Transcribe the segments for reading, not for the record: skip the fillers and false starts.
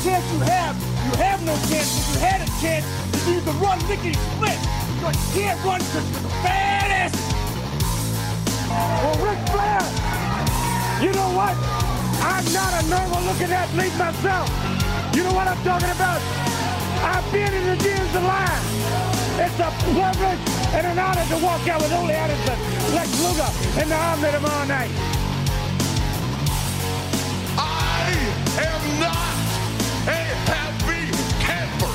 chance you have no chance. If you had a chance, you could run lickety split. But you can't run because you're the baddest. Well, Ric Flair, you know what? I'm not a normal looking athlete myself. You know what I'm talking about? I've been in the gyms a lot. It's a privilege and an honor to walk out with Ole Anderson, Lex Luger, and the Arm tomorrow night. I am not a happy camper.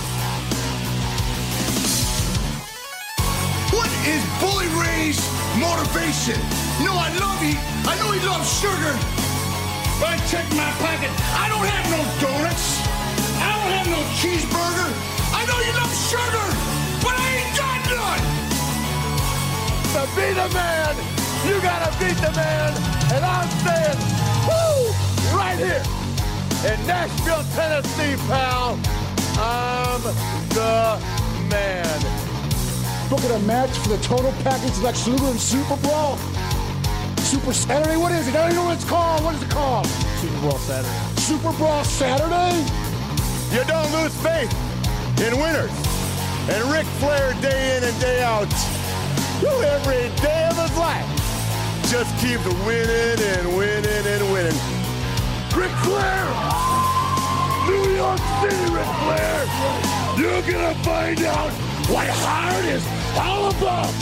What is Bully Ray's motivation? No, I know he loves sugar. But I check my pocket. I don't have no donuts. I don't have no cheeseburger. I know you love sugar, but I ain't got none. To be the man, you gotta beat the man. And I'm saying, woo, right here in Nashville, Tennessee, pal, I'm the man. Look at a match for the total package, Lex Luger and Super Brawl. Super Saturday, what is it? I don't know what it's called. What is it called? Super Brawl Saturday. Super Brawl Saturday? You don't lose faith in winners. And Ric Flair, day in and day out, every day of his life, just keeps winning and winning and winning. Ric Flair! New York City, Ric Flair! You're gonna find out what hard is all about!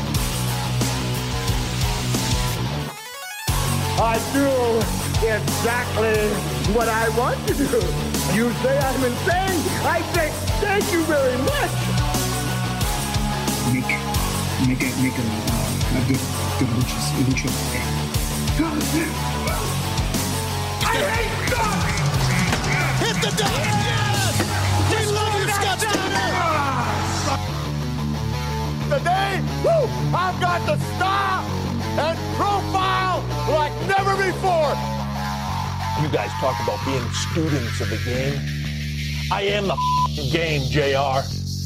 I do exactly what I want to do. You say I'm insane. I say thank you very much. Make a good lucha. I hate God! Hit the deck! Yes! We love you, Scott Steiner! Today, woo, I've got the star and profile like never before. You guys talk about being students of the game. I am the game, JR.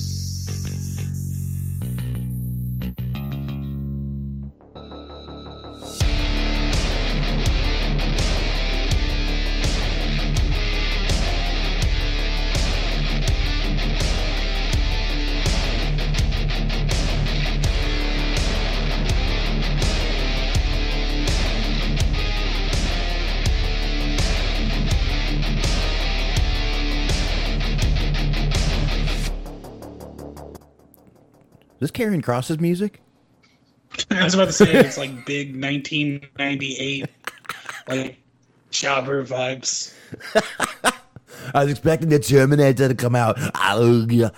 Is this Karrion Kross's music? I was about to say it's like big 1998, like jobber vibes. I was expecting the Terminator to come out. The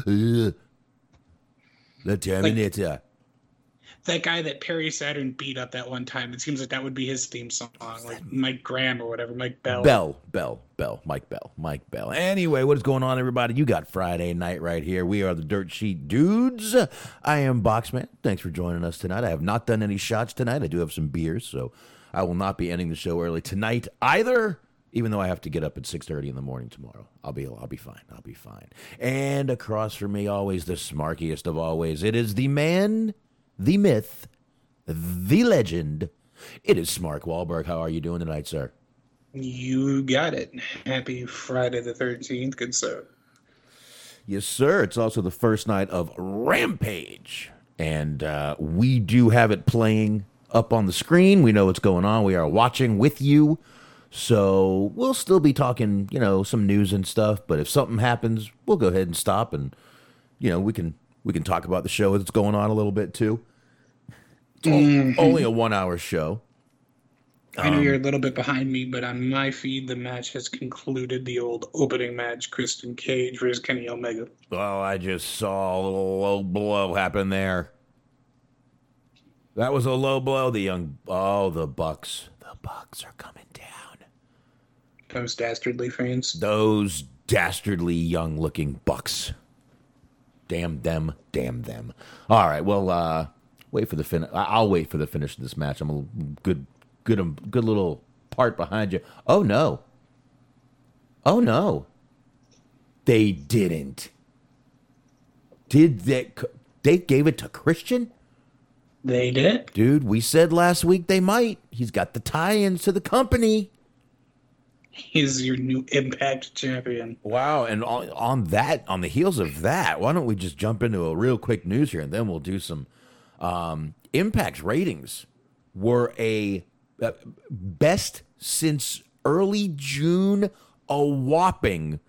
Terminator. That guy that Perry Saturn beat up that one time, it seems like that would be his theme song, like Mike Graham or whatever, Mike Bell. Mike Bell. Anyway, what is going on, everybody? You got Friday night right here. We are the Dirt Sheet Dudes. I am Boxman. Thanks for joining us tonight. I have not done any shots tonight. I do have some beers, so I will not be ending the show early tonight either, even though I have to get up at 6:30 in the morning tomorrow. I'll be fine. And across from me, always the smarkiest of always, it is the man, the myth, the legend. It is Smark Wahlberg. How are you doing tonight, sir? You got it. Happy Friday the 13th, good sir. Yes, sir. It's also the first night of Rampage. And we do have it playing up on the screen. We know what's going on. We are watching with you. So we'll still be talking, some news and stuff. But if something happens, we'll go ahead and stop. And, we can talk about the show that's going on a little bit, too. It's only a 1 hour show. I know you're a little bit behind me, but on my feed, the match has concluded. The old opening match, Christian Cage versus Kenny Omega. Oh, I just saw a little low blow happen there. That was a low blow. The Bucks. The Bucks are coming down. Those dastardly fans. Those dastardly young-looking Bucks. Damn them. All right, well, wait for the finish. I'll wait for the finish of this match. I'm a good little part behind you. Oh no. They didn't. Did they gave it to Christian? They did. Dude, we said last week they might. He's got the tie-ins to the company. He's your new Impact champion. Wow. And on the heels of that, why don't we just jump into a real quick news here, and then we'll do some Impact's ratings were a best since early June, a whopping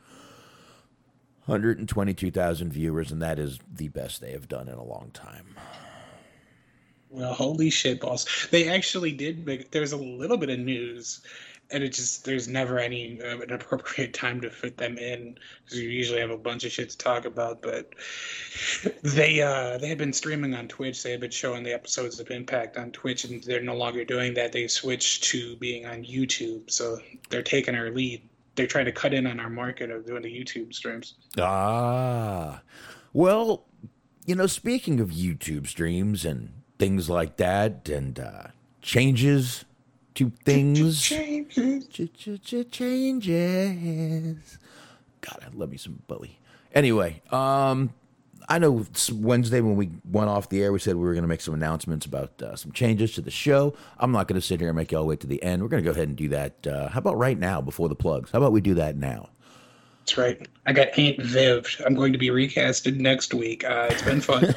122,000 viewers, and that is the best they have done in a long time. Well, holy shit, boss. They actually did there's a little bit of news, and there's never any an appropriate time to fit them in, because you usually have a bunch of shit to talk about. But they had been streaming on Twitch. They had been showing the episodes of Impact on Twitch, and they're no longer doing that. They switched to being on YouTube, so they're taking our lead. They're trying to cut in on our market of doing the YouTube streams. Well, speaking of YouTube streams and things like that, and changes to things. Changes. God, I love me some Bowie. Anyway, I know it's Wednesday when we went off the air, we said we were going to make some announcements about some changes to the show. I'm not going to sit here and make y'all wait to the end. We're going to go ahead and do that. How about right now before the plugs? How about we do that now? That's right. I got Aunt Viv. I'm going to be recasted next week. It's been fun.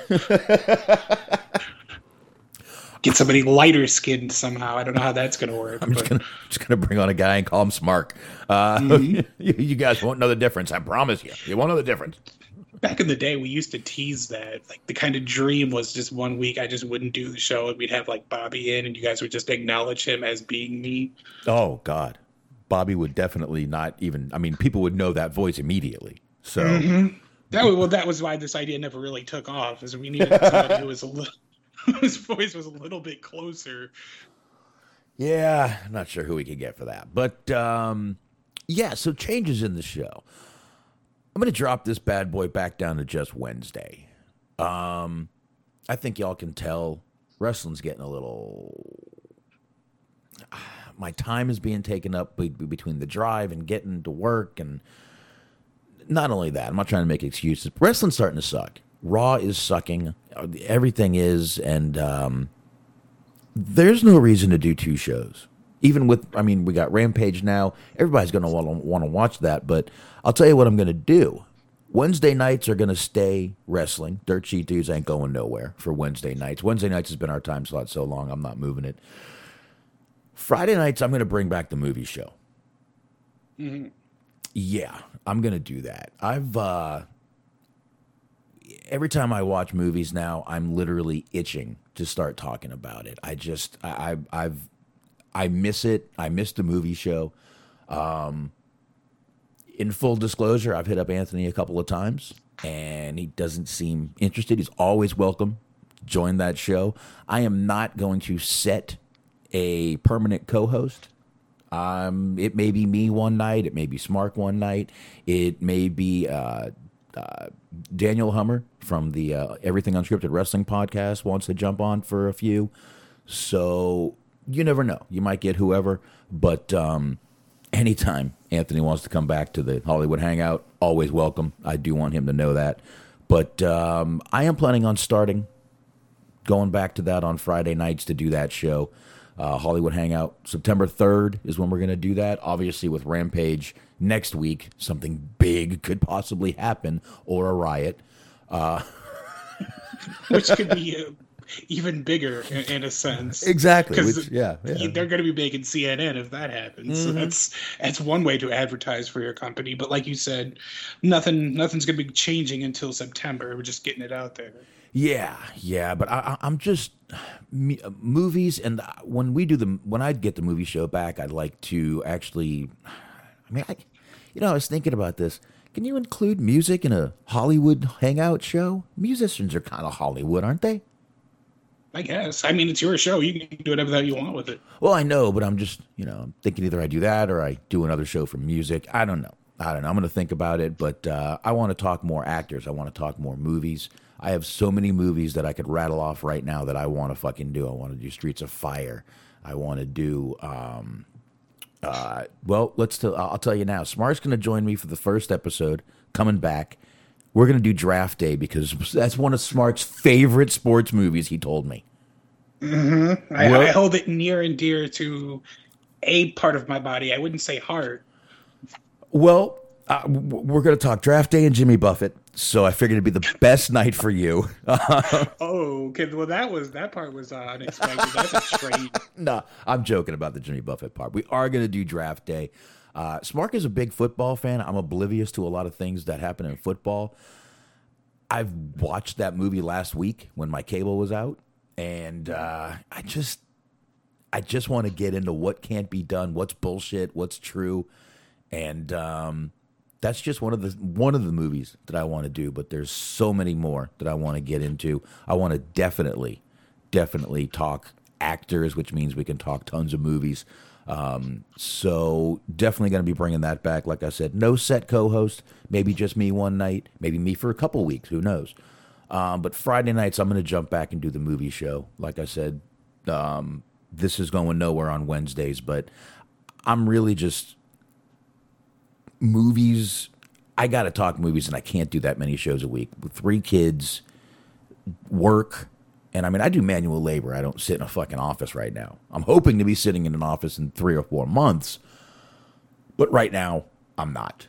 Get somebody lighter skinned somehow. I don't know how that's going to work. I'm just gonna bring on a guy and call him Smark. You guys won't know the difference. I promise you. You won't know the difference. Back in the day, we used to tease that. Like, the kind of dream was just one week I just wouldn't do the show, and we'd have like Bobby in, and you guys would just acknowledge him as being me. Oh God, Bobby would definitely not even. I mean, people would know that voice immediately. So that was why this idea never really took off, is we needed somebody who was a little. His voice was a little bit closer. Yeah, I'm not sure who we could get for that. But, yeah, so changes in the show. I'm going to drop this bad boy back down to just Wednesday. I think y'all can tell wrestling's getting a little... My time is being taken up between the drive and getting to work. And not only that, I'm not trying to make excuses. Wrestling's starting to suck. Raw is sucking. Everything is, and there's no reason to do two shows. Even with, we got Rampage now. Everybody's going to want to watch that, but I'll tell you what I'm going to do. Wednesday nights are going to stay wrestling. Dirt Sheet Dudes ain't going nowhere for Wednesday nights. Wednesday nights has been our time slot so long, I'm not moving it. Friday nights, I'm going to bring back the movie show. Mm-hmm. Yeah, I'm going to do that. Every time I watch movies now, I'm literally itching to start talking about it. I miss it. I miss the movie show. In full disclosure, I've hit up Anthony a couple of times, and he doesn't seem interested. He's always welcome to join that show. I am not going to set a permanent co-host. It may be me one night. It may be Smark one night. It may be Daniel Hummer from the Everything Unscripted Wrestling podcast wants to jump on for a few. So you never know. You might get whoever. But anytime Anthony wants to come back to the Hollywood Hangout, always welcome. I do want him to know that. But I am planning on going back to that on Friday nights to do that show. Hollywood Hangout. September 3rd is when we're going to do that. Obviously, with Rampage next week, something big could possibly happen, or a riot. Which could be even bigger in a sense. Exactly. Because they're going to be making CNN if that happens. Mm-hmm. So that's one way to advertise for your company. But like you said, nothing's going to be changing until September. We're just getting it out there. Yeah, but I'm just movies, and when I get the movie show back, I'd like to actually. I was thinking about this. Can you include music in a Hollywood Hangout show? Musicians are kind of Hollywood, aren't they? I guess. It's your show. You can do whatever the hell you want with it. Well, I know, but I'm just, I'm thinking either I do that or I do another show for music. I don't know. I'm going to think about it, but I want to talk more actors. I want to talk more movies. I have so many movies that I could rattle off right now that I want to fucking do. I want to do Streets of Fire. I want to do, I'll tell you now. Smart's going to join me for the first episode, coming back. We're going to do Draft Day because that's one of Smart's favorite sports movies, he told me. Mm-hmm. I hold it near and dear to a part of my body. I wouldn't say heart, Well, we're going to talk draft day and Jimmy Buffett, so I figured it'd be the best night for you. Oh, okay. Well, that part was unexpected. That's a trade. No, I'm joking about the Jimmy Buffett part. We are going to do draft day. Smark is a big football fan. I'm oblivious to a lot of things that happen in football. I've watched that movie last week when my cable was out, and I just want to get into what can't be done, what's bullshit, what's true, and that's just one of the movies that I want to do. But there's so many more that I want to get into. I want to definitely talk actors, which means we can talk tons of movies. So definitely going to be bringing that back. Like I said, no set co-host, maybe just me one night, maybe me for a couple weeks, who knows? But Friday nights, I'm going to jump back and do the movie show. Like I said, this is going nowhere on Wednesdays, but I'm really just movies. I got to talk movies, and I can't do that many shows a week with 3 kids, work. And I mean, I do manual labor. I don't sit in a fucking office right now. I'm hoping to be sitting in an office in 3 or 4 months, but right now I'm not.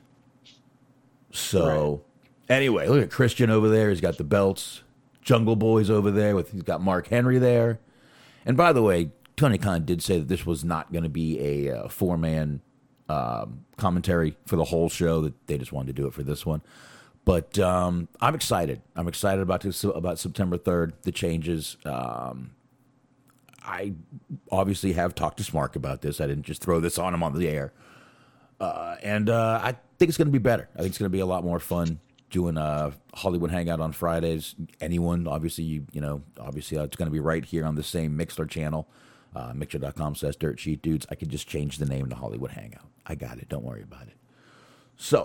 So anyway, look at Christian over there. He's got the belts. Jungle Boy's over there. He's got Mark Henry there. And by the way, Tony Khan did say that this was not going to be a 4-man commentary for the whole show, that they just wanted to do it for this one. But I'm excited. I'm excited about September 3rd, the changes. I obviously have talked to Smark about this. I didn't just throw this on him on the air. And I think it's going to be better. I think it's going to be a lot more fun doing a Hollywood Hangout on Fridays. Anyone, obviously, obviously it's going to be right here on the same Mixler channel, Mixler.com/DirtSheetDudes. I could just change the name to Hollywood Hangout. I got it. Don't worry about it. So,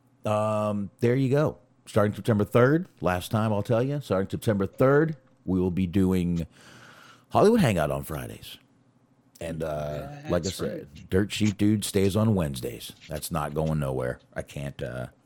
there you go. Starting September 3rd, last time I'll tell you, starting September 3rd, we will be doing Hollywood Hangout on Fridays. And like I said, Dirt Sheet Dude stays on Wednesdays. That's not going nowhere. I can't,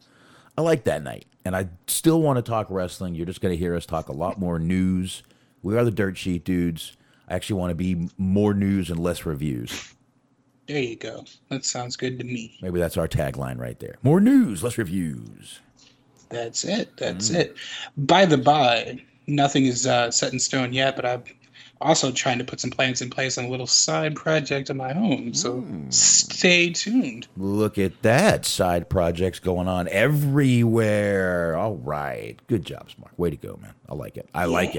I like that night. And I still want to talk wrestling. You're just going to hear us talk a lot more news. We are the Dirt Sheet Dudes. I actually want to be more news and less reviews. There you go. That sounds good to me. Maybe that's our tagline right there. More news, less reviews. That's it. That's it. By the by, nothing is set in stone yet, but I'm also trying to put some plans in place on a little side project of my own. So stay tuned. Look at that. Side projects going on everywhere. All right. Good job, Smark. Way to go, man. I like it. I like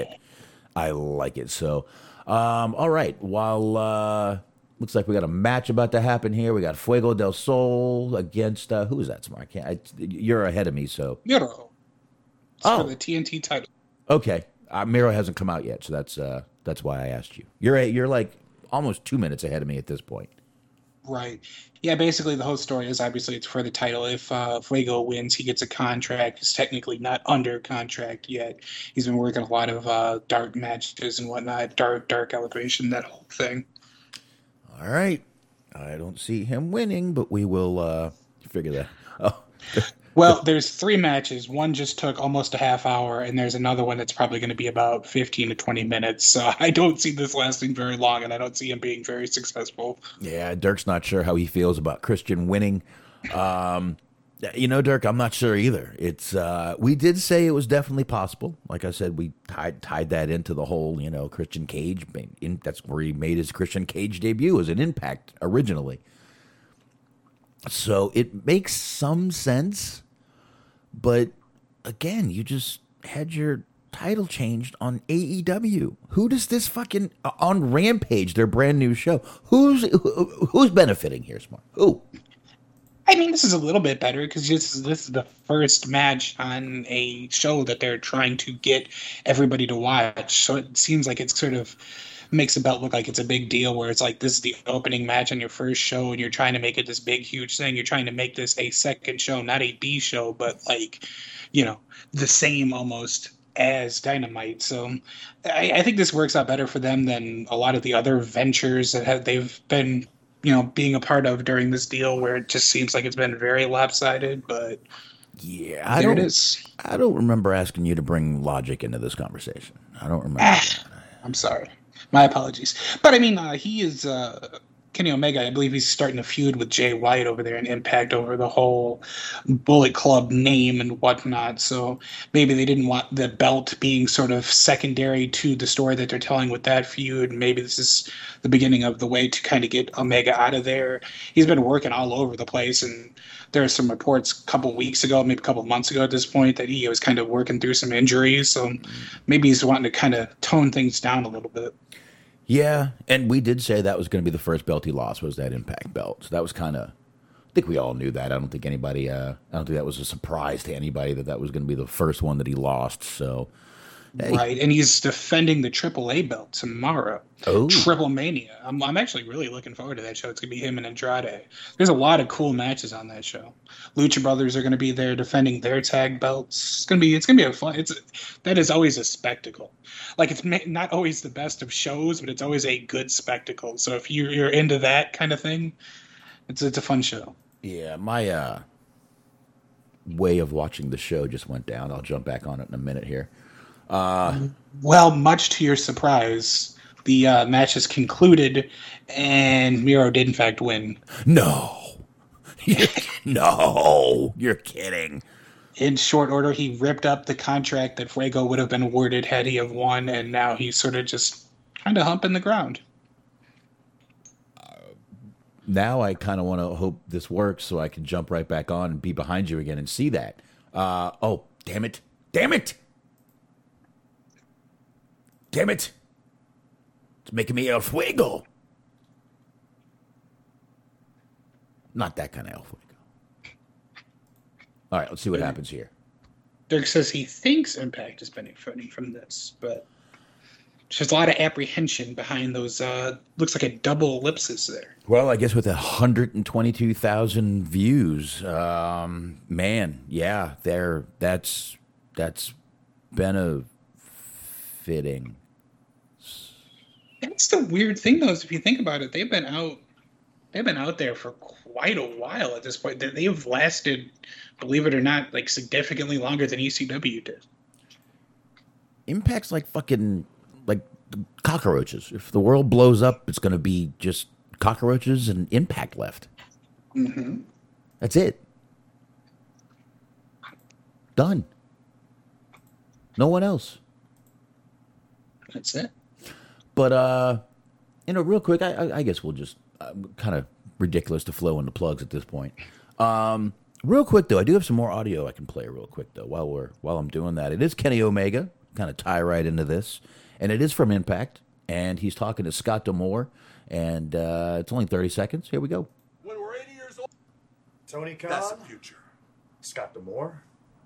it. So, all right. While looks like we got a match about to happen here. We got Fuego del Sol against who is that, Smark? You're ahead of me, so Miro. For the TNT title. Okay. Miro hasn't come out yet, so that's why I asked you. You're like almost 2 minutes ahead of me at this point. Right. Yeah, basically the whole story is obviously it's for the title. If Fuego wins, he gets a contract. He's technically not under contract yet. He's been working a lot of dark matches and whatnot, dark elevation, that whole thing. All right. I don't see him winning, but we will figure that. Oh. Well, there's 3 matches. One just took almost a half hour, and there's another one that's probably going to be about 15 to 20 minutes. So I don't see this lasting very long, and I don't see him being very successful. Yeah, Dirk's not sure how he feels about Christian winning. Dirk, I'm not sure either. It's we did say it was definitely possible. Like I said, we tied that into the whole, Christian Cage. That's where he made his Christian Cage debut as an Impact originally. So it makes some sense, but again, you just had your title changed on AEW. Who does this fucking on Rampage, their brand new show? Who's benefiting here, Smart? Who? I mean, this is a little bit better because this is the first match on a show that they're trying to get everybody to watch. So it seems like it's sort of makes the belt look like it's a big deal, where it's like this is the opening match on your first show and you're trying to make it this big, huge thing. You're trying to make this a second show, not a B show, but like, the same almost as Dynamite. So I think this works out better for them than a lot of the other ventures that they've been being a part of during this deal, where it just seems like it's been very lopsided, but yeah, it is. I don't remember asking you to bring logic into this conversation. I don't remember. I'm sorry. My apologies. But I mean, he is Kenny Omega, I believe he's starting a feud with Jay White over there in Impact over the whole Bullet Club name and whatnot. So maybe they didn't want the belt being sort of secondary to the story that they're telling with that feud. Maybe this is the beginning of the way to kind of get Omega out of there. He's been working all over the place, and there are some reports a couple weeks ago, maybe a couple months ago at this point, that he was kind of working through some injuries. So maybe he's wanting to kind of tone things down a little bit. Yeah, and we did say that was going to be the first belt he lost, was that Impact belt. So that was kind of, I think we all knew that. I don't think anybody, I don't think that was a surprise to anybody that was going to be the first one that he lost. So, hey. Right, and he's defending the AAA belt tomorrow. Oh. Triple Mania. I'm actually really looking forward to that show. It's going to be him and Andrade. There's a lot of cool matches on that show. Lucha Brothers are going to be there defending their tag belts. It's going to be a fun. That is always a spectacle. Like, it's not always the best of shows, but it's always a good spectacle. So if you're into that kind of thing, it's a fun show. Yeah, my way of watching the show just went down. I'll jump back on it in a minute here. Well, much to your surprise, the match is concluded, and Miro did in fact win. No. No, you're kidding. In short order, he ripped up the contract that Fuego would have been awarded had he have won, and now he's sort of just kind of humping the ground. Now I kind of want to hope this works so I can jump right back on and be behind you again and see that. Oh, damn it. Damn it. Damn it. It's making me El Fuego. Not that kind of El Fuego. All right, let's see what happens here. Dirk says he thinks Impact is benefiting from this, but there's a lot of apprehension behind those, looks like a double ellipsis there. Well, I guess with 122,000 views, man, yeah, that's benefiting. That's the weird thing, though, is if you think about it, they've been out there for quite a while at this point. They have lasted, believe it or not, like significantly longer than ECW did. Impact's like fucking like cockroaches. If the world blows up, it's going to be just cockroaches and Impact left. Mm-hmm. That's it. Done. No one else. That's it. But real quick, I guess we'll just kind of ridiculous to flow into plugs at this point. Real quick though, I do have some more audio I can play real quick though while I'm doing that. It is Kenny Omega, kind of tie right into this, and it is from Impact, and he's talking to Scott D'Amore, and it's only 30 seconds. Here we go. When we're 80 years old, Tony Khan, that's the future. Scott D'Amore,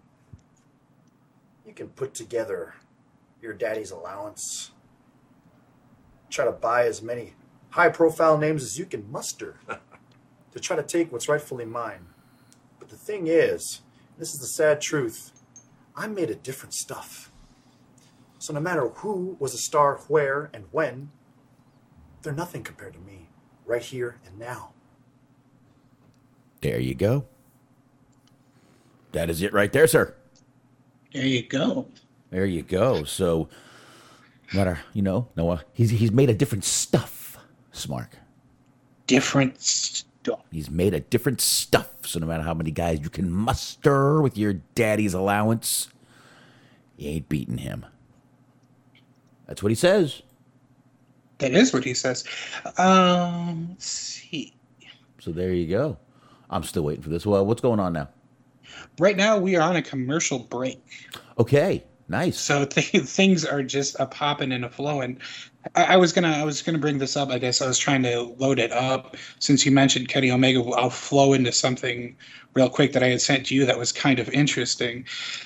you can put together your daddy's allowance, try to buy as many high-profile names as you can muster to try to take what's rightfully mine. But the thing is, this is the sad truth, I'm made of different stuff. So no matter who was a star where and when, they're nothing compared to me, right here and now. There you go. That is it right there, sir. There you go. There you go. So, no matter, Noah, he's made of different stuff. Smark. Different stuff. He's made of different stuff. So no matter how many guys you can muster with your daddy's allowance, you ain't beating him. That's what he says. That is what he says. Let's see. So there you go. I'm still waiting for this. Well, what's going on now? Right now, we are on a commercial break. Okay, nice. So things are just a popping and a flowing. I was gonna bring this up. I guess I was trying to load it up. Since you mentioned Kenny Omega, I'll flow into something real quick that I had sent you that was kind of interesting.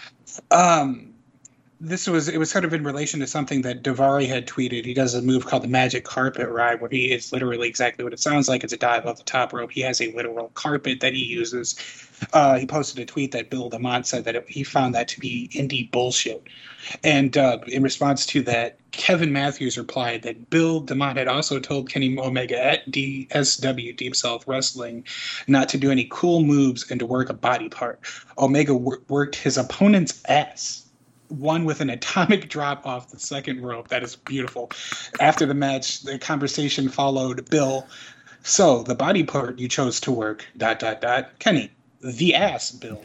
It was sort of in relation to something that Daivari had tweeted. He does a move called the Magic Carpet Ride, where he is literally exactly what it sounds like. It's a dive off the top rope. He has a literal carpet that he uses. He posted a tweet that Bill DeMott said that he found that to be indie bullshit. And in response to that, Kevin Matthews replied that Bill DeMott had also told Kenny Omega at DSW, Deep South Wrestling, not to do any cool moves and to work a body part. Omega worked his opponent's ass. One with an atomic drop off the second rope. That is beautiful. After the match, the conversation followed Bill So, the body part you chose to work, ... Kenny, the ass, Bill.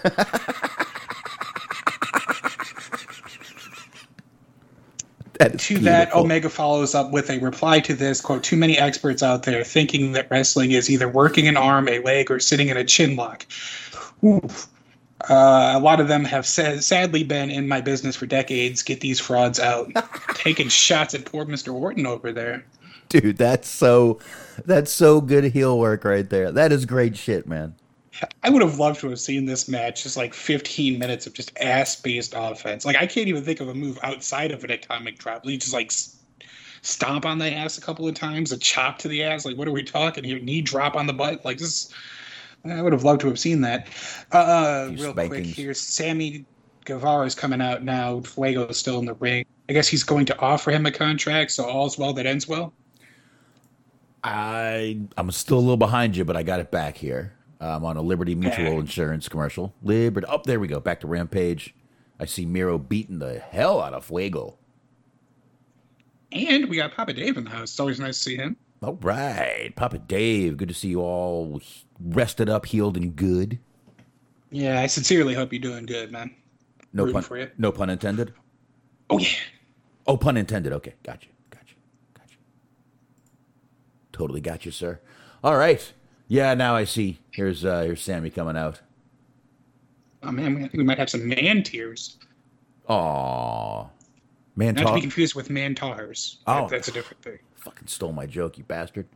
To that, Omega follows up with a reply to this, quote, too many experts out there thinking that wrestling is either working an arm, a leg, or sitting in a chin lock. Oof. A lot of them have sadly been in my business for decades. Get these frauds out. Taking shots at poor Mr. Orton over there. Dude, that's so good heel work right there. That is great shit, man. I would have loved to have seen this match, just like 15 minutes of just ass-based offense. Like, I can't even think of a move outside of an atomic drop. You just, like, stomp on the ass a couple of times, a chop to the ass. Like, what are we talking here? Knee drop on the butt? Like, this, I would have loved to have seen that. Real quick here, Sammy Guevara is coming out now. Fuego is still in the ring. I guess he's going to offer him a contract, so all's well that ends well. I'm still a little behind you, but I got it back here. I'm on a Liberty Mutual Insurance commercial. Liberty. Oh, there we go. Back to Rampage. I see Miro beating the hell out of Fuego. And we got Papa Dave in the house. It's always nice to see him. All right. Papa Dave. Good to see you all rested up, healed, and good. Yeah, I sincerely hope you're doing good, man. No pun intended? Oh, yeah. Oh, pun intended. Okay. Gotcha. Totally got you, sir. All right. Yeah, now I see. Here's Sammy coming out. Oh, man, I think we might have some man tears. Aw. Not to be confused with man-tars. Oh. That's a different thing. Fucking stole my joke, you bastard.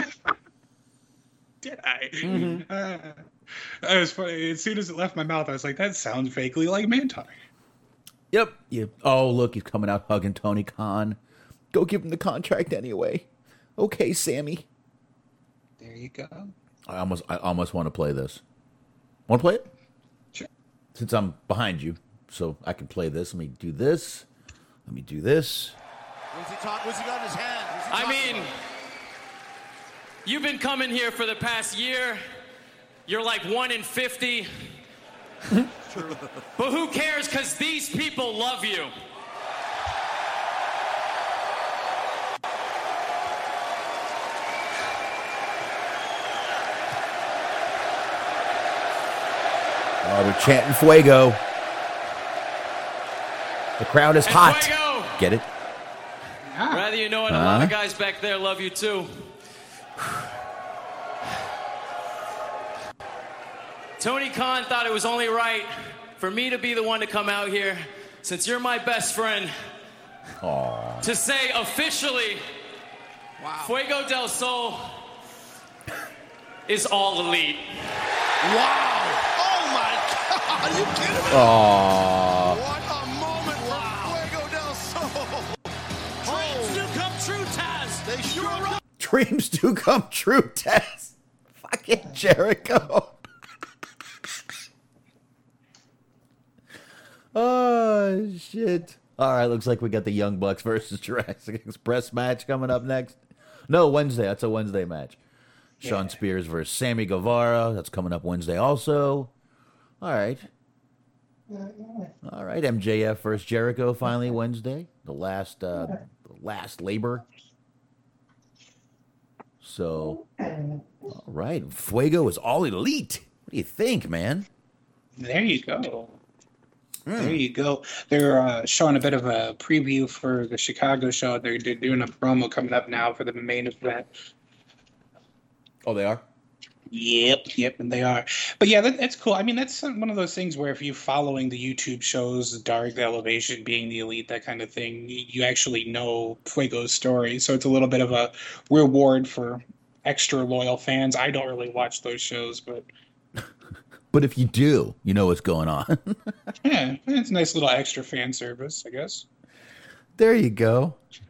Did I? Mm-hmm. It was funny. As soon as it left my mouth, I was like, that sounds vaguely like man-tar. Yep. Oh, look, he's coming out hugging Tony Khan. Go give him the contract anyway. Okay, Sammy. There you go. I almost want to play this. Want to play it? Sure. Since I'm behind you, so I can play this. Let me do this. What's he got in his hand? I mean, you've been coming here for the past year. You're like 1 in 50. But who cares? Because these people love you. Oh, they're chanting Fuego. The crowd is hot. Fuego. Get it? Rather you know it, a lot of guys back there love you too. Tony Khan thought it was only right for me to be the one to come out here, since you're my best friend, to say officially, Fuego del Sol is all elite. Wow! Oh my God! Are you kidding me? Aww. What a moment for Fuego del Sol! Dreams do come true, Taz. They sure are. Dreams do come true, Taz. Fucking Jericho. Oh, shit. All right, looks like we got the Young Bucks versus Jurassic Express match coming up next. No, Wednesday. That's a Wednesday match. Sean Spears versus Sammy Guevara. That's coming up Wednesday also. All right. MJF versus Jericho finally Wednesday. The last labor. So, all right. Fuego is all elite. What do you think, man? There you go. There you go. They're showing a bit of a preview for the Chicago show. They're doing a promo coming up now for the main event. Oh, they are? Yep, and they are. But yeah, that's cool. I mean, that's one of those things where if you're following the YouTube shows, Dark Elevation, Being the Elite, that kind of thing, you actually know Fuego's story. So it's a little bit of a reward for extra loyal fans. I don't really watch those shows, but... But if you do, you know what's going on. Yeah, it's a nice little extra fan service, I guess. There you go.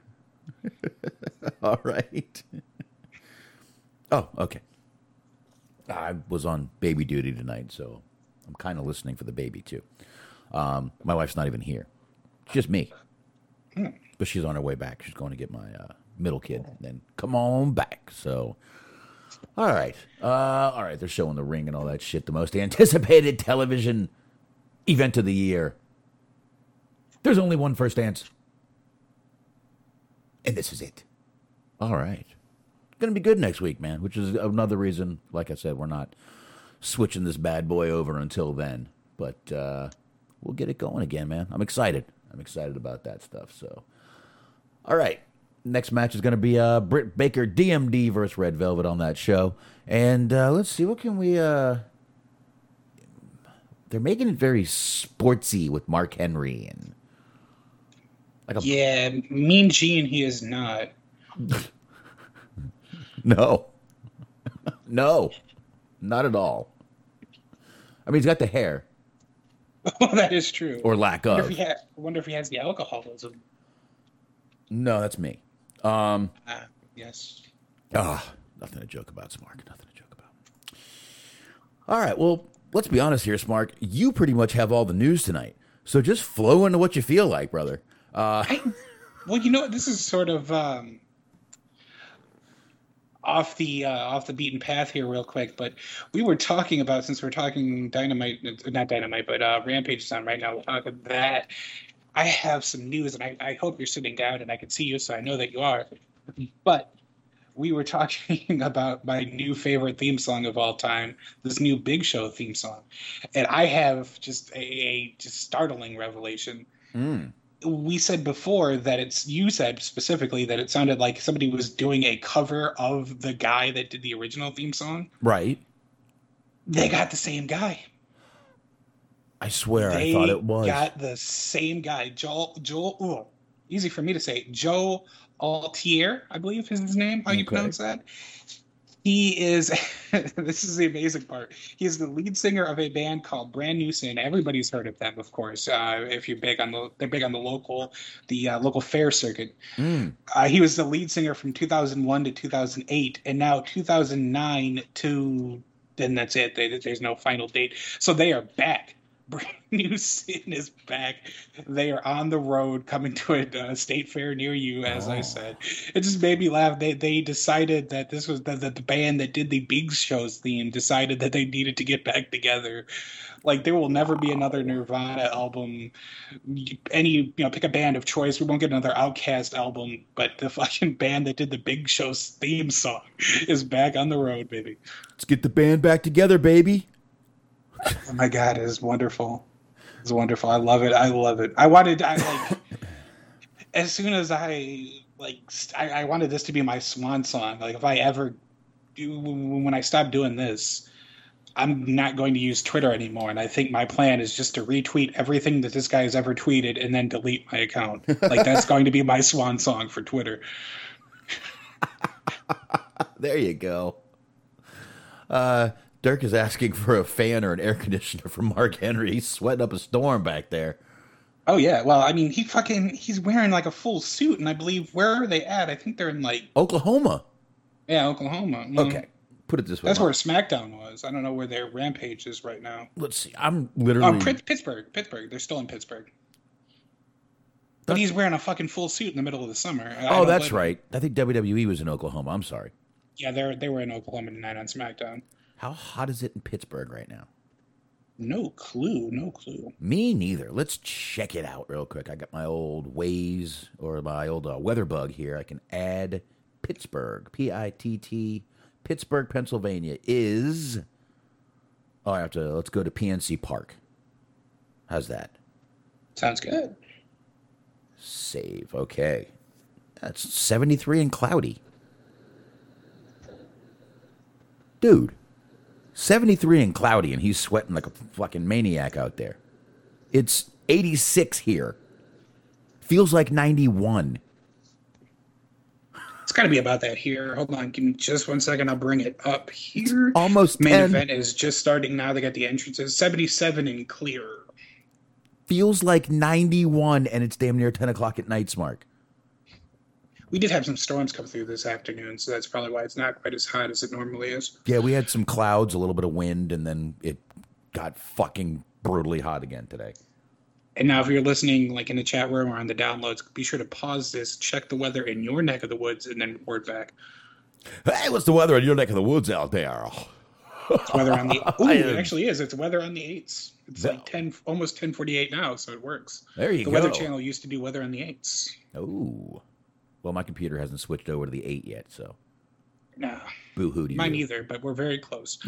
All right. Oh, okay. I was on baby duty tonight, so I'm kind of listening for the baby, too. My wife's not even here. It's just me. But she's on her way back. She's going to get my middle kid, and then come on back. So... All right. They're showing the ring and all that shit. The most anticipated television event of the year. There's only one first dance. And this is it. All right. going to be good next week, man, which is another reason, like I said, we're not switching this bad boy over until then. But we'll get it going again, man. I'm excited. I'm excited about that stuff. So, all right. Next match is going to be Britt Baker, DMD versus Red Velvet on that show. And let's see, what can we... they're making it very sportsy with Mark Henry. And yeah, Mean Gene, he is not. No. No. Not at all. I mean, he's got the hair. Well, that is true. Or lack of. I wonder if he has the alcoholism. No, that's me. Yes. Nothing to joke about, Smark. Nothing to joke about. All right, well, let's be honest here, Smark. You pretty much have all the news tonight. So just flow into what you feel like, brother. Well, you know what? This is sort of off the beaten path here real quick, but we were talking about, since we're talking not Dynamite, but Rampage is on right now, we'll talk about that. I have some news, and I hope you're sitting down and I can see you, so I know that you are. But we were talking about my new favorite theme song of all time, this new Big Show theme song. And I have just a startling revelation. We said before that you said specifically that it sounded like somebody was doing a cover of the guy that did the original theme song. Right. They got the same guy. I swear, I thought it was. They got the same guy, Joel. Easy for me to say. Joe Altier, I believe is his name. How you pronounce that? He is. This is the amazing part. He's the lead singer of a band called Brand New Sin. Everybody's heard of them, of course. If you're big on the local fair circuit. He was the lead singer from 2001 to 2008, and now 2009 to. Then that's it. There's no final date. So they are back. Brand New Sin is back. They are on the road coming to a state fair near you, as I said. It just made me laugh. They decided that this was the band that did the Big Show's theme decided that they needed to get back together. Like, there will never be another Nirvana album. Pick a band of choice. We won't get another Outkast album, but the fucking band that did the Big Show's theme song is back on the road, baby. Let's get the band back together, baby. Oh my God, it is wonderful. It's wonderful. I love it. As soon as I wanted this to be my swan song. Like, if I ever do, when I stop doing this, I'm not going to use Twitter anymore. And I think my plan is just to retweet everything that this guy has ever tweeted and then delete my account. Like, that's going to be my swan song for Twitter. There you go. Dirk is asking for a fan or an air conditioner from Mark Henry. He's sweating up a storm back there. Oh, yeah. Well, I mean, he's wearing like a full suit, and I believe, where are they at? I think they're in Oklahoma. Yeah, Oklahoma. Okay. Put it this way. That's where SmackDown was. I don't know where their Rampage is right now. Let's see. I'm literally... Pittsburgh. They're still in Pittsburgh. But he's wearing a fucking full suit in the middle of the summer. That's right. I think WWE was in Oklahoma. I'm sorry. Yeah, they were in Oklahoma tonight on SmackDown. How hot is it in Pittsburgh right now? No clue. Me neither. Let's check it out real quick. I got my old Waze or my old weather bug here. I can add Pittsburgh. Pitt. Pittsburgh, Pennsylvania is... let's go to PNC Park. How's that? Sounds good. Save. Okay. That's 73 and cloudy. Dude. 73 and cloudy, and he's sweating like a fucking maniac out there. It's 86 here. Feels like 91. It's got to be about that here. Hold on, give me just 1 second. I'll bring it up here. It's almost main 10. Event is just starting now. They got the entrances. 77 and clear. Feels like 91, and it's damn near 10 o'clock at night, Smark. We did have some storms come through this afternoon, so that's probably why it's not quite as hot as it normally is. Yeah, we had some clouds, a little bit of wind, and then it got fucking brutally hot again today. And now if you're listening like in the chat room or on the downloads, be sure to pause this, check the weather in your neck of the woods, and then report back. Hey, what's the weather in your neck of the woods out there? It's weather on the... Ooh, it actually is. It's weather on the 8s. It's like almost 10:48 now, so it works. There you go. The Weather Channel used to do weather on the 8s. Oh. Well, my computer hasn't switched over to the 8 yet, so. No. Boo-hoo to you. Mine either, but we're very close.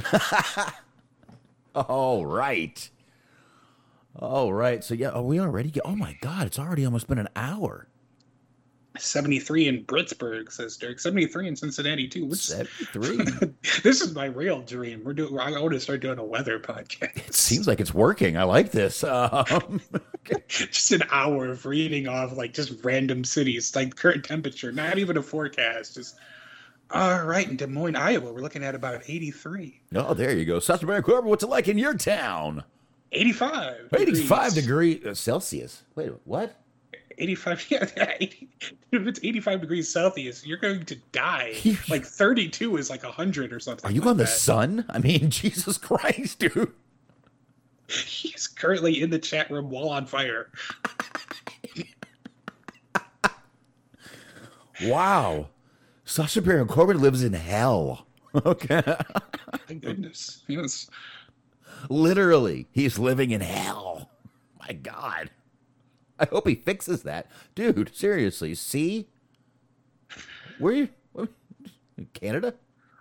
All right. All right. So, yeah, are we already? Oh, my God. It's already almost been an hour. 73 in Britsburg, says Dirk. 73 in Cincinnati, too. 73? This is my real dream. I want to start doing a weather podcast. It seems like it's working. I like this. Just an hour of reading off, like, just random cities, like current temperature, not even a forecast. Just, all right, in Des Moines, Iowa, we're looking at about 83. Oh, there you go. Sacha Baron Corbin, what's it like in your town? 85. 85 degrees Celsius. Wait, what? 85, yeah, 80, if it's 85 degrees Celsius, you're going to die. Like 32 is like 100 or something. Are you like on the that. sun? I mean, Jesus Christ, dude. He's currently in the chat room while on fire. Wow. Sacha Baron Corbin lives in hell. Okay. Thank goodness. Yes. Literally, he's living in hell. My God. I hope he fixes that. Dude, seriously, see? Where you? Canada?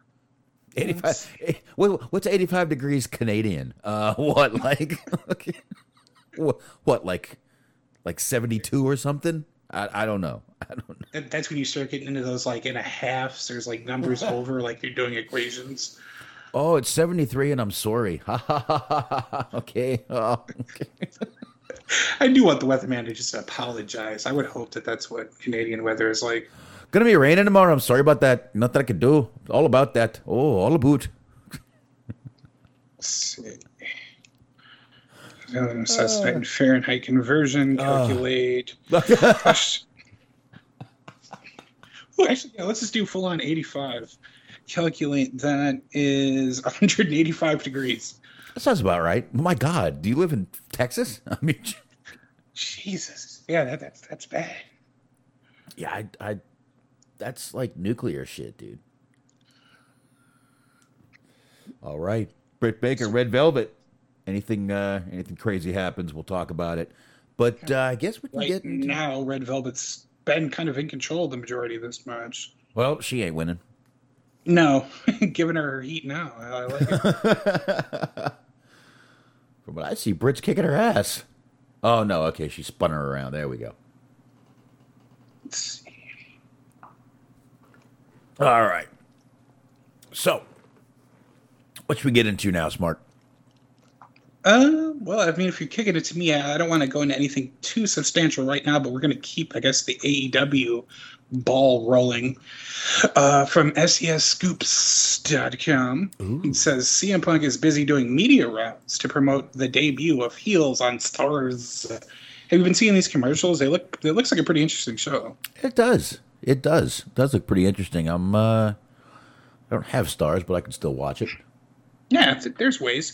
85. What's 85 degrees Canadian? What, like, what, like 72 or something? I don't know. That's when you start getting into those, like, in a halves. There's, like, numbers over, like you're doing equations. Oh, it's 73 and I'm sorry. Okay. Oh, okay. I do want the weatherman to just apologize. I would hope that that's what Canadian weather is like. Gonna be raining tomorrow. I'm sorry about that. Nothing I can do. All about that. Oh, all about. Suspect Fahrenheit conversion. Calculate. Well, actually, yeah, let's just do full on 85. Calculate that is 185 degrees. That sounds about right. Oh my God, do you live in Texas? I mean, Jesus. Yeah, that's bad. Yeah, I that's like nuclear shit, dude. All right, Britt Baker, Red Velvet. Anything crazy happens, we'll talk about it. But I guess we can right get into... now. Red Velvet's been kind of in control the majority of this match. Well, she ain't winning. No, giving her heat now. I like it. From what I see, Britt's kicking her ass. Oh, no. Okay, she spun her around. There we go. Let's see. All right. So, what should we get into now, Smart? Well, I mean, if you're kicking it to me, I don't want to go into anything too substantial right now, but we're going to keep, I guess, the AEW ball rolling. From SESscoops.com, it says CM Punk is busy doing media rounds to promote the debut of Heels on Stars. Have you been seeing these commercials? It looks like a pretty interesting show. It does. It does. It does look pretty interesting. I don't have Stars, but I can still watch it. Yeah, there's ways.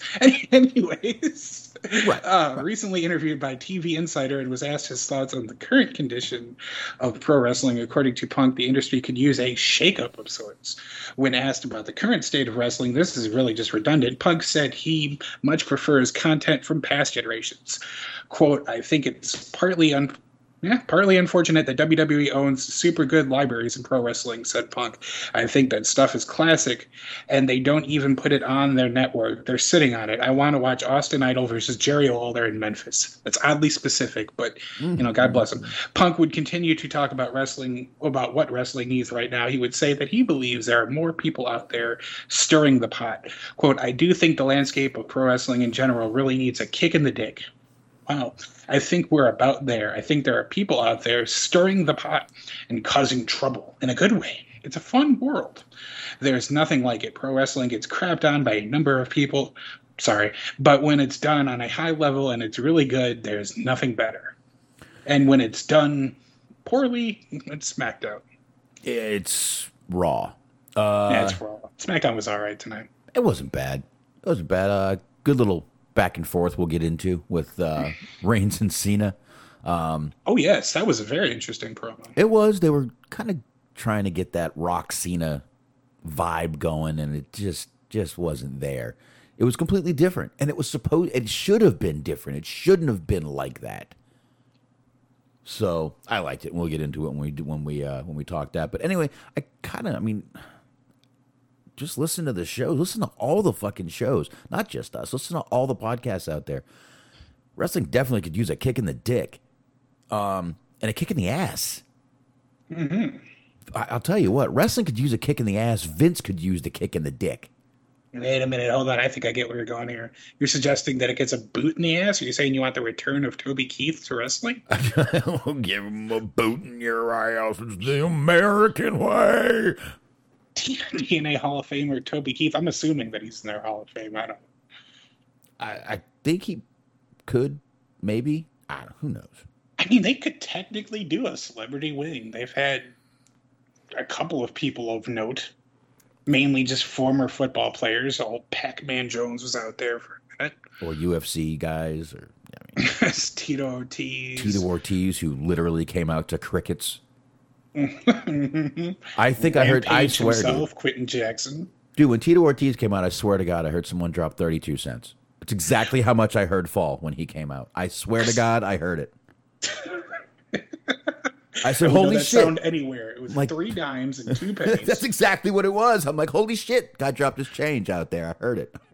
Anyways, right. Recently interviewed by TV Insider and was asked his thoughts on the current condition of pro wrestling. According to Punk, the industry could use a shakeup of sorts. When asked about the current state of wrestling, this is really just redundant. Punk said he much prefers content from past generations. Quote, I think it's partly unfortunate that WWE owns super good libraries in pro wrestling, said Punk. I think that stuff is classic, and they don't even put it on their network. They're sitting on it. I want to watch Austin Idol versus Jerry Lawler in Memphis. That's oddly specific, but, God bless him. Punk would continue to talk about what wrestling needs right now. He would say that he believes there are more people out there stirring the pot. Quote, I do think the landscape of pro wrestling in general really needs a kick in the dick. Wow. I think we're about there. I think there are people out there stirring the pot and causing trouble in a good way. It's a fun world. There's nothing like it. Pro wrestling gets crapped on by a number of people. Sorry. But when it's done on a high level and it's really good, there's nothing better. And when it's done poorly, it's SmackDown. It's Raw. Yeah, it's Raw. SmackDown was all right tonight. It wasn't bad. Good little back and forth we'll get into with Reigns and Cena. Oh, yes. That was a very interesting promo. It was. They were kind of trying to get that Rock Cena vibe going, and it just wasn't there. It was completely different, and it should have been different. It shouldn't have been like that. So I liked it, and we'll get into it when we talk that. But anyway, just listen to the show. Listen to all the fucking shows, not just us. Listen to all the podcasts out there. Wrestling definitely could use a kick in the dick, and a kick in the ass. Mm-hmm. I'll tell you what, wrestling could use a kick in the ass. Vince could use the kick in the dick. Wait a minute, hold on. I think I get where you're going here. You're suggesting that it gets a boot in the ass? Are you saying you want the return of Toby Keith to wrestling? Give him a boot in your ass. It's the American way. TNA Hall of Famer Toby Keith. I'm assuming that he's in their Hall of Fame. I don't know. I think he could, maybe. I don't know. Who knows? I mean, they could technically do a celebrity wing. They've had a couple of people of note. Mainly just former football players. Old Pac-Man Jones was out there for a minute. Or UFC guys. Or Tito Ortiz. Tito Ortiz, who literally came out to crickets. I think I heard, I swear to Quentin Jackson. Dude, when Tito Ortiz came out, I swear to God, I heard someone drop 32 cents. It's exactly how much I heard fall when he came out. I swear to God, I heard it. I said, holy shit. Sound anywhere. It was like 3 dimes and 2 pennies. That's exactly what it was. I'm like, holy shit. Guy dropped his change out there. I heard it.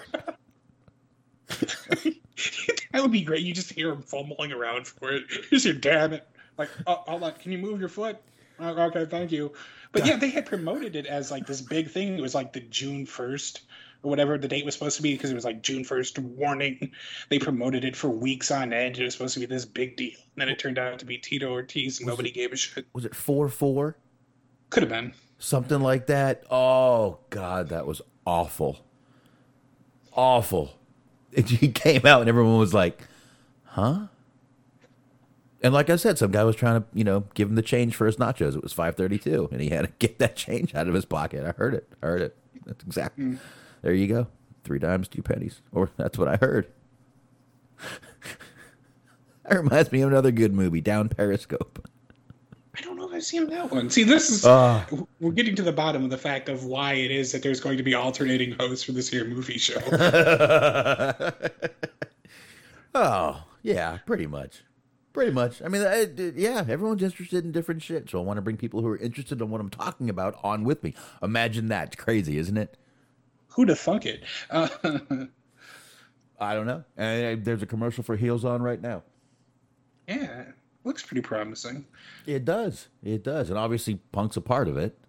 That would be great. You just hear him fumbling around for it. You just hear, damn it. Like, hold on. Can you move your foot? Okay, thank you. But yeah, they had promoted it as like this big thing. It was like the June 1st or whatever the date was supposed to be, because it was like June 1st warning. They promoted it for weeks on end. It was supposed to be this big deal. And then it turned out to be Tito Ortiz, and nobody gave a shit. Was it 4-4? Could have been. Something like that. Oh, God, that was awful. Awful. He came out and everyone was like, huh? And like I said, some guy was trying to, give him the change for his nachos. It was $5.32, and he had to get that change out of his pocket. I heard it. That's exactly. There you go. 3 dimes, 2 pennies. Or that's what I heard. That reminds me of another good movie, Down Periscope. I don't know if I've seen that one. See, this is we're getting to the bottom of the fact of why it is that there's going to be alternating hosts for this here movie show. Oh, yeah, pretty much. Pretty much. I mean, yeah, everyone's interested in different shit, so I want to bring people who are interested in what I'm talking about on with me. Imagine that. It's crazy, isn't it? Who'd have thunk it? I don't know. There's a commercial for Heels on right now. Yeah, looks pretty promising. It does. It does. And obviously Punk's a part of it.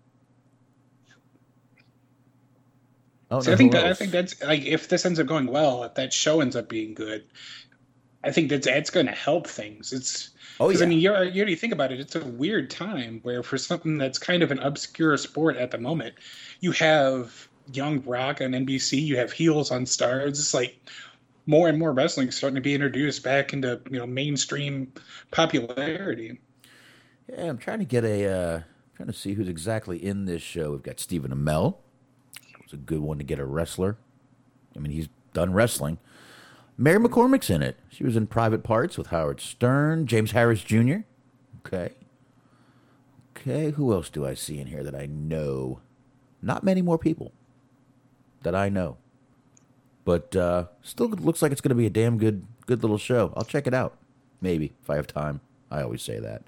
Oh, so I think that's like, if this ends up going well, if that show ends up being good, I think that's going to help things. It's because I mean, you already think about it. It's a weird time where for something that's kind of an obscure sport at the moment, you have Young Rock on NBC, you have Heels on Starz. It's like more and more wrestling starting to be introduced back into mainstream popularity. Yeah, I'm trying to get trying to see who's exactly in this show. We've got Stephen Amell. It's a good one to get a wrestler. I mean, he's done wrestling. Mary McCormick's in it. She was in Private Parts with Howard Stern. James Harris Jr. Okay, who else do I see in here that I know? Not many more people that I know. But still looks like it's going to be a damn good little show. I'll check it out. Maybe, if I have time. I always say that.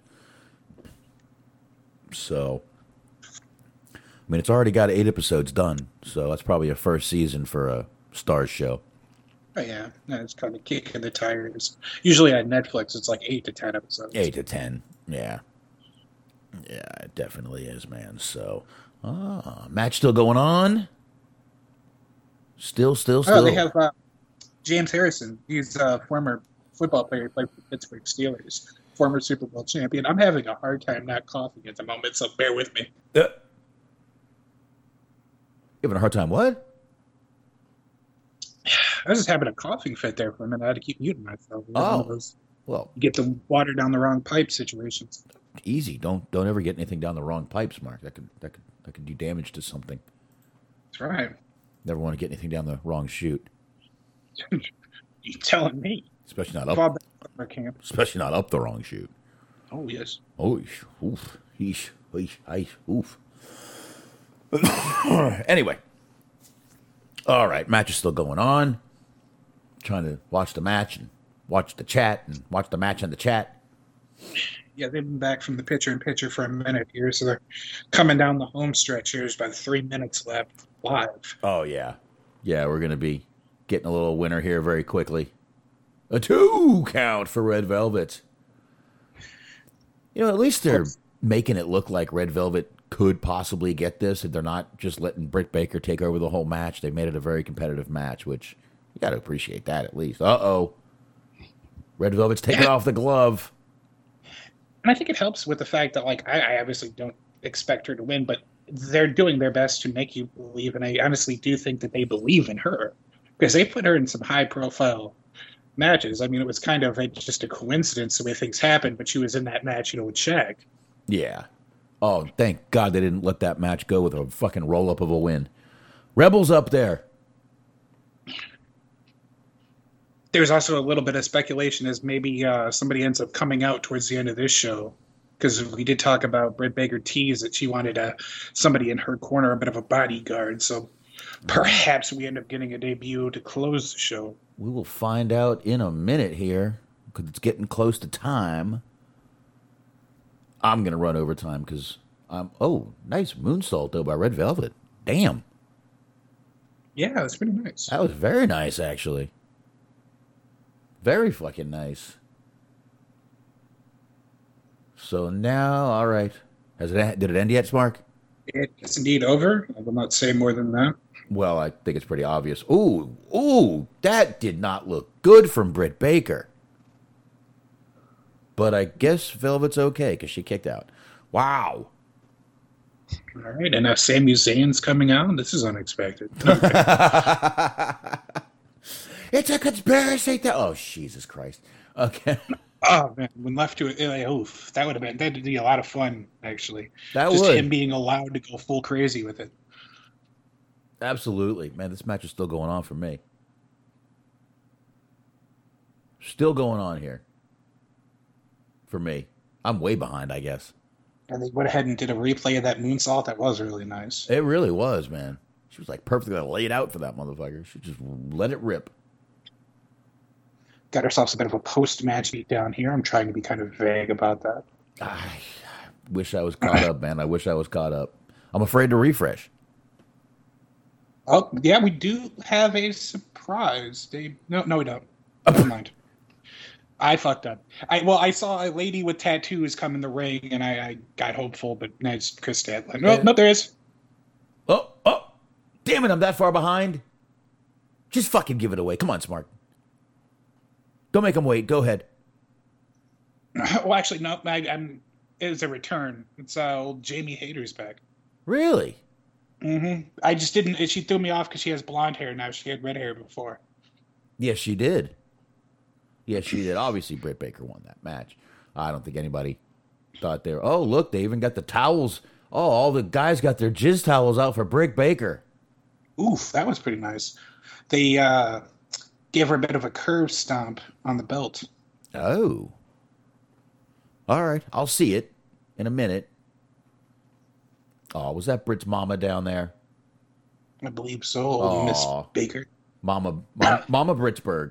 So, I mean, it's already got 8 episodes done. So that's probably a first season for a Starz show. Oh, yeah. It's kind of kicking the tires. Usually on Netflix, it's like 8 to 10 episodes. 8 to 10, yeah. Yeah, it definitely is, man. So, match still going on? Still. Oh, they have James Harrison. He's a former football player. He played for the Pittsburgh Steelers. Former Super Bowl champion. I'm having a hard time not coughing at the moment, so bear with me. You having a hard time what? I was just having a coughing fit there for a minute. I had to keep muting myself. Well, you get the water down the wrong pipe situations. Easy. Don't ever get anything down the wrong pipes, Mark. That could do damage to something. That's right. Never want to get anything down the wrong chute. You telling me? Especially not up. Especially not up the wrong chute. Oh yes. Oh, oof, oof. Anyway. All right, match is still going on. Trying to watch the match and watch the chat and watch the match and the chat. Yeah, they've been back from the pitcher-in-pitcher for a minute here, so they're coming down the home stretch here. There's about 3 minutes left live. Oh, yeah. Yeah, we're going to be getting a little winner here very quickly. A 2 count for Red Velvet. You know, at least they're making it look like Red Velvet could possibly get this, and they're not just letting Britt Baker take over the whole match. They made it a very competitive match, which you got to appreciate that at least. Uh-oh. Red Velvet's taking off the glove. And I think it helps with the fact that, like, I obviously don't expect her to win, but they're doing their best to make you believe, and I honestly do think that they believe in her, because they put her in some high-profile matches. I mean, it was kind of just a coincidence the way things happened, but she was in that match, with Shaq. Yeah. Oh, thank God they didn't let that match go with a fucking roll-up of a win. Rebel's up there. There's also a little bit of speculation as maybe somebody ends up coming out towards the end of this show, because we did talk about Britt Baker tease that she wanted somebody in her corner, a bit of a bodyguard. So perhaps we end up getting a debut to close the show. We will find out in a minute here, because it's getting close to time. I'm going to run over time because nice moonsault, though, by Red Velvet. Damn. Yeah, that's pretty nice. That was very nice, actually. Very fucking nice. So now, all right. Did it end yet, Smark? It's indeed over. I will not say more than that. Well, I think it's pretty obvious. Ooh, that did not look good from Britt Baker. But I guess Velvet's okay because she kicked out. Wow. All right, and now Sami Zayn's coming out. This is unexpected. It's a conspiracy. Oh, Jesus Christ. Okay. Oh, man. When left to it, that'd be a lot of fun, actually. That Just would. him being allowed to go full crazy with it. Absolutely. Man, this match is still going on for me. Still going on here. For me. I'm way behind, I guess. And they went ahead and did a replay of that moonsault. That was really nice. It really was, man. She was like perfectly laid out for that motherfucker. She just let it rip. Got ourselves a bit of a post-match beat down here. I'm trying to be kind of vague about that. I wish I was caught up, man. I wish I was caught up. I'm afraid to refresh. Oh, yeah, we do have a surprise. No, we don't. Never mind. I fucked up. I saw a lady with tattoos come in the ring, and I got hopeful, but no, it's Chris Statlander. No, there is. Oh, damn it, I'm that far behind. Just fucking give it away. Come on, Smart. Don't make him wait. Go ahead. Well, actually, no. It's a return. It's old Jamie Hayter's back. Really? Mm-hmm. I just didn't. She threw me off because she has blonde hair now. She had red hair before. Yes, she did. Yes, she did. Obviously, Britt Baker won that match. I don't think anybody thought they were. Oh, look, they even got the towels. Oh, all the guys got their jizz towels out for Britt Baker. Oof, that was pretty nice. They gave her a bit of a curve stomp on the belt. Oh. All right, I'll see it in a minute. Oh, was that Britt's mama down there? I believe so, Miss Baker. Mama Britsburg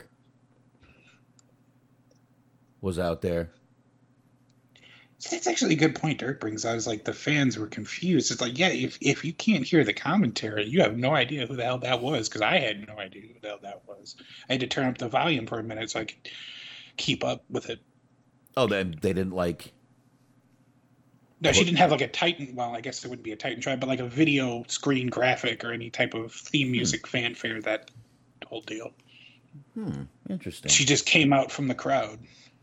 was out there. That's actually a good point Dirk brings out. Is like the fans were confused. It's like, yeah, if you can't hear the commentary, you have no idea who the hell that was, because I had no idea who the hell that was. I had to turn up the volume for a minute so I could keep up with it. Oh, they didn't like... No, she didn't have like a Titan. Well, I guess it wouldn't be a Titan tribe, but like a video screen graphic or any type of theme music fanfare, that whole deal. Interesting. She just came out from the crowd.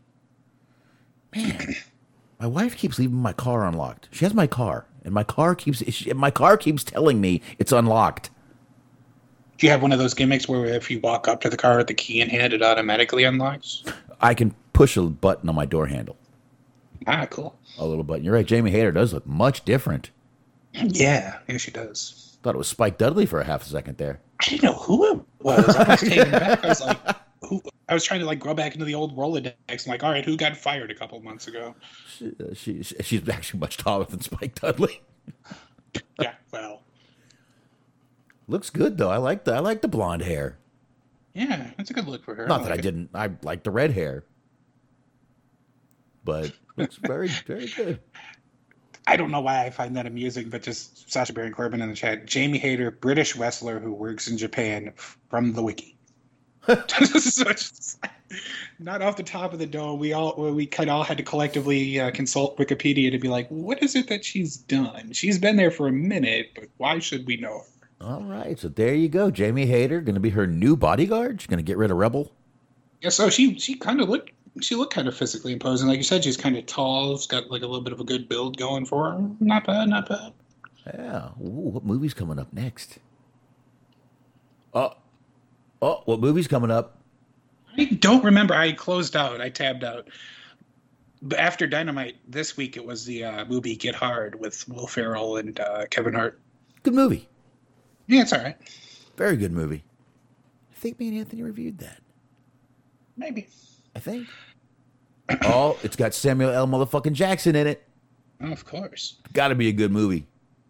Man, my wife keeps leaving my car unlocked. She has my car, and my car keeps telling me it's unlocked. Do you have one of those gimmicks where if you walk up to the car with the key in hand, it automatically unlocks? I can push a button on my door handle. Ah, cool. A little button. You're right. Jamie Hayter does look much different. Yeah, she does. Thought it was Spike Dudley for a half a second there. I didn't know who it was. I was taken back. I was like, who? I was trying to like go back into the old Rolodex. I'm like, all right, who got fired a couple months ago? She's actually much taller than Spike Dudley. Yeah, well, looks good though. I like the blonde hair. Yeah, that's a good look for her. Not that I didn't. I like the red hair. but looks very, very good. I don't know why I find that amusing, but just Sacha Baron Corbin in the chat. Jamie Hayter, British wrestler who works in Japan, from the wiki. So just, not off the top of the dome. We kind of all had to collectively consult Wikipedia to be like, what is it that she's done? She's been there for a minute, but why should we know her? All right, so there you go. Jamie Hayter going to be her new bodyguard. She's going to get rid of Rebel. Yeah, so she kind of looked. She looked kind of physically imposing. Like you said, she's kind of tall. She's got like a little bit of a good build going for her. Not bad, not bad. Yeah. Ooh, what movie's coming up next? Oh, what movie's coming up? I don't remember. I closed out. I tabbed out. But after Dynamite this week, it was the movie Get Hard with Will Ferrell and Kevin Hart. Good movie. Yeah, it's all right. Very good movie. I think me and Anthony reviewed that. Maybe. I think. Oh, it's got Samuel L. motherfucking Jackson in it. Oh, of course. Got to be a good movie.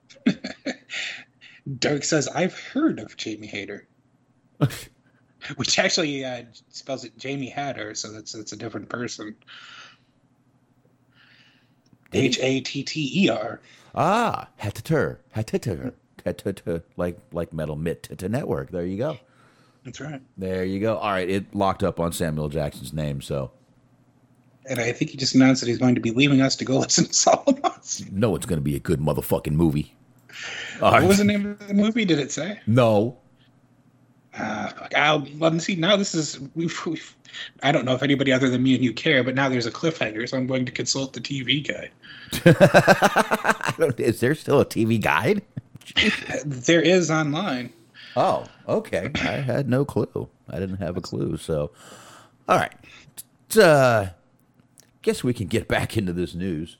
Dirk says, I've heard of Jamie Hayter. Which actually spells it Jamie Hatter, so that's a different person. Hatter. Ah, Hatter. Like Metal Mitt Network. There you go. That's right. There you go. All right, it locked up on Samuel Jackson's name, so. And I think he just announced that he's going to be leaving us to go listen to Solomons. No, it's going to be a good motherfucking movie. What was the name of the movie? Did it say? No. I'll let me see. Now this is we've I don't know if anybody other than me and you care, but now there's a cliffhanger, so I'm going to consult the TV guide. Is there still a TV guide? There is online. Oh, okay. I had no clue. I didn't have a clue. So, all right. Guess we can get back into this news.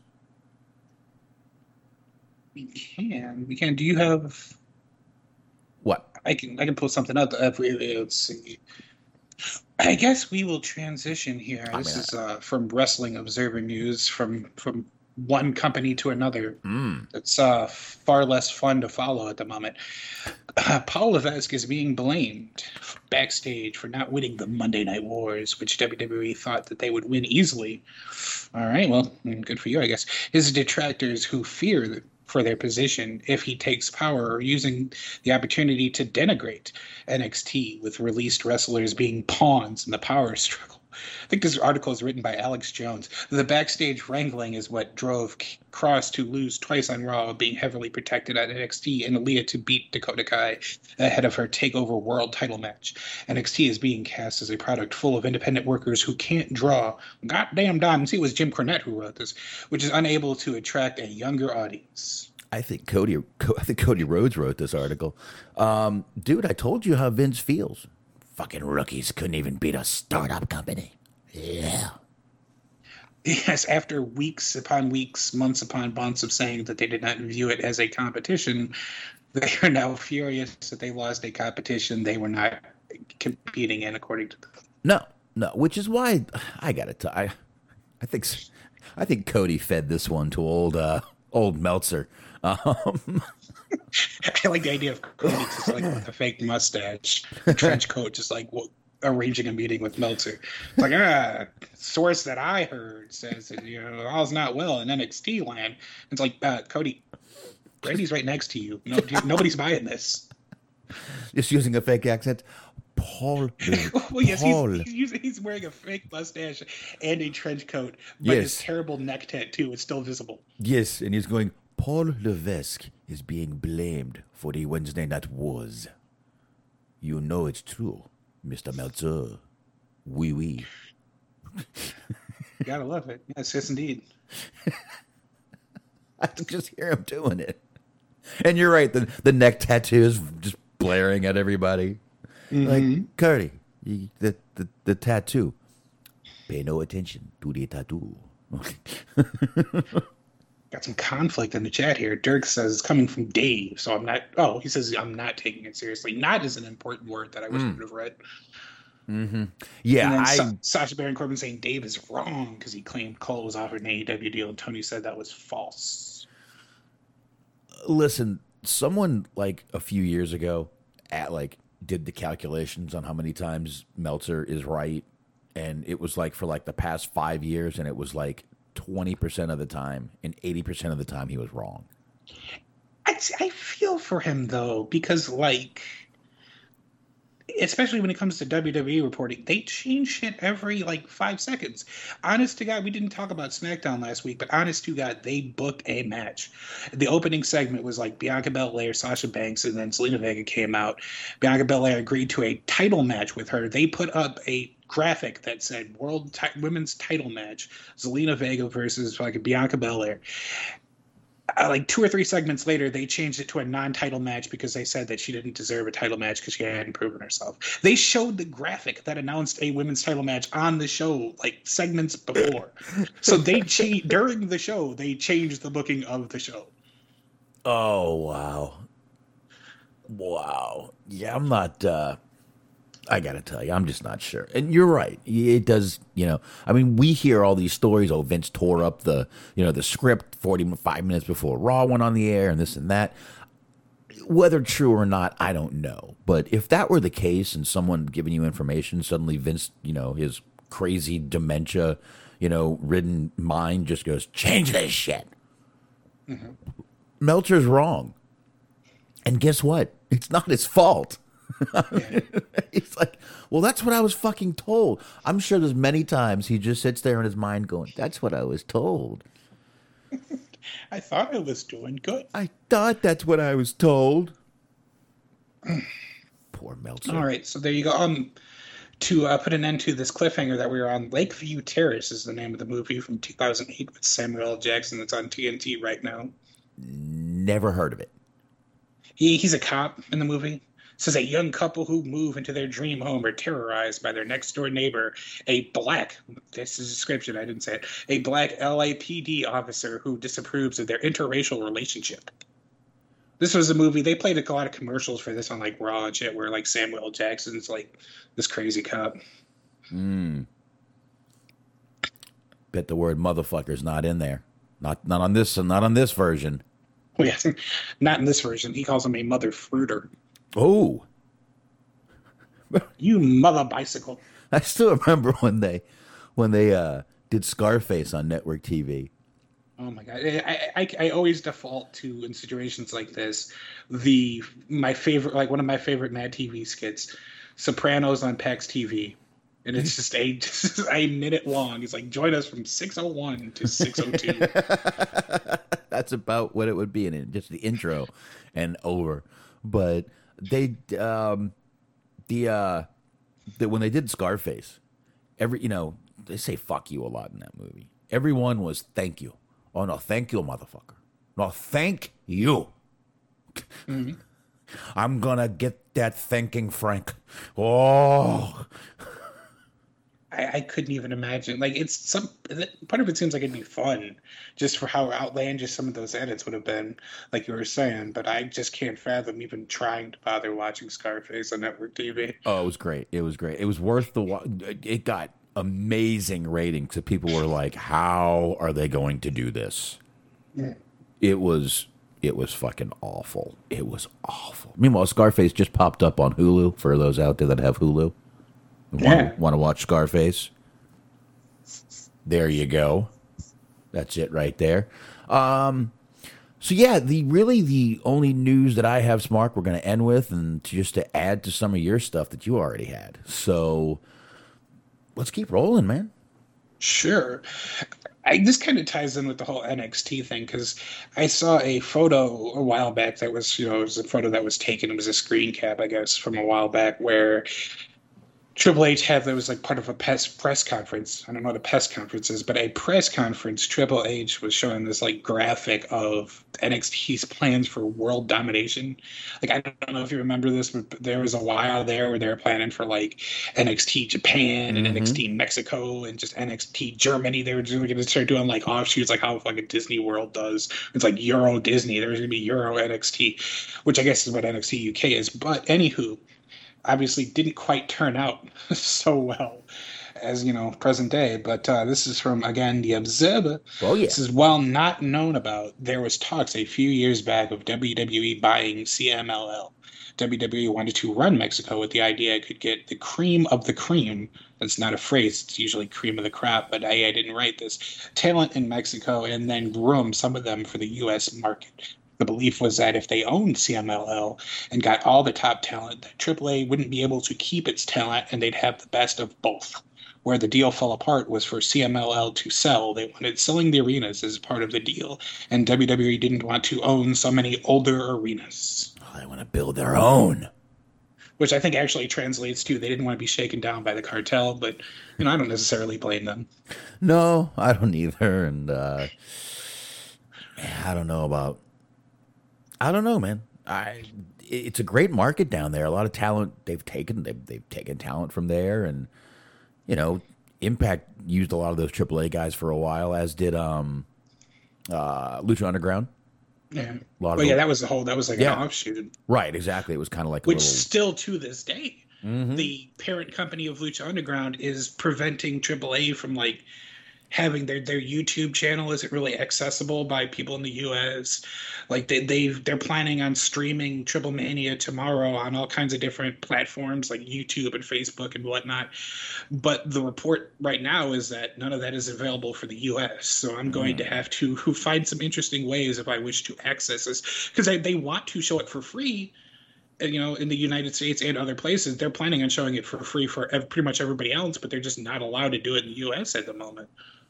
We can. Do you have? What? I can pull something up. Let's see. I guess we will transition here. This is from Wrestling Observer News from one company to another. It's far less fun to follow at the moment. Paul Levesque is being blamed backstage for not winning the Monday Night Wars, which WWE thought that they would win easily. All right, well, good for you, I guess. His detractors who fear for their position if he takes power are using the opportunity to denigrate NXT with released wrestlers being pawns in the power struggle. I think this article is written by Alex Jones. The backstage wrangling is what drove Cross to lose twice on Raw, being heavily protected at NXT, and Aaliyah to beat Dakota Kai ahead of her TakeOver World title match. NXT is being cast as a product full of independent workers who can't draw goddamn diamonds. See, it was Jim Cornette who wrote this, which is unable to attract a younger audience. I think Cody Rhodes wrote this article. Dude, I told you how Vince feels. Fucking rookies couldn't even beat a startup company. Yeah. Yes, after weeks upon weeks, months upon months of saying that they did not view it as a competition, they are now furious that they lost a competition they were not competing in, according to them. No, which is why I got to tell I think Cody fed this one to old Meltzer. I like the idea of Cody just like with a fake mustache, trench coat, just like arranging a meeting with Meltzer. It's like, source that I heard says that, all's not well in NXT land. It's like, Cody, Brady's right next to you. Nobody's buying this. Just using a fake accent. Paul. Well, yes, he's wearing a fake mustache and a trench coat, but his terrible neck tattoo is still visible. Yes, and he's going, Paul Levesque is being blamed for the Wednesday Night Wars. You know it's true, Mr. Meltzer. Oui. Gotta love it. Yes, indeed. I can just hear him doing it. And you're right, the neck tattoo is just blaring at everybody. Mm-hmm. Like, Cody, the tattoo. Pay no attention to the tattoo. Got some conflict in the chat here. Dirk says it's coming from Dave, so I'm not. Oh, he says I'm not taking it seriously. Not is an important word that I wish I would have read. Mm-hmm. Yeah, and then Sacha Baron Corbin saying Dave is wrong because he claimed Cole was offered an AEW deal, and Tony said that was false. Listen, someone like a few years ago did the calculations on how many times Meltzer is right, and it was like for like the past 5 years, and it was like 20% of the time, and 80% of the time he was wrong. I feel for him though, because like, especially when it comes to WWE reporting, they change shit every like 5 seconds. Honest to God, we didn't talk about SmackDown last week, but honest to God, they booked a match. The opening segment was like Bianca Belair, Sasha Banks, and then Zelina Vega came out. Bianca Belair agreed to a title match with her. They put up a graphic that said women's title match, Zelina Vega versus like Bianca Belair. Like 2 or 3 segments later, they changed it to a non-title match because they said that she didn't deserve a title match because she hadn't proven herself. They showed the graphic that announced a women's title match on the show like segments before. So they during the show, they changed the booking of the show. Oh, wow. Wow. Yeah, I'm not... I got to tell you, I'm just not sure. And you're right. It does, I mean, we hear all these stories. Oh, Vince tore up the script 45 minutes before Raw went on the air and this and that. Whether true or not, I don't know. But if that were the case and someone giving you information, suddenly Vince, his crazy dementia, ridden mind just goes, change this shit. Mm-hmm. Meltzer's wrong. And guess what? It's not his fault. He's like, well, that's what I was fucking told. I'm sure there's many times he just sits there in his mind going, that's what I was told. I thought I was doing good. I thought that's what I was told. Poor Meltzer. All right, so there you go. To put an end to this cliffhanger that we were on, Lakeview Terrace is the name of the movie from 2008 with Samuel L. Jackson that's on TNT right now. Never heard of it. He's a cop in the movie. Says a young couple who move into their dream home are terrorized by their next-door neighbor, a black, this is a description, I didn't say it, a black LAPD officer who disapproves of their interracial relationship. This was a movie, they played a lot of commercials for this on like Raw and shit, where like Samuel L. Jackson's like this crazy cop. Bet the word motherfucker's not in there. Not on this version. Well, yeah, not in this version. He calls him a mother fruiter. Oh, you mother bicycle! I still remember when they did Scarface on network TV. Oh my god! I always default to, in situations like this, my favorite, like one of my favorite Mad TV skits, Sopranos on PAX TV, and it's just a minute long. It's like, join us from 6:01 to 6:02. That's about what it would be in just the intro and over, but. They when they did Scarface, they say fuck you a lot in that movie. Everyone was thank you. Oh no, thank you, motherfucker. No, thank you. Mm-hmm. I'm gonna get that thanking Frank. Oh, I couldn't even imagine. Like, part of it seems like it'd be fun just for how outlandish some of those edits would have been, like you were saying, but I just can't fathom even trying to bother watching Scarface on network TV. Oh, it was great. It was great. It was worth the watch. It got amazing ratings. So people were like, how are they going to do this? Yeah. It was fucking awful. It was awful. Meanwhile, Scarface just popped up on Hulu for those out there that have Hulu. Want to watch Scarface? There you go. That's it right there. So yeah, the only news that I have, Smark, we're going to end with, and just to add to some of your stuff that you already had. So let's keep rolling, man. Sure. This kind of ties in with the whole NXT thing, because I saw a photo a while back that was, it was a photo that was taken. It was a screen cap, I guess, from a while back, where Triple H that was like part of a press conference. I don't know what a press conference is, but a press conference, Triple H was showing this like graphic of NXT's plans for world domination. Like, I don't know if you remember this, but there was a while there where they were planning for like NXT Japan and NXT Mexico and just NXT Germany. They were just going to start doing like offshoots, like how fucking Disney World does. It's like Euro Disney. There was going to be Euro NXT, which I guess is what NXT UK is. But anywho, obviously didn't quite turn out so well. as you know, present day. But this is from, again, The Observer. Oh, yeah. This is, while not known about, there was talks a few years back of WWE buying CMLL. WWE wanted to run Mexico with the idea it could get the cream of the cream. That's not a phrase. It's usually cream of the crop, but I didn't write this. Talent in Mexico, and then groom some of them for the U.S. market. The belief was that if they owned CMLL and got all the top talent, that AAA wouldn't be able to keep its talent, and they'd have the best of both. Where the deal fell apart was for CMLL to sell. They wanted selling the arenas as part of the deal, and WWE didn't want to own so many older arenas. Oh, they want to build their own. Which I think actually translates to they didn't want to be shaken down by the cartel, but I don't necessarily blame them. No, I don't either, and I don't know, man. It's a great market down there. A lot of talent they've taken talent from there, and Impact used a lot of those AAA guys for a while, as did Lucha Underground. Yeah. That was an offshoot. Right, exactly. It was kind of like still to this day, the parent company of Lucha Underground is preventing AAA from having their YouTube channel isn't really accessible by people in the US. They're planning on streaming Triple Mania tomorrow on all kinds of different platforms like YouTube and Facebook and whatnot. But the report right now is that none of that is available for the US. So I'm going to have to find some interesting ways if I wish to access this, because they want to show it for free. In the United States and other places, they're planning on showing it for free for pretty much everybody else, but they're just not allowed to do it in the U.S. at the moment.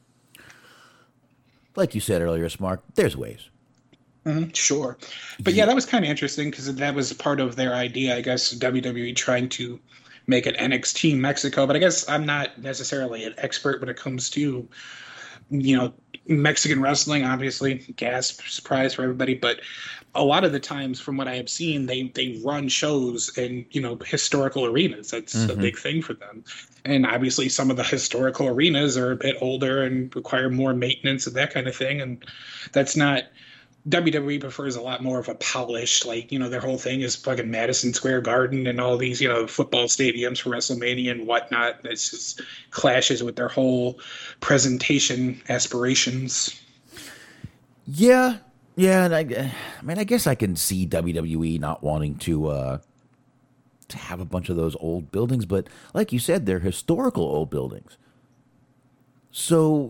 Like you said earlier, Smart, there's ways. Sure. But that was kind of interesting because that was part of their idea, I guess, WWE trying to make an NXT Mexico. But I guess I'm not necessarily an expert when it comes to, Mexican wrestling, obviously, gasp, surprise for everybody. But a lot of the times, from what I have seen, they run shows in, historical arenas. That's a big thing for them. And obviously some of the historical arenas are a bit older and require more maintenance and that kind of thing. And that's not, WWE prefers a lot more of a polished, their whole thing is fucking Madison Square Garden and all these, football stadiums for WrestleMania and whatnot. It's just clashes with their whole presentation aspirations. Yeah. Yeah. And I guess I can see WWE not wanting to have a bunch of those old buildings, but like you said, they're historical old buildings. So,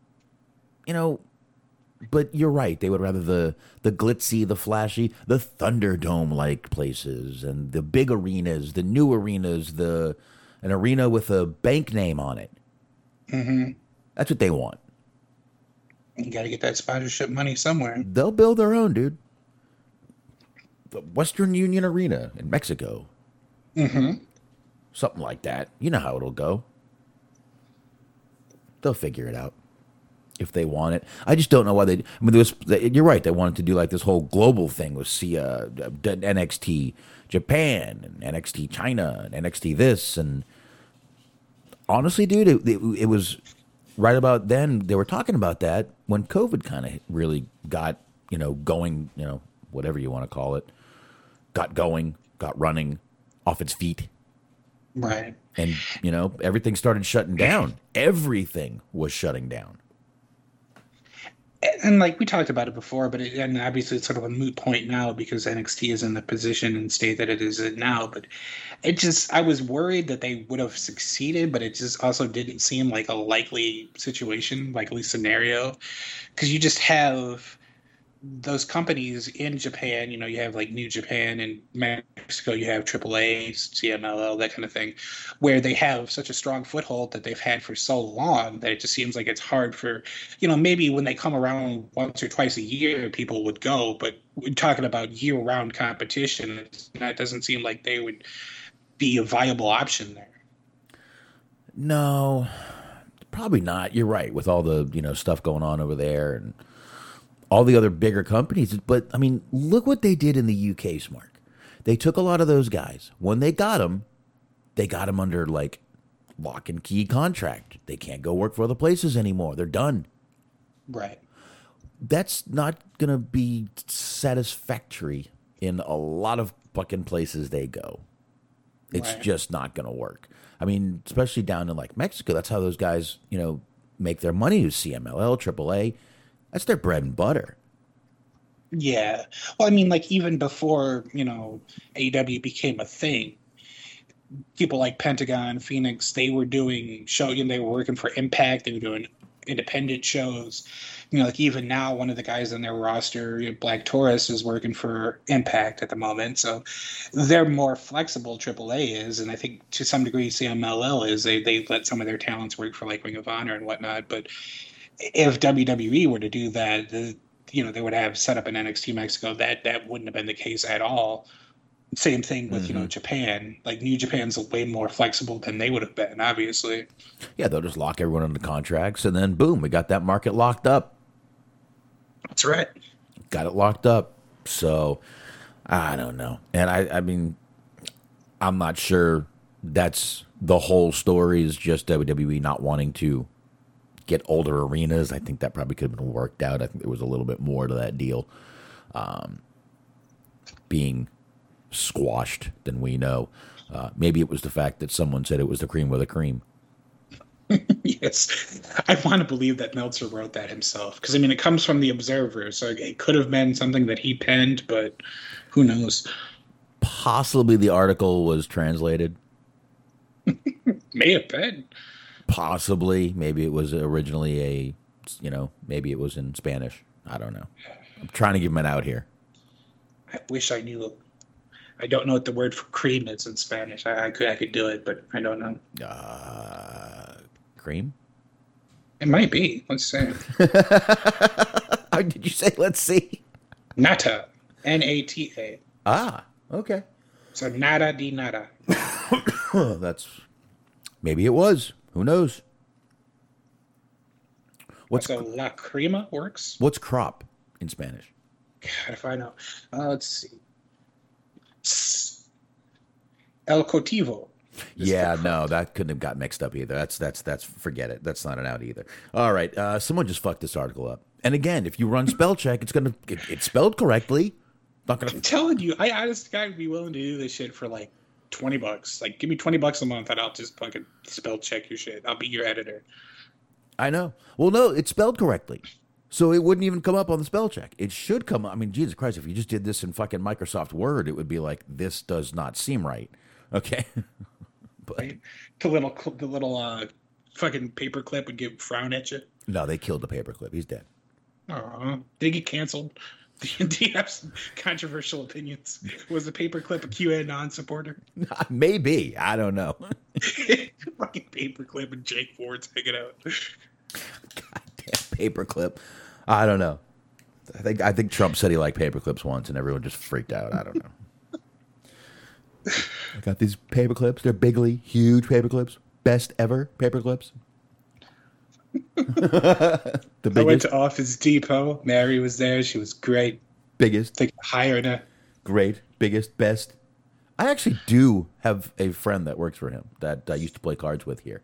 but you're right. They would rather the glitzy, the flashy, the Thunderdome-like places, and the big arenas, the new arenas, an arena with a bank name on it. Mm-hmm. That's what they want. You got to get that sponsorship money somewhere. They'll build their own, dude. The Western Union Arena in Mexico. Mm-hmm. Something like that. You know how it'll go. They'll figure it out if they want it. I just don't know why they. You're right. They wanted to do this whole global thing with NXT Japan and NXT China and NXT this, and honestly, dude, it was right about then they were talking about that when COVID kind of really got going, whatever you want to call it, got going, got running off its feet. Right. And, everything started shutting down. Everything was shutting down. And we talked about it before, but and obviously it's sort of a moot point now because NXT is in the position and state that it is in now. But I was worried that they would have succeeded, but it just also didn't seem like a likely situation, likely scenario, because you just have those companies in Japan, you have New Japan, and Mexico, you have AAA, CMLL, that kind of thing, where they have such a strong foothold that they've had for so long that it just seems like it's hard for, maybe when they come around once or twice a year, people would go, but we're talking about year-round competition. That doesn't seem like they would be a viable option there. No, probably not. You're right, with all the, stuff going on over there and all the other bigger companies. But, look what they did in the UK, Smart. They took a lot of those guys. When they got them under, lock and key contract. They can't go work for other places anymore. They're done. Right. That's not going to be satisfactory in a lot of fucking places they go. It's Right. just not going to work. I mean, especially down in like Mexico, that's how those guys, make their money. Is CMLL, AAA. That's their bread and butter. Yeah. Well, I mean, like even before, AEW became a thing, people like Pentagon, Phoenix, they were doing they were working for Impact, they were doing independent shows. Like even now, one of the guys on their roster, Black Taurus, is working for Impact at the moment. So they're more flexible, AAA is, and I think to some degree CMLL is. They let some of their talents work for like Ring of Honor and whatnot. But if WWE were to do that, they would have set up an NXT Mexico. That wouldn't have been the case at all. Same thing with, Japan. Like, New Japan's way more flexible than they would have been, obviously. Yeah, they'll just lock everyone into contracts, and then, boom, we got that market locked up. That's right. Got it locked up. So, I don't know. And, I mean, I'm not sure that's the whole story is just WWE not wanting to get older arenas. I think that probably could have been worked out. I think there was a little bit more to that deal being squashed than we know. Maybe it was the fact that someone said it was the cream of the cream. Yes. I want to believe that Meltzer wrote that himself. Because, I mean, it comes from The Observer, so it could have been something that he penned, but who knows? Possibly the article was translated. May have been. Possibly. Maybe it was originally maybe it was in Spanish. I don't know. I'm trying to give him an out here. I wish I knew. I don't know what the word for cream is in Spanish. I could do it, but I don't know. Cream? It might be. Let's see. How did you say? Let's see. Nata. Nata. Ah, okay. So nada di nada. That's maybe it was. Who knows? So la crema works? What's crop in Spanish? God, if I know. Let's see. El Cotivo. Yeah, no, that couldn't have got mixed up either. That's forget it. That's not an out either. All right, someone just fucked this article up. And again, if you run spell check, it's spelled correctly. Not gonna. I'm telling you, I honestly would be willing to do this shit for like $20. Like, give me $20 a month, and I'll just fucking spell check your shit. I'll be your editor. I know. Well, no, it's spelled correctly. So it wouldn't even come up on the spell check. It should come up. I mean, Jesus Christ, if you just did this in fucking Microsoft Word, it would be like, this does not seem right. Okay? But Right? The little fucking paperclip would frown at you. no, they killed the paperclip. He's dead. Did he get canceled? Do you have some controversial opinions? Was the paperclip a QAnon supporter? Maybe. I don't know. Fucking paperclip and Jake Ford's hanging out. Goddamn paperclip. I don't know. I think Trump said he liked paperclips once, and everyone just freaked out. I don't know. I got these paperclips. They're bigly, huge paperclips. Best ever paperclips. I went to Office Depot. Mary was there. She was great. Biggest. They hired her. Great. Biggest. Best. I actually do have a friend that works for him that I used to play cards with here.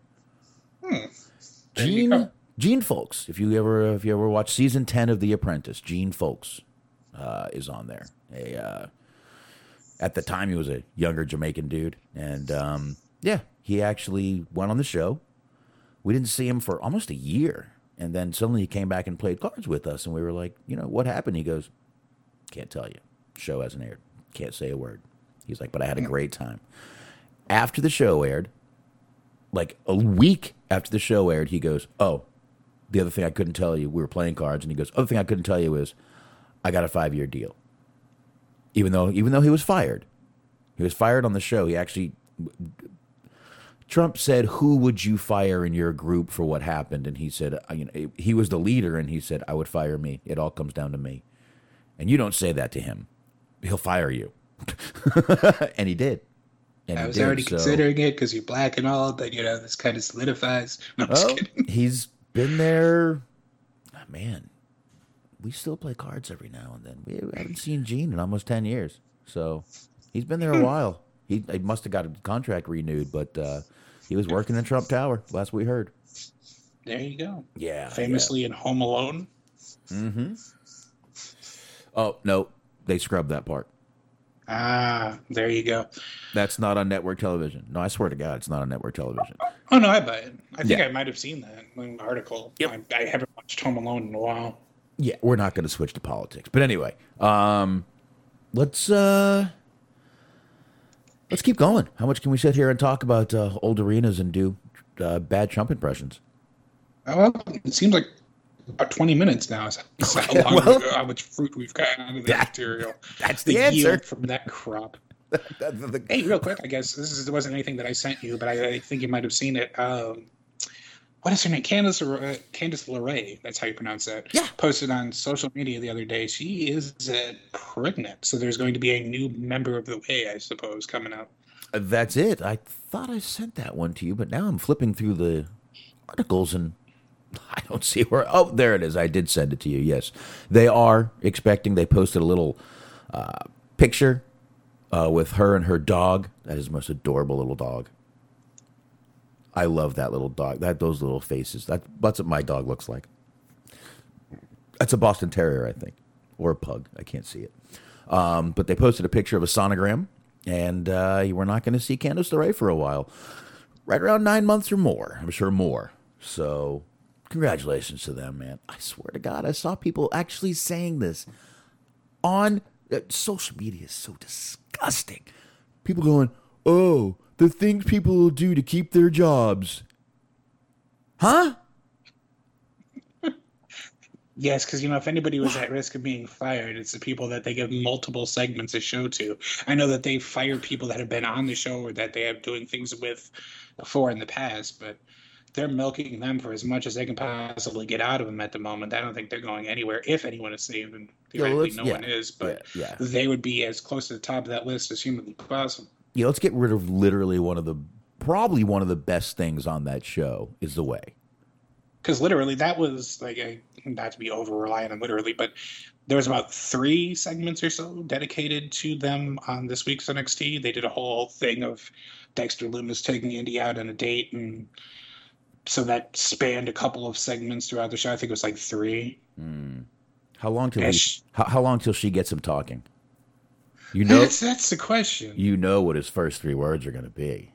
Gene Folks. If you ever watch season 10 of The Apprentice, Gene Folks is on there. At the time, he was a younger Jamaican dude, and he actually went on the show. We didn't see him for almost a year, and then suddenly he came back and played cards with us, and we were like, what happened? He goes, can't tell you. Show hasn't aired. Can't say a word. He's like, but I had a great time. After the show aired, like a week after the show aired, he goes, oh, the other thing I couldn't tell you, we were playing cards, and he goes, other thing I couldn't tell you is I got a 5-year deal. Even though he was fired. He was fired on the show. He actually... Trump said, who would you fire in your group for what happened? And he said, he was the leader, and he said, I would fire me. It all comes down to me. And you don't say that to him. He'll fire you. And he did. And I was already considering it because you're black and all, but, this kind of solidifies. No, I'm just kidding. He's been there. Oh, man, we still play cards every now and then. We haven't seen Gene in almost 10 years. So he's been there a while. He must have got a contract renewed, but he was working in Trump Tower, last we heard. There you go. Yeah. Famously in Home Alone. Mm-hmm. Oh, no. They scrubbed that part. Ah, there you go. That's not on network television. No, I swear to God, it's not on network television. Oh no, I buy it. I think I might have seen that in the article. Yep. I haven't watched Home Alone in a while. Yeah, we're not going to switch to politics. But anyway, let's keep going. How much can we sit here and talk about old arenas and do bad Trump impressions? Well, it seems like about 20 minutes now. Is how much fruit we've gotten out of that material. That's the answer yield from that crop. Hey, real quick, I guess wasn't anything that I sent you, but I think you might have seen it. What is her name? Candice LeRae. That's how you pronounce that. Yeah. Posted on social media the other day. She is pregnant, so there's going to be a new member of the Way, I suppose, coming out. That's it. I thought I sent that one to you, but now I'm flipping through the articles and I don't see where. Oh, there it is. I did send it to you. Yes, they are expecting. They posted a little picture with her and her dog. That is the most adorable little dog. I love that little dog. Those little faces. That's what my dog looks like. That's a Boston Terrier, I think, or a pug. I can't see it. But they posted a picture of a sonogram, and we're not going to see Candice LeRae for a while. Right around 9 months or more. I'm sure more. So, congratulations to them, man. I swear to God, I saw people actually saying this on social media. Is so disgusting. People going, oh, the things people will do to keep their jobs. Huh? Yes, because, if anybody was at risk of being fired, it's the people that they give multiple segments of show to. I know that they fired people that have been on the show or that they have doing things with before in the past, but they're milking them for as much as they can possibly get out of them at the moment. I don't think they're going anywhere, if anyone is saved, and theoretically no one is, but they would be as close to the top of that list as humanly possible. Yeah, let's get rid of literally probably one of the best things on that show is The Way. Because literally, that was not to be over reliant on literally, but there was about 3 segments or so dedicated to them on this week's NXT. They did a whole thing of Dexter Lumis taking Indy out on a date, and so that spanned a couple of segments throughout the show. I think it was like 3. How long till she gets him talking? That's the question. You know what his first 3 words are going to be.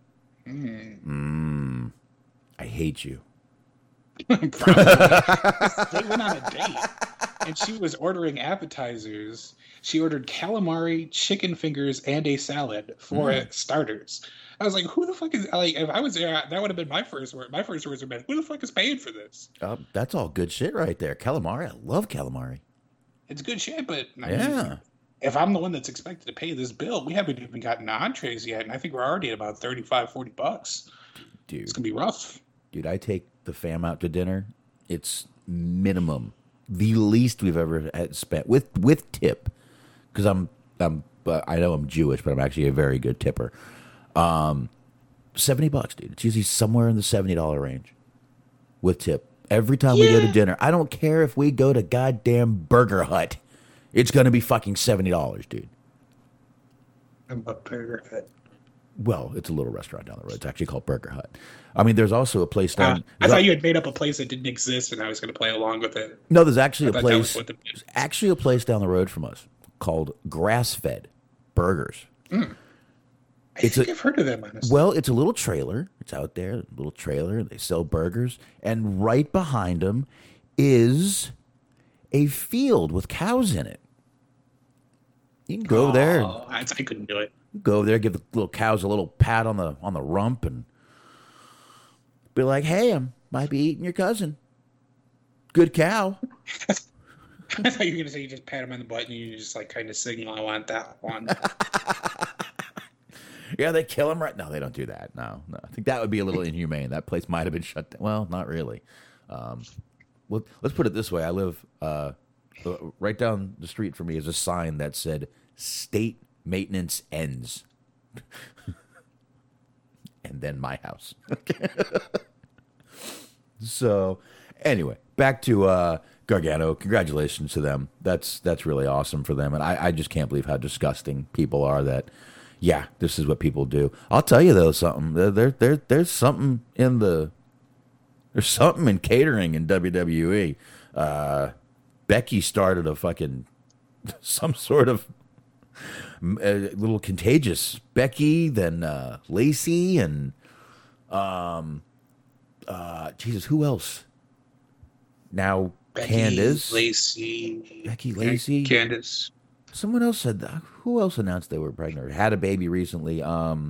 I hate you. They went on a date, and she was ordering appetizers. She ordered calamari, chicken fingers, and a salad for starters. I was like, who the fuck is, if I was there, that would have been my first word. My first words would have been, who the fuck is paying for this? That's all good shit right there. Calamari, I love calamari. It's good shit, but I mean, if I'm the one that's expected to pay this bill, we haven't even gotten entrees yet, and I think we're already at about $35-$40. Dude, it's gonna be rough. Dude, I take the fam out to dinner. It's minimum, the least we've ever spent with tip, because I know I'm Jewish, but I'm actually a very good tipper. $70, dude. It's usually somewhere in the $70 range with tip every time we go to dinner. I don't care if we go to goddamn Burger Hut. It's going to be fucking $70, dude. I'm a Burger Hut. Well, it's a little restaurant down the road. It's actually called Burger Hut. I mean, there's also a place down. I thought you had made up a place that didn't exist, and I was going to play along with it. No, there's actually a place. Actually, a place down the road from us called Grass Fed Burgers. I think I've heard of them, honestly. Well, it's a little trailer. It's out there, a little trailer. They sell burgers, and right behind them is a field with cows in it. You can go there. I couldn't do it. Go there, give the little cows a little pat on the rump, and be like, "Hey, I might be eating your cousin. Good cow." I thought you were gonna say you just pat him on the butt and you just kind of signal, "I want that one." Yeah, they kill him right. No, they don't do that. No. I think that would be a little inhumane. That place might have been shut down. Well, not really. Well, let's put it this way. I live right down the street from me is a sign that said "State Maintenance Ends," and then my house. So, anyway, back to Gargano. Congratulations to them. That's really awesome for them, and I just can't believe how disgusting people are. That, yeah, this is what people do. I'll tell you though, something. There's something in there's something in catering in WWE. Becky started a fucking some sort of A little contagious. Becky, then Lacey, and Jesus, who else? Now Becky, Candace, Lacey, Becky, Lacey, Candace. Someone else said that. Who else announced they were pregnant or had a baby recently? I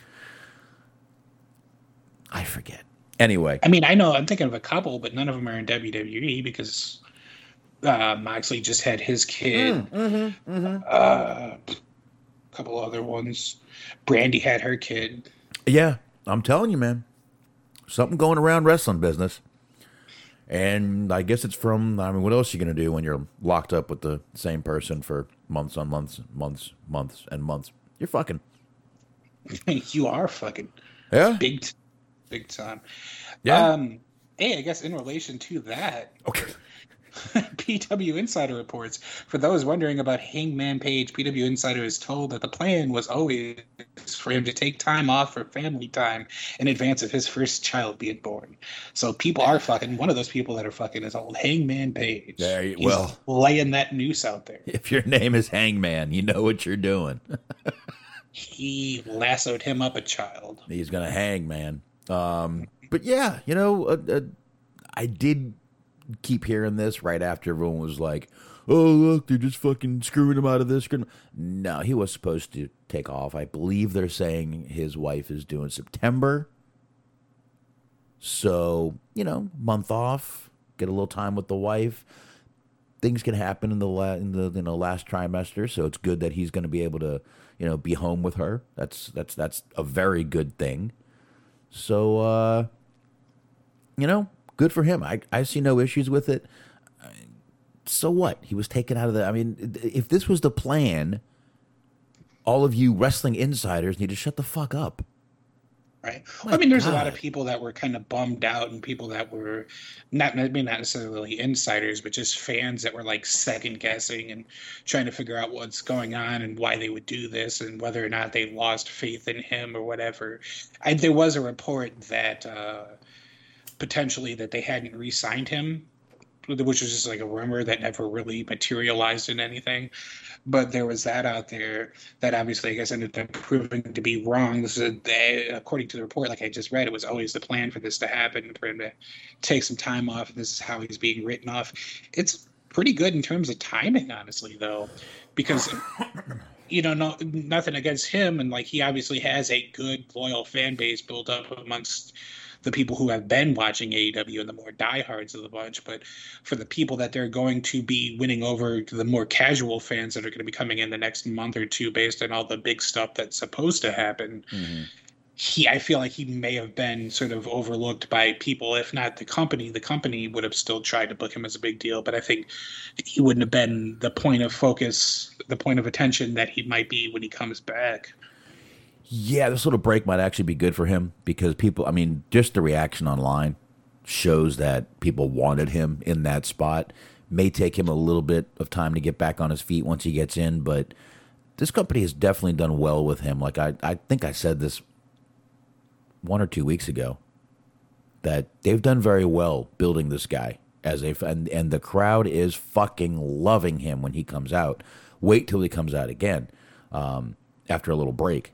forget. Anyway, I mean, I know I'm thinking of a couple, but none of them are in WWE because Moxley just had his kid. A couple other ones. Brandy had her kid. Yeah, I'm telling you, man. Something going around wrestling business. And I guess it's from, I mean, what else are you going to do when you're locked up with the same person for months on months, months and months? You're fucking. You are fucking. Yeah. Big time. Yeah. Hey, I guess in relation to that. Okay. PW Insider reports. For those wondering about Hangman Page, PW Insider is told that the plan was always for him to take time off for family time in advance of his first child being born. So people are fucking. One of those people that are fucking is old Hangman Page. He's laying that noose out there. If your name is Hangman, you know what you're doing. He lassoed him up a child. He's gonna hang, man. But yeah, I did keep hearing this right after everyone was like, oh, look, they're just fucking screwing him out of this. No, he was supposed to take off. I believe they're saying his wife is due in September. So, month off, get a little time with the wife. Things can happen in the last trimester, so it's good that he's going to be able to, be home with her. That's a very good thing. So, good for him. I see no issues with it. So what? He was taken out of I mean, if this was the plan, all of you wrestling insiders need to shut the fuck up. Right. I mean, there's a lot of people that were kind of bummed out and people that were not necessarily insiders, but just fans that were like second guessing and trying to figure out what's going on and why they would do this and whether or not they lost faith in him or whatever. There was a report that potentially that they hadn't re-signed him, which was just like a rumor that never really materialized in anything. But there was that out there that obviously I guess ended up proving to be wrong. This is according to the report, like I just read, it was always the plan for this to happen, for him to take some time off. This is how he's being written off. It's pretty good in terms of timing, honestly, though, because nothing against him, and like he obviously has a good loyal fan base built up amongst the people who have been watching AEW and the more diehards of the bunch, but for the people that they're going to be winning over to the more casual fans that are going to be coming in the next month or two based on all the big stuff that's supposed to happen, I feel like he may have been sort of overlooked by people, if not the company. The company would have still tried to book him as a big deal, but I think he wouldn't have been the point of focus, the point of attention that he might be when he comes back. Yeah, this little break might actually be good for him because just the reaction online shows that people wanted him in that spot. May take him a little bit of time to get back on his feet once he gets in, but this company has definitely done well with him. Like I think I said this 1 or 2 weeks ago, that they've done very well building this guy and the crowd is fucking loving him when he comes out. Wait till he comes out again after a little break.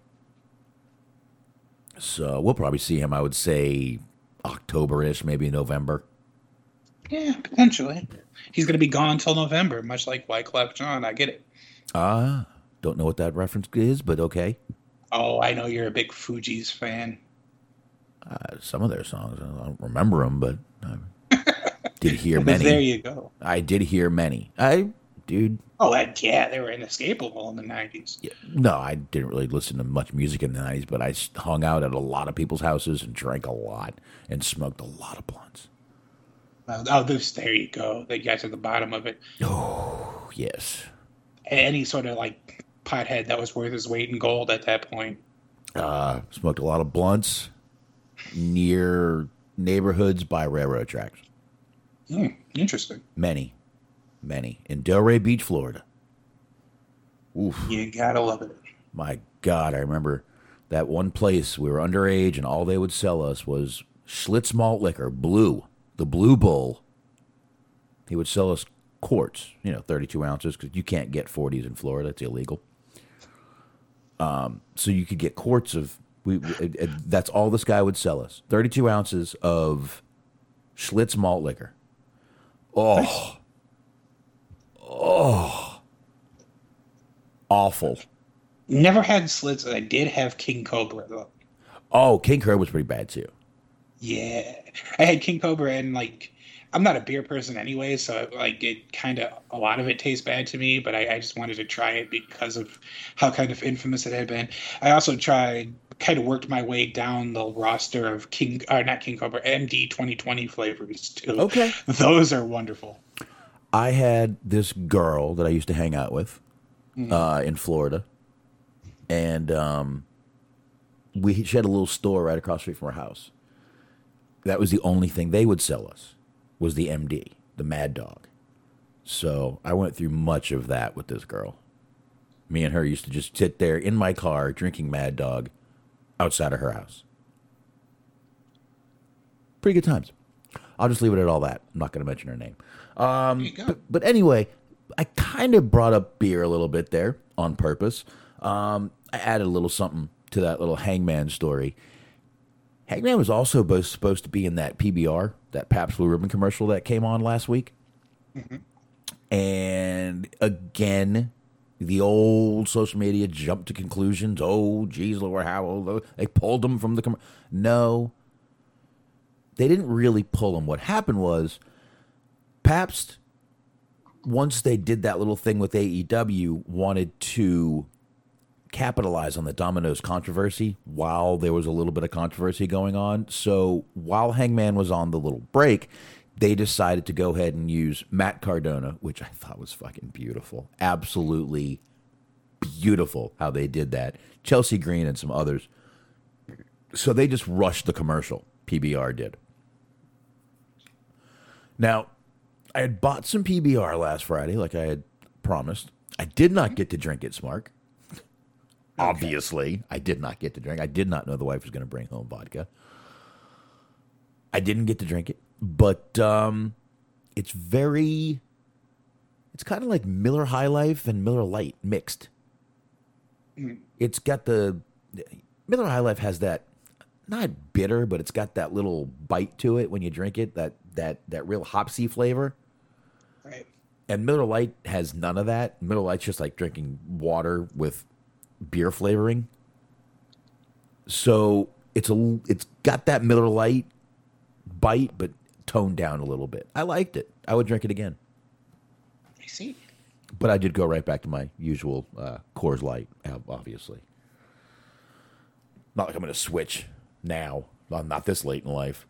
So we'll probably see him, I would say, October-ish, maybe November. Yeah, potentially. He's going to be gone till November, much like Wyclef Jean. I get it. Don't know what that reference is, but okay. Oh, I know you're a big Fugees fan. Some of their songs, I don't remember them, but I did hear many. There you go. I did hear many. Dude. Oh, yeah, they were inescapable in the 90s. Yeah, no, I didn't really listen to much music in the 90s, but I hung out at a lot of people's houses and drank a lot and smoked a lot of blunts. There you go. The guys at the bottom of it. Oh, yes. Any sort of like pothead that was worth his weight in gold at that point. Smoked a lot of blunts near neighborhoods by railroad tracks. Interesting. Many. In Delray Beach, Florida. Oof. You gotta love it. My God, I remember that one place we were underage and all they would sell us was Schlitz malt liquor, Blue, the Blue Bull. He would sell us quarts, 32 ounces, because you can't get 40s in Florida. It's illegal. So you could get quarts of. That's all this guy would sell us. 32 ounces of Schlitz malt liquor. Oh, awful. Never had Schlitz. I did have King Cobra though. Oh, King Cobra was pretty bad too. Yeah, I had King Cobra, and like, I'm not a beer person anyway, so like it kind of, a lot of it tastes bad to me. But I just wanted to try it because of how kind of infamous it had been. I also kind of worked my way down the roster of not King Cobra, MD 2020 flavors too. Okay, those are wonderful. I had this girl that I used to hang out with in Florida, and she had a little store right across the street from her house. That was the only thing they would sell us, was the MD, the Mad Dog. So I went through much of that with this girl. Me and her used to just sit there in my car drinking Mad Dog outside of her house. Pretty good times. I'll just leave it at all that. I'm not going to mention her name. But anyway, I kind of brought up beer a little bit there on purpose. I added a little something to that little Hangman story. Hangman was also supposed to be in that PBR, that Pabst Blue Ribbon commercial that came on last week. Mm-hmm. And again, the old social media jumped to conclusions. Oh, geez, Lord, how they pulled him from the commercial. No, they didn't really pull him. What happened was Pabst, once they did that little thing with AEW, wanted to capitalize on the Domino's controversy while there was a little bit of controversy going on. So while Hangman was on the little break, they decided to go ahead and use Matt Cardona, which I thought was fucking beautiful. Absolutely beautiful how they did that. Chelsea Green and some others. So they just rushed the commercial. PBR did. Now, I had bought some PBR last Friday, like I had promised. I did not get to drink it, Smark. Obviously, I did not get to drink. I did not know the wife was going to bring home vodka. I didn't get to drink it, but it's kind of like Miller High Life and Miller Lite mixed. It's got Miller High Life has that, not bitter, but it's got that little bite to it when you drink it, that real hopsy flavor. Right. And Miller Lite has none of that. Miller Lite's just like drinking water with beer flavoring. So it's got that Miller Lite bite, but toned down a little bit. I liked it. I would drink it again. I see. But I did go right back to my usual Coors Light, obviously. Not like I'm going to switch now. Not this late in life.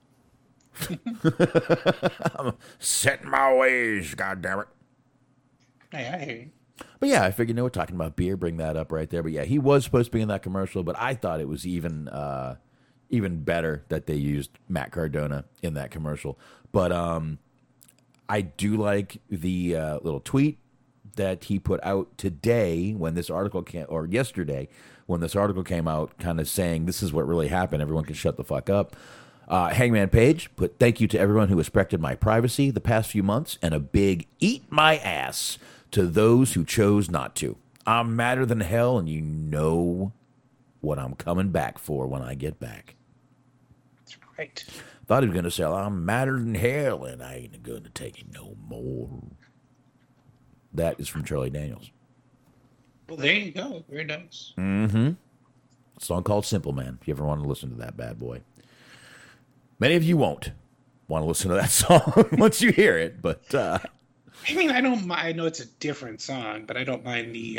I'm setting my ways, goddammit. Hey, I hear you. But yeah, I figured, we're talking about beer, bring that up right there. But yeah, he was supposed to be in that commercial, but I thought it was even better that they used Matt Cardona in that commercial. But I do like the little tweet that he put out today when this article or yesterday when this article came out, kind of saying this is what really happened. Everyone can shut the fuck up. Hangman Page put, "Thank you to everyone who respected my privacy the past few months, and a big eat my ass to those who chose not to. I'm madder than hell, and you know what I'm coming back for when I get back." That's right. Thought he was going to say, "I'm madder than hell, and I ain't going to take it no more." That is from Charlie Daniels. Well, there you go. Very nice. Mm-hmm. A song called Simple Man, if you ever want to listen to that bad boy. Many of you won't want to listen to that song once you hear it, but... I mean, I don't mind. I know it's a different song, but I don't mind the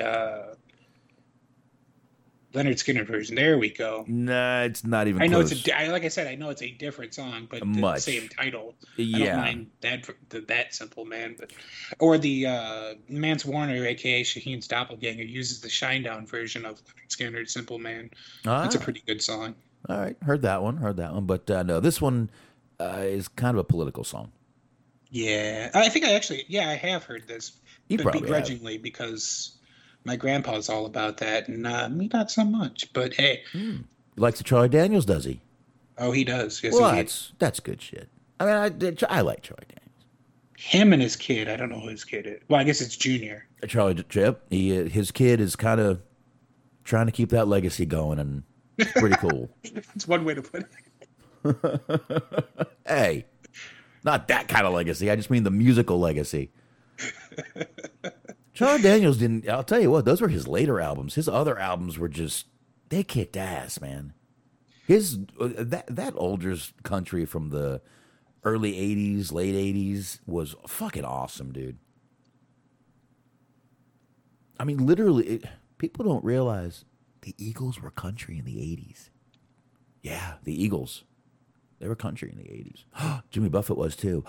Leonard Skinner version. There we go. Nah, it's not even I know close. it's like I said, I know it's a different song, but the same title. Yeah. I don't mind that Simple Man, or the Mance Warner, aka Shaheen's doppelganger, uses the Shinedown version of Leonard Skinner's Simple Man. It's a pretty good song. All right, heard that one, but no, this one is kind of a political song. Yeah, I think I have heard this, but begrudgingly, have. Because my grandpa's all about that, and me not so much. But hey, He likes the Charlie Daniels, does he? Oh, he does. Yes, well, that's good shit. I mean, I like Charlie Daniels. Him and his kid. I don't know who his kid is. Well, I guess it's Junior. Charlie Chip. His kid is kind of trying to keep that legacy going, and it's pretty cool. It's one way to put it. Hey, not that kind of legacy. I just mean the musical legacy. John Daniels didn't. I'll tell you what; those were his later albums. His other albums were just they kicked ass, man. His that Older's country from the early '80s, late '80s was fucking awesome, dude. I mean, literally, people don't realize the Eagles were country in the '80s. Yeah, the Eagles, they were country in the '80s. Jimmy Buffett was too.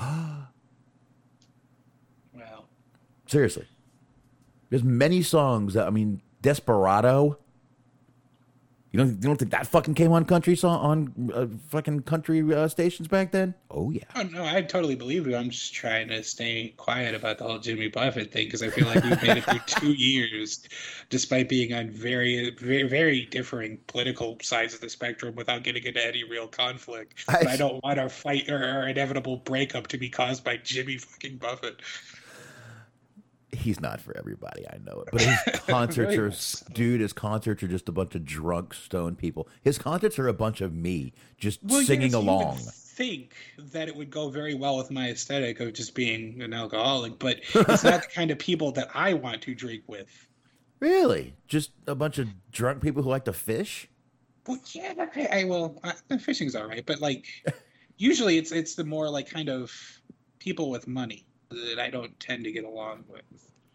Wow. Seriously, there's many songs that Desperado. You don't think that fucking came on country fucking country stations back then? Oh yeah. Oh no, I totally believe you. I'm just trying to stay quiet about the whole Jimmy Buffett thing because I feel like we've made it through 2 years, despite being on very, very, very differing political sides of the spectrum, without getting into any real conflict. But I don't want our fight or our inevitable breakup to be caused by Jimmy fucking Buffett. He's not for everybody, I know it. But his concerts his concerts are just a bunch of drunk, stoned people. His concerts are a bunch of me just singing along. You would think that it would go very well with my aesthetic of just being an alcoholic, but it's not the kind of people that I want to drink with. Really? Just a bunch of drunk people who like to fish? Well, yeah, fishing's all right, but like usually it's the more like kind of people with money that I don't tend to get along with.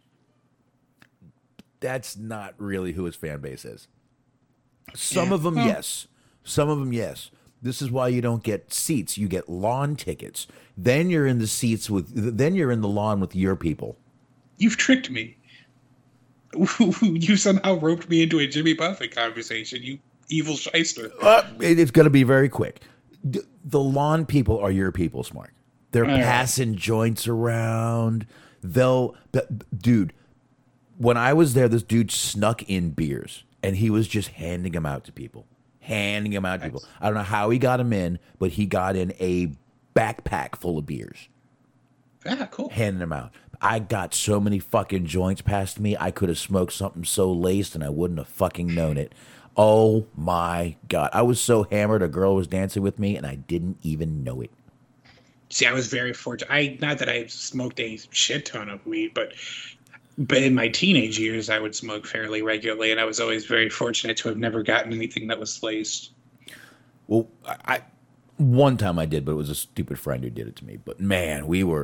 That's not really who his fan base is. Some of them, yes. Some of them, yes. This is why you don't get seats. You get lawn tickets. Then you're in the seats then you're in the lawn with your people. You've tricked me. You somehow roped me into a Jimmy Buffett conversation, you evil shyster. It's going to be very quick. The lawn people are your people, Smart. They're passing joints around. Dude, when I was there, this dude snuck in beers, and he was just handing them out to people. I don't know how he got them in, but he got in a backpack full of beers. Yeah, cool. Handing them out. I got so many fucking joints past me, I could have smoked something so laced, and I wouldn't have fucking known it. Oh, my God. I was so hammered, a girl was dancing with me, and I didn't even know it. See, I was very fortunate. Not that I smoked a shit ton of weed, but in my teenage years, I would smoke fairly regularly, and I was always very fortunate to have never gotten anything that was laced. Well, one time I did, but it was a stupid friend who did it to me. But man,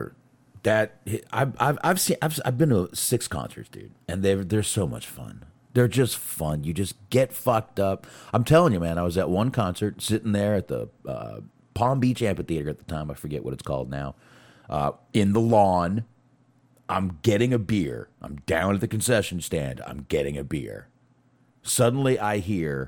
I've been to 6 concerts, dude, and they're so much fun. They're just fun. You just get fucked up. I'm telling you, man. I was at one concert, sitting there at the Palm Beach Amphitheater at the time. I forget what it's called now. In the lawn, I'm getting a beer. I'm down at the concession stand. I'm getting a beer. Suddenly I hear,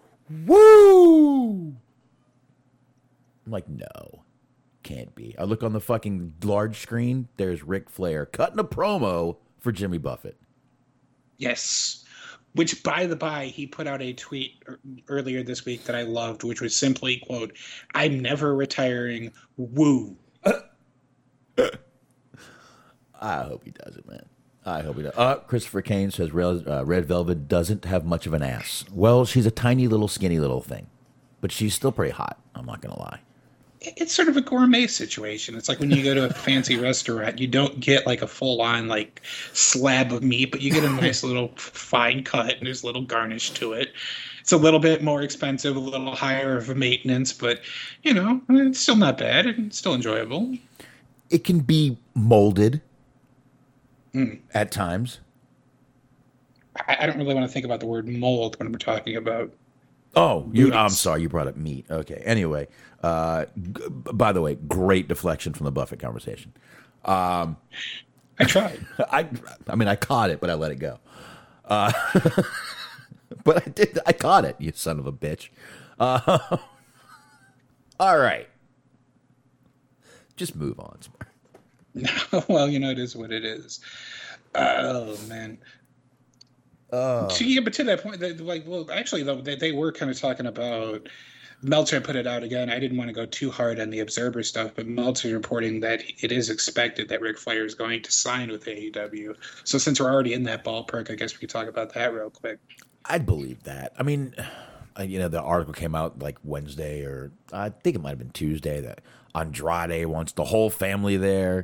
woo! I'm like, no, can't be. I look on the fucking large screen. There's Ric Flair cutting a promo for Jimmy Buffett. Yes. Which, by the by, he put out a tweet earlier this week that I loved, which was simply, quote, "I'm never retiring, woo." I hope he does it, man. I hope he does. Christopher Kane says Red Velvet doesn't have much of an ass. Well, she's a tiny little skinny little thing, but she's still pretty hot. I'm not going to lie. It's sort of a gourmet situation. It's like when you go to a fancy restaurant, you don't get like a full-on like slab of meat, but you get a nice little fine cut and there's a little garnish to it. It's a little bit more expensive, a little higher of a maintenance, but it's still not bad and still enjoyable. It can be molded at times. I don't really want to think about the word mold when we're talking about. Oh, I'm sorry. You brought up meat. Okay. Anyway, by the way, great deflection from the Buffett conversation. I tried. I caught it, but I let it go. But I did. I caught it, you son of a bitch. All right. Just move on. Well, it is what it is. Oh, man. But to that point, they were kind of talking about Meltzer put it out again. I didn't want to go too hard on the Observer stuff, but Meltzer reporting that it is expected that Ric Flair is going to sign with AEW. So since we're already in that ballpark, I guess we could talk about that real quick. I'd believe that. I mean, the article came out like Wednesday, or I think it might have been Tuesday, that Andrade wants the whole family there.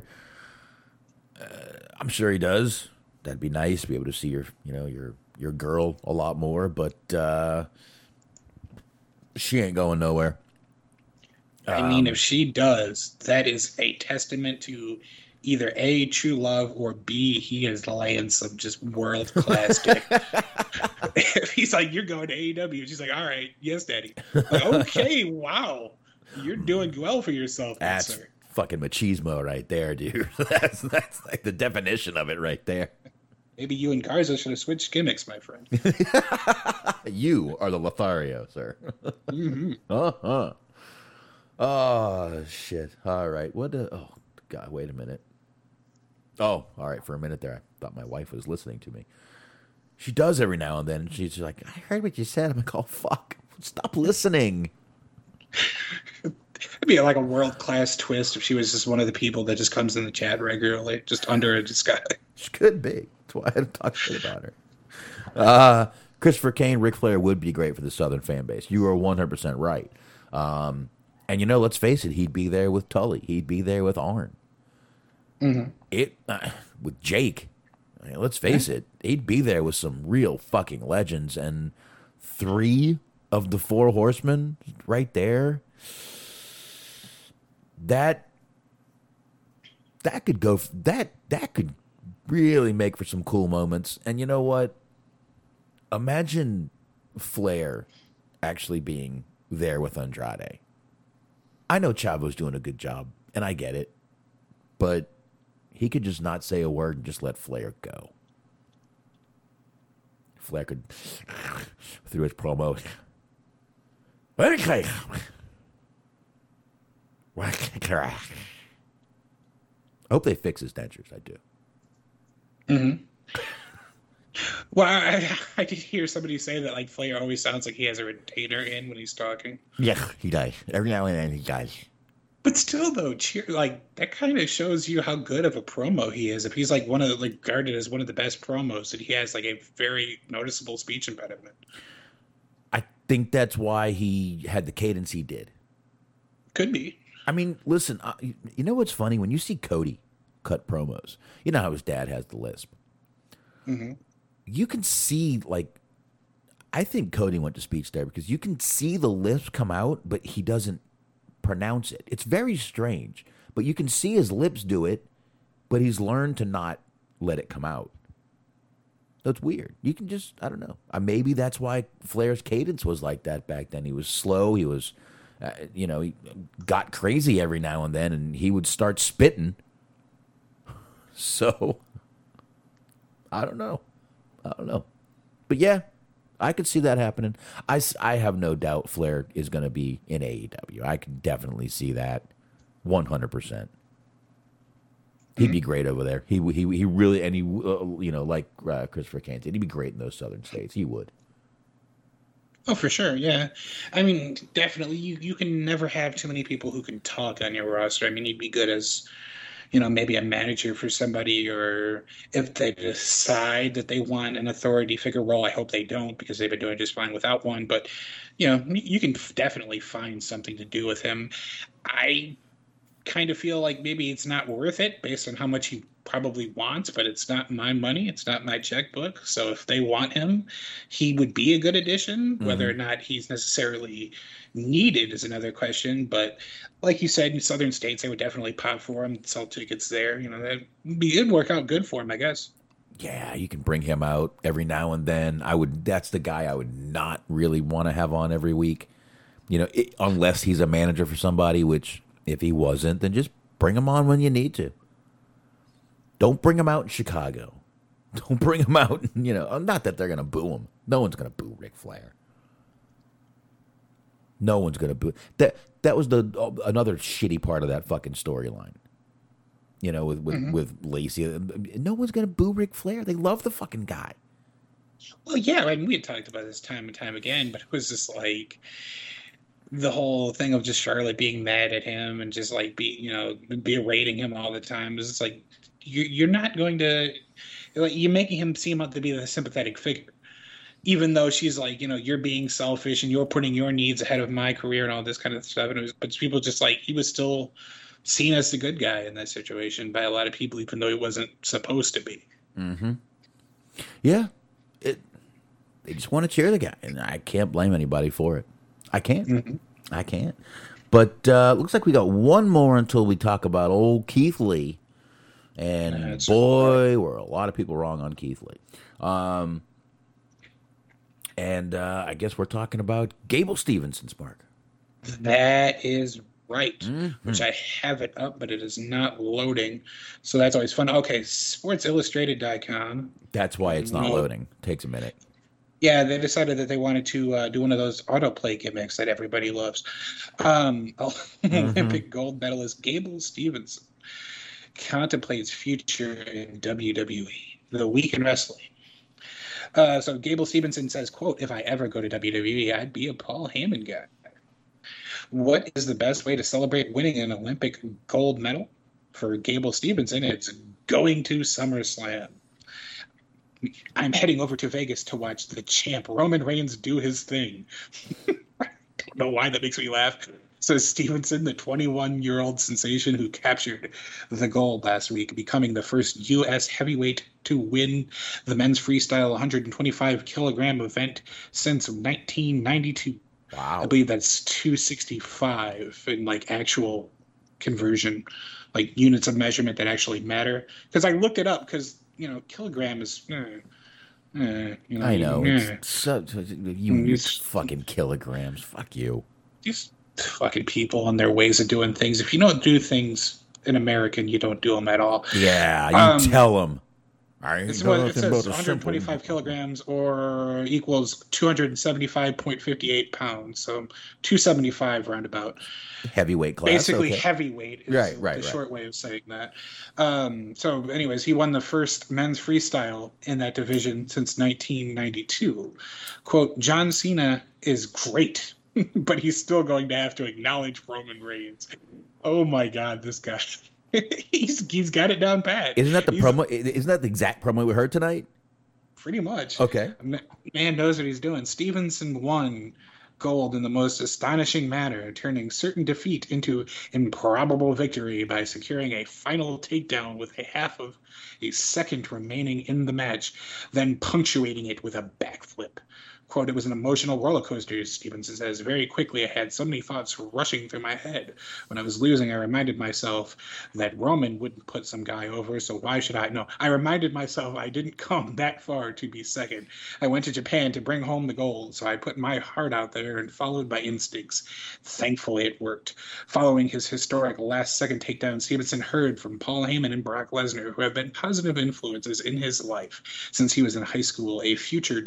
I'm sure he does. That'd be nice to be able to see your girl a lot more, but she ain't going nowhere. I mean, if she does, that is a testament to either A, true love, or B, he is laying some just world-class dick. If he's like, you're going to AEW, she's like, all right, yes, daddy. Like, okay, wow. You're doing well for yourself, that's sir. Fucking machismo right there, dude. That's like the definition of it right there. Maybe you and Garza should have switched gimmicks, my friend. You are the Lothario, sir. Uh-huh. Oh, shit. All right. Oh, God, wait a minute. Oh, all right. For a minute there, I thought my wife was listening to me. She does every now and then. She's like, I heard what you said. I'm like, oh, fuck. Stop listening. It'd be like a world-class twist if she was just one of the people that just comes in the chat regularly, just under a disguise. She could be. That's why I don't talk shit about her. Christopher Kane, Ric Flair would be great for the Southern fan base. You are 100% right. And, let's face it, he'd be there with Tully. He'd be there with Arn. Mm-hmm. With Jake. I mean, let's face it, he'd be there with some real fucking legends. And 3 of the 4 horsemen right there, that could go, that could really make for some cool moments. And you know what? Imagine Flair actually being there with Andrade. I know Chavo's doing a good job, and I get it, but he could just not say a word and just let Flair go. Flair could, through his promo, I hope they fix his dentures. I do. Mm-hmm. Well, I did hear somebody say that like Flair always sounds like he has a retainer in when he's talking. Yeah, he does. Every now and then he does. But still, though, that kind of shows you how good of a promo he is. If he's like regarded as one of the best promos, that he has like a very noticeable speech impediment. I think that's why he had the cadence he did. Could be. I mean, listen, you know what's funny? When you see Cody cut promos, you know how his dad has the lisp. Mm-hmm. You can see, I think Cody went to speech there because you can see the lisp come out, but he doesn't pronounce it. It's very strange, but you can see his lips do it, but he's learned to not let it come out. That's weird. You can just, I don't know. Maybe that's why Flair's cadence was like that back then. He was slow. He was, he got crazy every now and then, and he would start spitting. So, I don't know. But yeah, I could see that happening. I have no doubt Flair is going to be in AEW. I can definitely see that 100%. He'd be great over there. He really, and he, like Christopher Kane said, he'd be great in those southern states. He would. Oh, for sure, yeah. I mean, definitely, you can never have too many people who can talk on your roster. I mean, he'd be good as, maybe a manager for somebody, or if they decide that they want an authority figure role. I hope they don't, because they've been doing just fine without one. But, you can definitely find something to do with him. I kind of feel like maybe it's not worth it based on how much he probably wants, but it's not my money. It's not my checkbook. So if they want him, he would be a good addition. Mm-hmm. Whether or not he's necessarily needed is another question. But like you said, in southern states, they would definitely pop for him, sell tickets there. It'd work out good for him, I guess. Yeah, you can bring him out every now and then. That's the guy I would not really want to have on every week. Unless he's a manager for somebody, which if he wasn't, then just bring him on when you need to. Don't bring him out in Chicago. Don't bring him out, not that they're going to boo him. No one's going to boo Ric Flair. No one's going to boo. That was another shitty part of that fucking storyline. With Lacey. No one's going to boo Ric Flair. They love the fucking guy. Well, yeah, I mean, we had talked about this time and time again, but it was just like the whole thing of just Charlotte being mad at him and just like berating him all the time. It's just like, you're not going to, you're making him seem out to be the sympathetic figure. even though she's like, you're being selfish and you're putting your needs ahead of my career and all this kind of stuff. But people just like, he was still seen as the good guy in that situation by a lot of people, even though he wasn't supposed to be. Mm-hmm. Yeah. They just want to cheer the guy, and I can't blame anybody for it. I can't. Mm-hmm. I can't. But looks like we got one more until we talk about old Keith Lee. And boy, were a lot of people wrong on Keith Lee. And I guess we're talking about Gable Stevenson's mark. That is right, Mm-hmm. which I have it up, but it is not loading. So that's always fun. Okay, SportsIllustrated.com. That's why it's not loading. Takes a minute. Yeah, they decided that they wanted to do one of those autoplay gimmicks that everybody loves. Olympic gold medalist Gable Stevenson contemplates future in WWE, the week in wrestling. So Gable Stevenson says, quote, "If I ever go to WWE, I'd be a Paul Heyman guy. What is the best way to celebrate winning an Olympic gold medal? For Gable Stevenson, it's going to SummerSlam. I'm heading over to Vegas to watch the champ Roman Reigns do his thing." I don't know why that makes me laugh. Says Stevenson, the 21-year-old sensation who captured the gold last week, becoming the first U.S. heavyweight to win the men's freestyle 125-kilogram event since 1992. Wow. I believe that's 265 in like actual conversion, like units of measurement that actually matter. Because I looked it up because, kilogram is, I know. It's you fucking kilograms. Fuck you. These fucking people and their ways of doing things. If you don't do things in American, you don't do them at all. Yeah, you tell them. It says 125 kilograms or equals 275.58 pounds. So 275 roundabout. Heavyweight class. Basically, okay. Heavyweight is the short way of saying that. So anyways, he won the first men's freestyle in that division since 1992. Quote, "John Cena is great, but he's still going to have to acknowledge Roman Reigns." Oh my God, this guy. He's got it down pat. Isn't that the promo? Isn't that the exact promo we heard tonight? Pretty much. Okay. Man knows what he's doing. Stevenson won gold in the most astonishing manner, turning certain defeat into improbable victory by securing a final takedown with a half of a second remaining in the match, then punctuating it with a backflip. Quote, "It was an emotional roller coaster," Stevenson says. "Very quickly, I had so many thoughts rushing through my head. When I was losing, I reminded myself that Roman wouldn't put some guy over, so why should I? No, I reminded myself I didn't come that far to be second. I went to Japan to bring home the gold, so I put my heart out there and followed my instincts. Thankfully, it worked." Following his historic last-second takedown, Stevenson heard from Paul Heyman and Brock Lesnar, who have been positive influences in his life since he was in high school. A future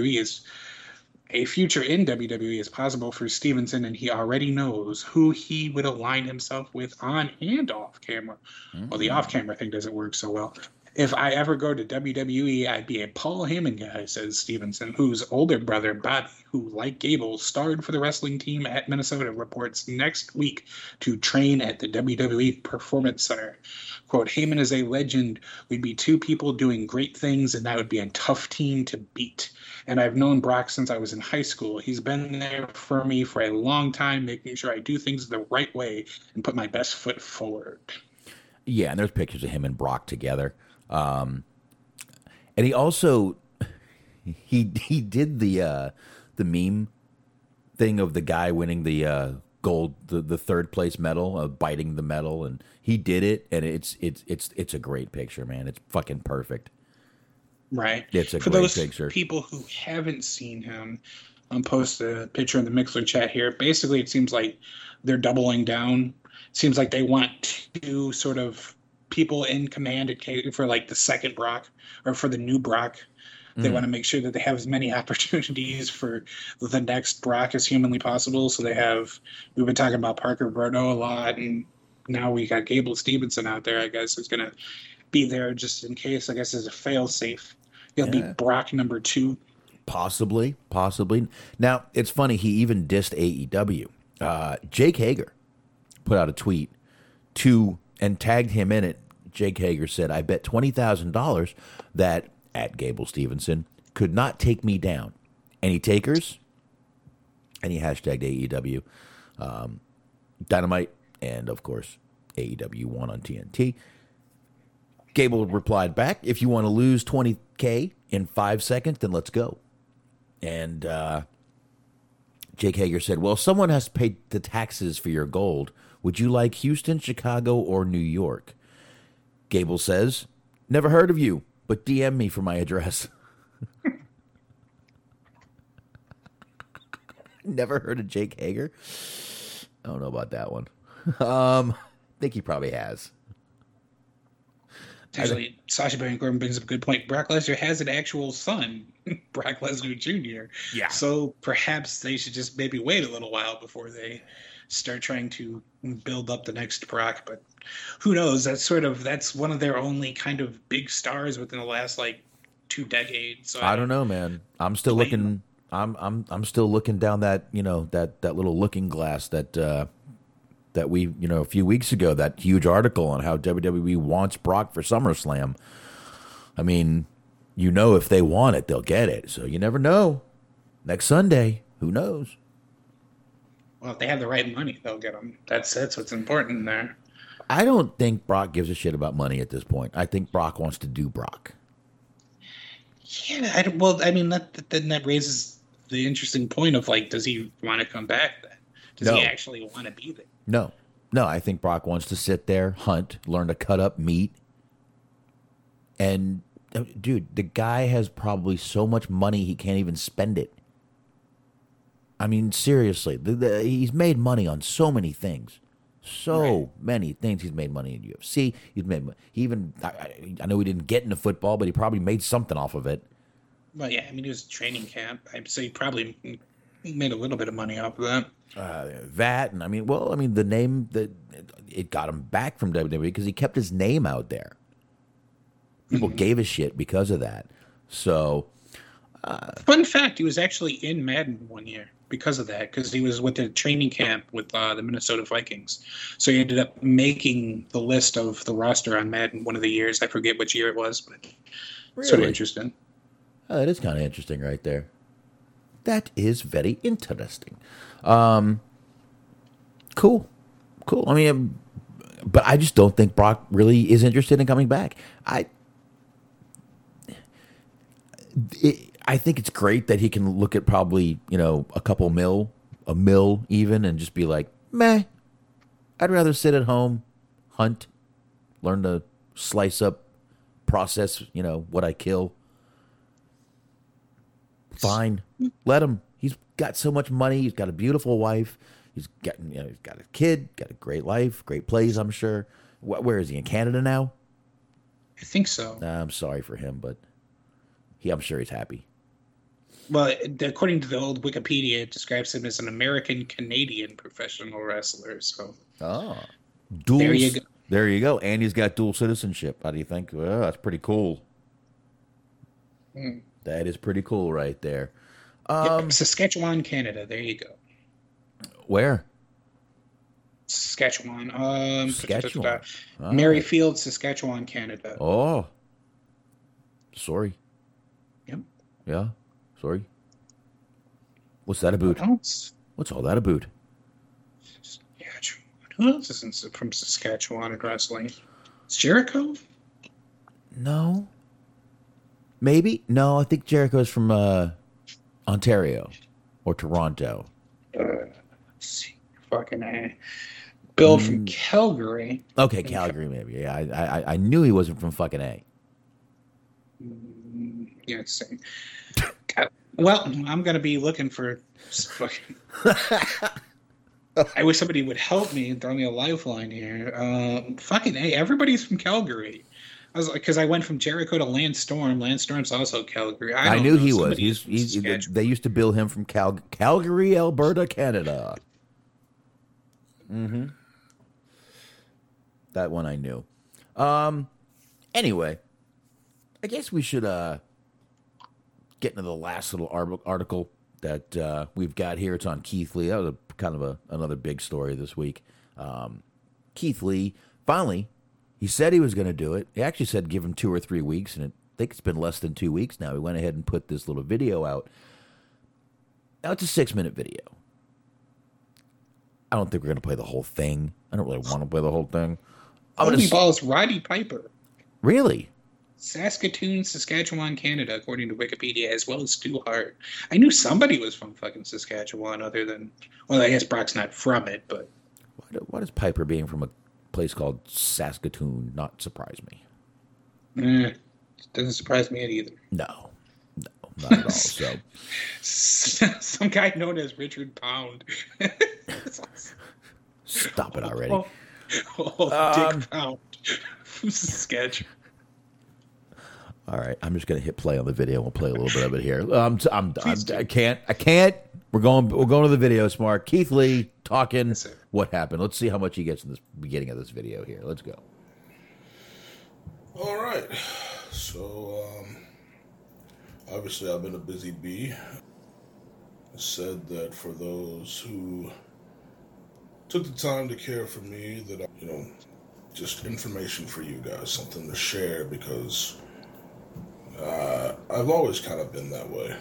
in WWE is possible for Stevenson, and he already knows who he would align himself with on and off camera. Well, the off-camera thing doesn't work so well. "If I ever go to WWE, I'd be a Paul Heyman guy," says Stevenson, whose older brother, Bobby, who, like Gable, starred for the wrestling team at Minnesota, reports next week to train at the WWE Performance Center. Quote, "Heyman is a legend. We'd be two people doing great things, and that would be a tough team to beat. And I've known Brock since I was in high school. He's been there for me for a long time, making sure I do things the right way and put my best foot forward." Yeah, and there's pictures of him and Brock together. And he also he did the meme thing of the guy winning the gold, the third place medal, biting the medal, and he did it, and it's a great picture, man. It's fucking perfect. Right. It's a For great those picture. people who haven't seen him, I'll post a picture in the Mixler chat here. Basically, it seems like they're doubling down. It seems like they want two sort of people in command for like the second Brock or for the new Brock. They want to make sure that they have as many opportunities for the next Brock as humanly possible. So we've been talking about Parker Boudreaux a lot, and now we got Gable Stevenson out there, I guess, who's going to be there just in case, I guess, as a fail-safe. He'll be Brock number 2. Possibly. Now, it's funny, he even dissed AEW. Jake Hager put out a tweet and tagged him in it. Jake Hager said, "I bet $20,000 that at Gable Stevenson could not take me down. Any takers? And he hashtagged AEW Dynamite, and of course AEW 1 on TNT. Gable replied back, if you want to lose $20K in 5 seconds, then let's go. And Jake Hager said, well, someone has to pay the taxes for your gold. Would you like Houston, Chicago, or New York? Gable says, never heard of you, but DM me for my address. Never heard of Jake Hager? I don't know about that one. I think he probably has. Actually, Sasha Baron Corbin brings up a good point. Brock Lesnar has an actual son, Brock Lesnar Jr. Yeah. So perhaps they should just maybe wait a little while before they start trying to build up the next Brock. But who knows? That's one of their only kind of big stars within the last 2 decades. So I don't know, man. I'm still looking. I'm still looking down that that little looking glass that we, a few weeks ago, that huge article on how WWE wants Brock for SummerSlam. I mean, if they want it, they'll get it. So you never know. Next Sunday, who knows? Well, if they have the right money, they'll get him. That's what's important there. I don't think Brock gives a shit about money at this point. I think Brock wants to do Brock. Yeah, that raises the interesting point of does he want to come back then? Does he actually want to be there? No, I think Brock wants to sit there, hunt, learn to cut up meat. And, dude, the guy has probably so much money he can't even spend it. I mean, seriously, he's made money on so many things. Many things. He's made money in UFC. He's made money. I know he didn't get into football, but he probably made something off of it. Well, yeah, he was training camp. So he probably made a little bit of money off of that. The name that it got him back from WWE because he kept his name out there. People gave a shit because of that. So, fun fact: he was actually in Madden one year because of that. Because he was with the training camp with the Minnesota Vikings, so he ended up making the list of the roster on Madden one of the years. I forget which year it was, but sort of interesting. Oh, that is kind of interesting, right there. That is very interesting. Cool. I mean, but I just don't think Brock really is interested in coming back. I think it's great that he can look at probably, a couple a mil even, and just be like, meh, I'd rather sit at home, hunt, learn to slice up, process, what I kill. Fine. Let him. He's got so much money. He's got a beautiful wife. He's got a kid, got a great life, great plays, I'm sure. Where is he, in Canada now? I think so. I'm sorry for him, but I'm sure he's happy. Well, according to the old Wikipedia, it describes him as an American-Canadian professional wrestler. So, there you go. There you go. And he's got dual citizenship. How do you think? Well, that's pretty cool. That is pretty cool right there. Saskatchewan, Canada. There you go. Where? Saskatchewan. Saskatchewan. Merrifield, Saskatchewan, Canada. Oh. Sorry. Yep. Yeah. Sorry. What's that about? What's all that about? Saskatchewan. Who else is from Saskatchewan in wrestling? Is Jericho? No. Maybe? No, I think Jericho's from Ontario or Toronto. Let's see. Fucking A. Bill from Calgary. Okay, Calgary maybe. Yeah, I knew he wasn't from fucking A. Yeah, it's same. Well, I'm going to be looking for fucking... I wish somebody would help me and throw me a lifeline here. Fucking A. Everybody's from Calgary. I was like, because I went from Jericho to Lance Storm. Lance Storm's also Calgary. I knew he was. They used to bill him from Calgary, Alberta, Canada. Mm-hmm. That one I knew. Anyway, I guess we should get into the last little article that we've got here. It's on Keith Lee. That was another big story this week. Keith Lee finally. He said he was going to do it. He actually said give him 2 or 3 weeks, and I think it's been less than 2 weeks now. He went ahead and put this little video out. Now, it's a 6-minute video. I don't think we're going to play the whole thing. I don't really want to play the whole thing. Holy balls, Roddy Piper. Really? Saskatoon, Saskatchewan, Canada, according to Wikipedia, as well as Stu Hart. I knew somebody was from fucking Saskatchewan other than... Well, I guess Brock's not from it, but... Why does Piper being from a place called Saskatoon not surprise me? Doesn't surprise me either. No, not at all. So, some guy known as Richard Pound. Stop it already. Dick Pound from Saskatchewan. All right, I'm just gonna hit play on the video. We'll play a little bit of it here. I can't. We're going to the video. Smart. Keith Lee talking. Yes, what happened? Let's see how much he gets in this beginning of this video here. Let's go. All right. So, obviously, I've been a busy bee. I said that for those who took the time to care for me, that, just information for you guys, something to share, because I've always kind of been that way.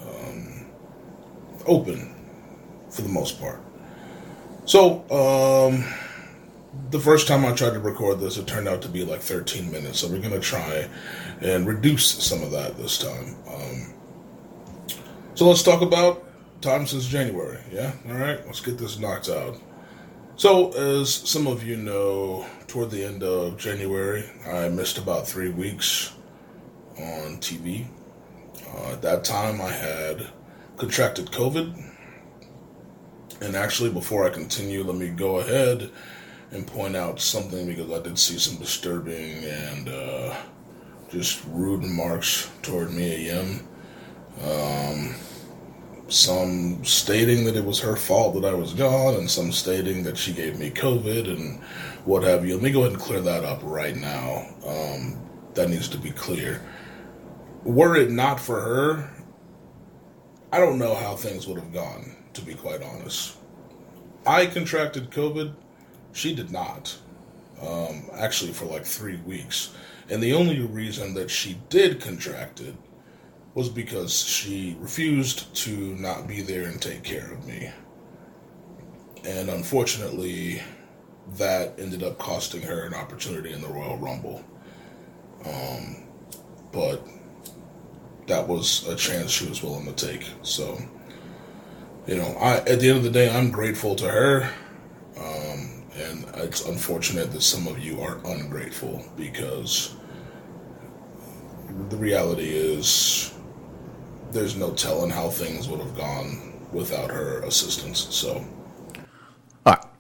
Open, for the most part. So, the first time I tried to record this, it turned out to be like 13 minutes, so we're going to try and reduce some of that this time. So let's talk about time since January, yeah? All right, let's get this knocked out. So, as some of you know, toward the end of January, I missed about 3 weeks on TV. At that time, I had contracted COVID. And actually, before I continue, let me go ahead and point out something, because I did see some disturbing and just rude remarks toward Mia Yim. Some stating that it was her fault that I was gone, and some stating that she gave me COVID and what have you. Let me go ahead and clear that up right now. That needs to be clear. Were it not for her, I don't know how things would have gone, to be quite honest. I contracted COVID. She did not. Actually, for like 3 weeks. And the only reason that she did contract it was because she refused to not be there and take care of me. And unfortunately, that ended up costing her an opportunity in the Royal Rumble. But that was a chance she was willing to take. So, at the end of the day, I'm grateful to her. And it's unfortunate that some of you are ungrateful, because the reality is there's no telling how things would have gone without her assistance. So, all right.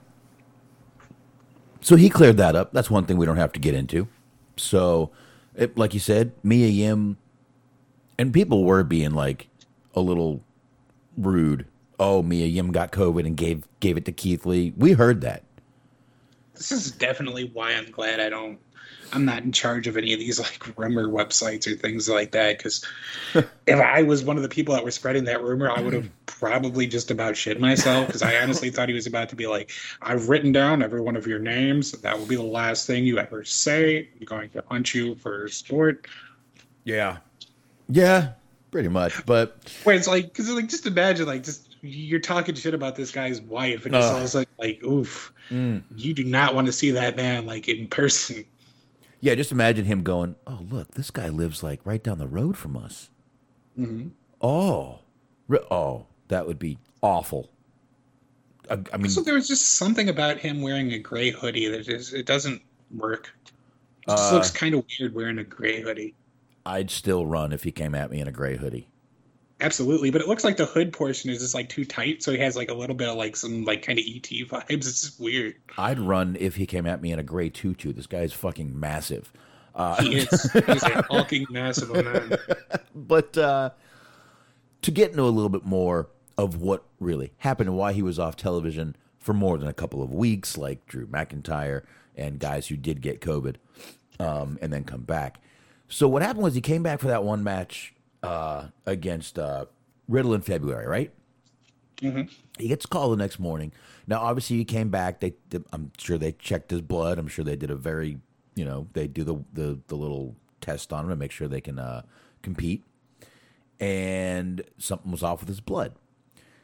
So he cleared that up. That's one thing we don't have to get into. So, like you said, Mia Yim, and people were being like a little rude. Oh, Mia Yim got COVID and gave it to Keith Lee. We heard that. This is definitely why I'm glad I'm not in charge of any of these like rumor websites or things like that, because if I was one of the people that were spreading that rumor, I would have probably just about shit myself, because I honestly thought he was about to be like, I've written down every one of your names. That will be the last thing you ever say. I'm going to punch you for sport. Yeah, pretty much. But wait, it's like, because like, just imagine like just you're talking shit about this guy's wife, and it's all like, oof, you do not want to see that man like in person. Yeah, just imagine him going, oh, look, this guy lives like right down the road from us. Mm-hmm. Oh, that would be awful. I mean, so there was just something about him wearing a gray hoodie that it doesn't work. It just looks kind of weird wearing a gray hoodie. I'd still run if he came at me in a gray hoodie. Absolutely, but it looks like the hood portion is just like too tight, so he has like a little bit of like some like kind of ET vibes. It's just weird. I'd run if he came at me in a gray tutu. This guy's fucking massive. He is. He's a hulking massive man. But to get into a little bit more of what really happened and why he was off television for more than a couple of weeks, like Drew McIntyre and guys who did get COVID and then come back. So what happened was he came back for that one match against Riddle in February, right? Mm-hmm. He gets called the next morning. Now, obviously, he came back. I'm sure they checked his blood. I'm sure they did a very, they do the little test on him to make sure they can compete. And something was off with his blood.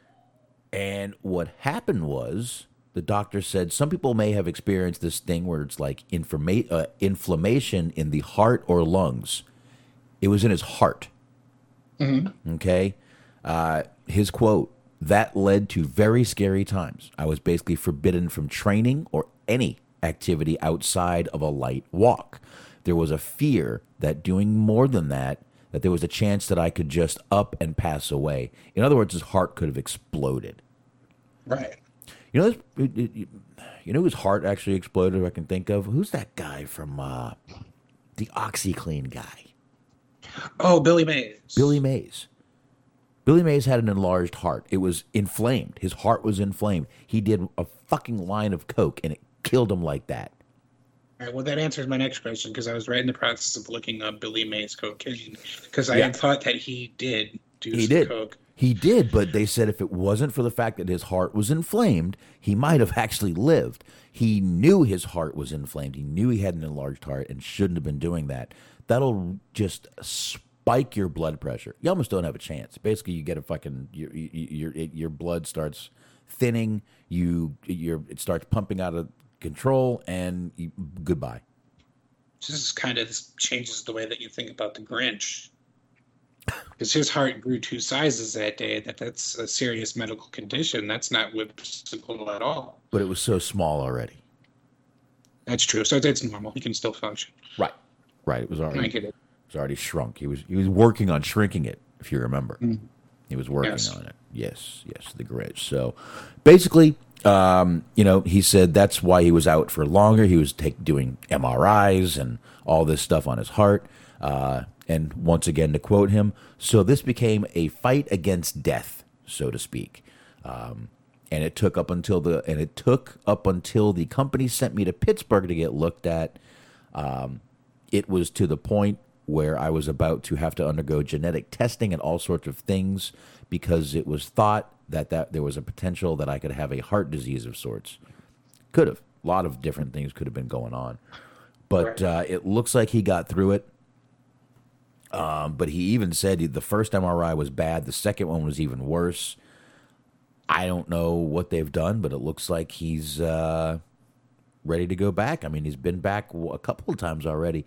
And what happened was the doctor said some people may have experienced this thing where it's like inflammation in the heart or lungs. It was in his heart. Mm-hmm. Okay. His quote, that led to very scary times. I was basically forbidden from training or any activity outside of a light walk. There was a fear that doing more than that there was a chance that I could just up and pass away. In other words, his heart could have exploded. Right. You know whose heart actually exploded, I can think of? Who's that guy from the OxyClean guy? Oh, Billy Mays. Billy Mays. Billy Mays had an enlarged heart. It was inflamed. His heart was inflamed. He did a fucking line of coke, and it killed him like that. All right, well, that answers my next question, because I was right in the process of looking up Billy Mays cocaine, because I had thought that he did do coke. He did, but they said if it wasn't for the fact that his heart was inflamed, he might have actually lived. He knew his heart was inflamed. He knew he had an enlarged heart and shouldn't have been doing that. That'll just spike your blood pressure. You almost don't have a chance. Basically, you get a fucking your blood starts thinning. It starts pumping out of control, and goodbye. This kind of changes the way that you think about the Grinch, because his heart grew 2 sizes that day. That's a serious medical condition. That's not whimsical at all. But it was so small already. That's true. So that's normal. He can still function. Right. It was already. I get it. It was already shrunk. He was working on shrinking it, if you remember. Mm-hmm. He was working on it. Yes, the Grinch. So basically, he said that's why he was out for longer. He was doing MRIs and all this stuff on his heart. And once again, to quote him, so this became a fight against death, so to speak. And it took up until the company sent me to Pittsburgh to get looked at. It was to the point where I was about to have to undergo genetic testing and all sorts of things, because it was thought that there was a potential that I could have a heart disease of sorts. Could have. A lot of different things could have been going on. But it looks like he got through it. But he even said the first MRI was bad. The second one was even worse. I don't know what they've done, but it looks like he's ready to go back. I mean, he's been back a couple of times already.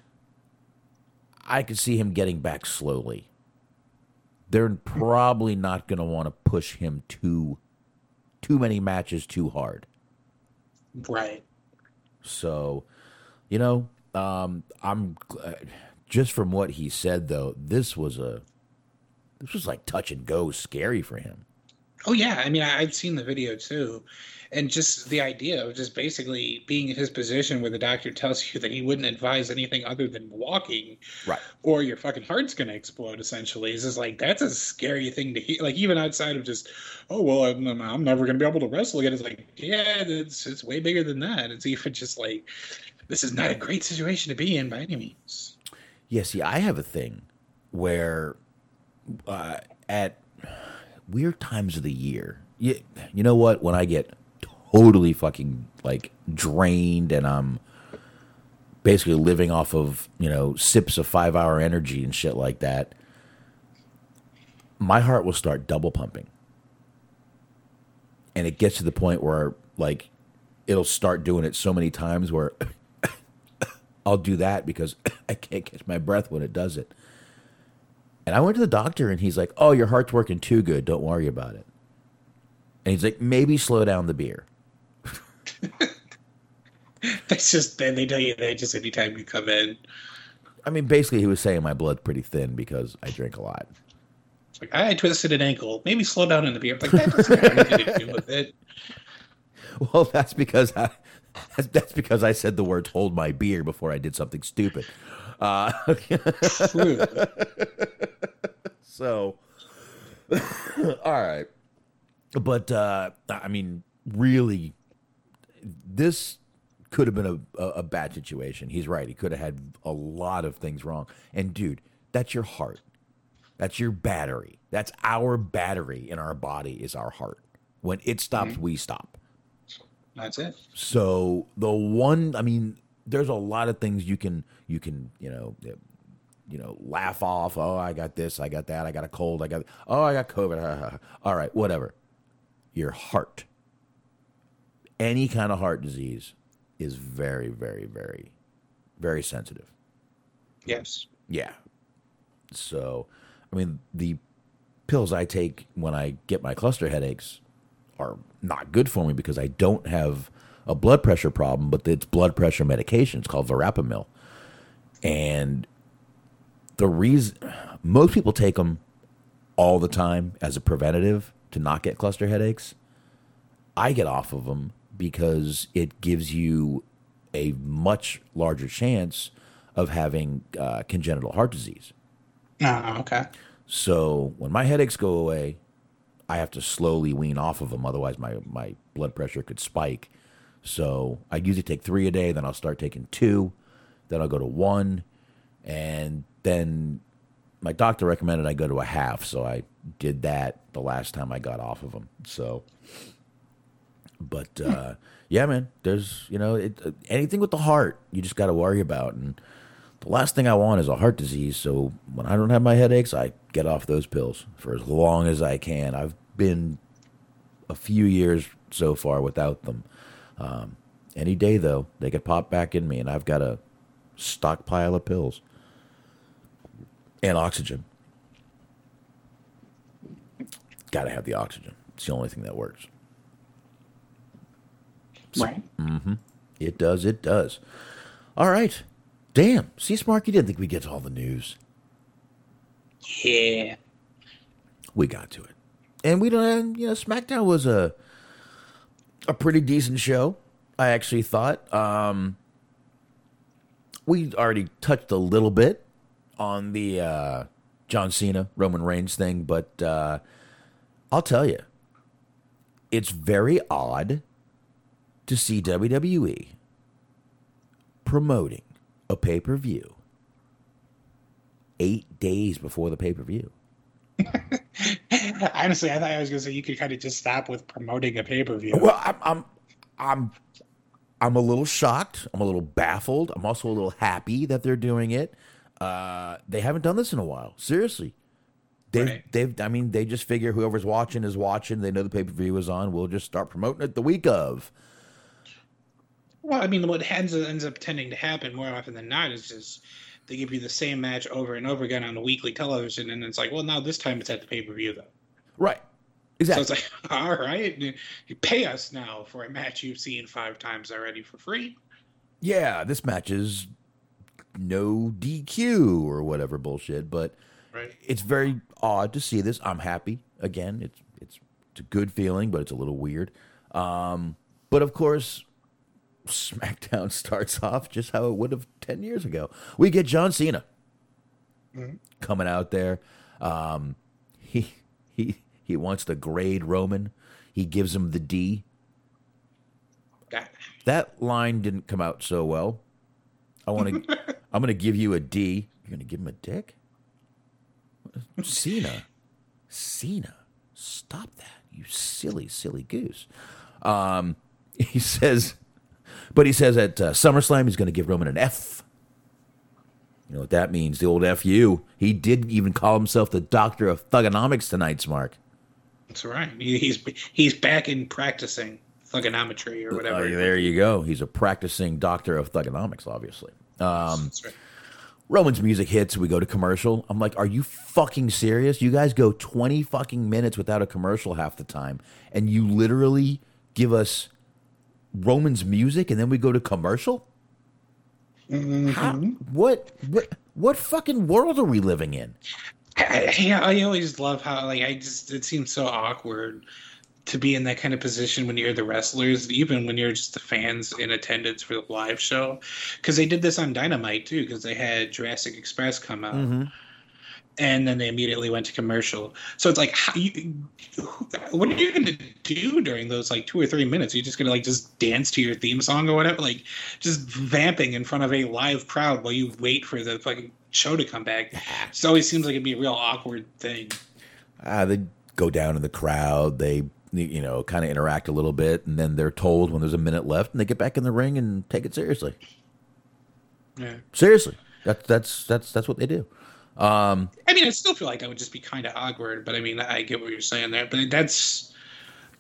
I could see him getting back slowly. They're probably not going to want to push him too many matches too hard. Right. So, I'm just from what he said though, this was like touch and go scary for him. Oh yeah, I mean, I've seen the video too, and just the idea of just basically being in his position where the doctor tells you that he wouldn't advise anything other than walking, right? Or your fucking heart's gonna explode. Essentially, is just like, that's a scary thing to hear. Like, even outside of just, oh well, I'm never gonna be able to wrestle again. It's like, yeah, it's way bigger than that. It's even just like, this is not a great situation to be in by any means. Yeah, see, I have a thing where at weird times of the year, you know what? When I get totally fucking like drained and I'm basically living off of, sips of 5-hour energy and shit like that, my heart will start double pumping. And it gets to the point where like it'll start doing it so many times where I'll do that because I can't catch my breath when it does it. And I went to the doctor and he's like, oh, your heart's working too good. Don't worry about it. And he's like, maybe slow down the beer. That's just, they tell you that just anytime you come in. I mean, basically he was saying my blood's pretty thin because I drink a lot. It's like, I twisted an ankle. Maybe slow down in the beer. I'm like, that doesn't have anything to do with it. Well, that's because I said the words hold my beer before I did something stupid. True. So, all right. But, I mean, really, this could have been a bad situation. He's right. He could have had a lot of things wrong. And, dude, that's your heart. That's your battery. That's our battery in our body is our heart. When it stops, we stop. That's it. So there's a lot of things you can laugh off. Oh, I got this, I got that, I got a cold, I got COVID. All right, whatever. your heart. Any kind of heart disease is very, very, very, very sensitive. Yes. Yeah. So, I mean, the pills I take when I get my cluster headaches are not good for me because I don't have a blood pressure problem, but it's blood pressure medication. It's called Verapamil. And the reason most people take them all the time as a preventative to not get cluster headaches, I get off of them because it gives you a much larger chance of having congenital heart disease. Oh, okay. So when my headaches go away, I have to slowly wean off of them. Otherwise, my blood pressure could spike. So I usually take 3 a day. Then I'll start taking 2. Then I'll go to 1. And then my doctor recommended I go to a half. So I did that the last time I got off of them. So, but yeah, man, there's, anything with the heart, you just got to worry about. And the last thing I want is a heart disease. So when I don't have my headaches, I get off those pills for as long as I can. I've been a few years so far without them. Any day, though, they could pop back in me, and I've got a stockpile of pills and oxygen. Got to have the oxygen. It's the only thing that works. Right. Mm-hmm. It does. It does. All right. Damn. See, Smark, you didn't think we'd get to all the news. Yeah. We got to it. And we don't, SmackDown was a pretty decent show, I actually thought. We already touched a little bit on the John Cena, Roman Reigns thing, but I'll tell you, it's very odd to see WWE promoting a pay-per-view 8 days before the pay-per-view. Honestly, I thought I was going to say you could kind of just stop with promoting a pay-per-view. Well, I'm a little shocked. I'm a little baffled. I'm also a little happy that they're doing it. They haven't done this in a while. Seriously. They just figure whoever's watching is watching. They know the pay-per-view is on. We'll just start promoting it the week of. Well, I mean, what ends up tending to happen more often than not is just they give you the same match over and over again on the weekly television, and it's like, well, now this time it's at the pay-per-view, though. Right. Exactly. So it's like, all right, you pay us now for a match you've seen 5 times already for free. Yeah, this match is no DQ or whatever bullshit, but right. It's very odd to see this. I'm happy. Again, it's a good feeling, but it's a little weird. But of course, SmackDown starts off just how it would have 10 years ago. We get John Cena coming out there. He wants to grade Roman. He gives him the D. That line didn't come out so well. I'm going to give you a D. You're going to give him a dick? Cena, stop that, you silly, silly goose. He says at SummerSlam he's going to give Roman an F. You know what that means, the old F-U. He did even call himself the Doctor of Thugonomics tonight, Smark. That's right. He's back in practicing thugonometry or whatever. There you go. He's a practicing Doctor of Thugonomics, obviously. That's right. Roman's music hits. We go to commercial. I'm like, are you fucking serious? You guys go 20 fucking minutes without a commercial half the time, and you literally give us Roman's music, and then we go to commercial? Mm-hmm. What fucking world are we living in? I always love how it seems so awkward to be in that kind of position when you're the wrestlers, even when you're just the fans in attendance for the live show. Because they did this on Dynamite too, because they had Jurassic Express come out, and then they immediately went to commercial. So it's like, what are you going to do during those 2 or 3 minutes? Are you just going to just dance to your theme song or whatever? Just vamping in front of a live crowd while you wait for the fucking show to come back. It always seems like it'd be a real awkward thing. They go down in the crowd. They kind of interact a little bit, and then they're told when there's a minute left, and they get back in the ring and take it seriously. Yeah, seriously, that's what they do. I mean, I still feel like that would just be kind of awkward, but I mean, I get what you're saying there. But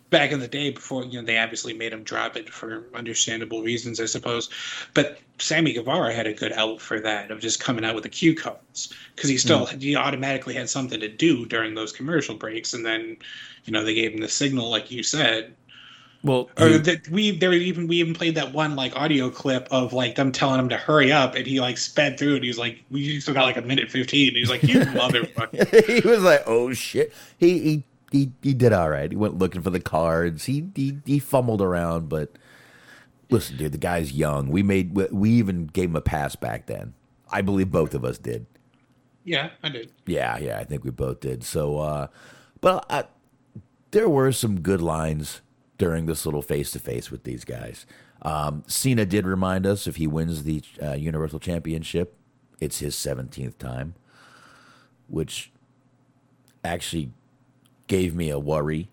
back in the day before, they obviously made him drop it for understandable reasons, I suppose. But Sammy Guevara had a good out for that, of just coming out with the cue cards, because he automatically had something to do during those commercial breaks, and then they gave him the signal, like you said. Well, we even played that one like audio clip of like them telling him to hurry up, and he like sped through it. He was like, "We still got like a minute 15." He was like, "You motherfucker!" He was like, "Oh shit!" He did all right. He went looking for the cards. He fumbled around, but listen, dude, the guy's young. We even gave him a pass back then. I believe both of us did. Yeah, I did. Yeah, I think we both did. So, but there were some good lines during this little face-to-face with these guys. Cena did remind us, if he wins the Universal Championship, it's his 17th time, which actually gave me a worry.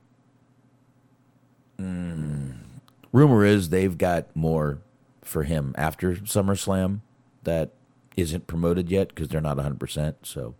Rumor is they've got more for him after SummerSlam that isn't promoted yet because they're not 100%. So,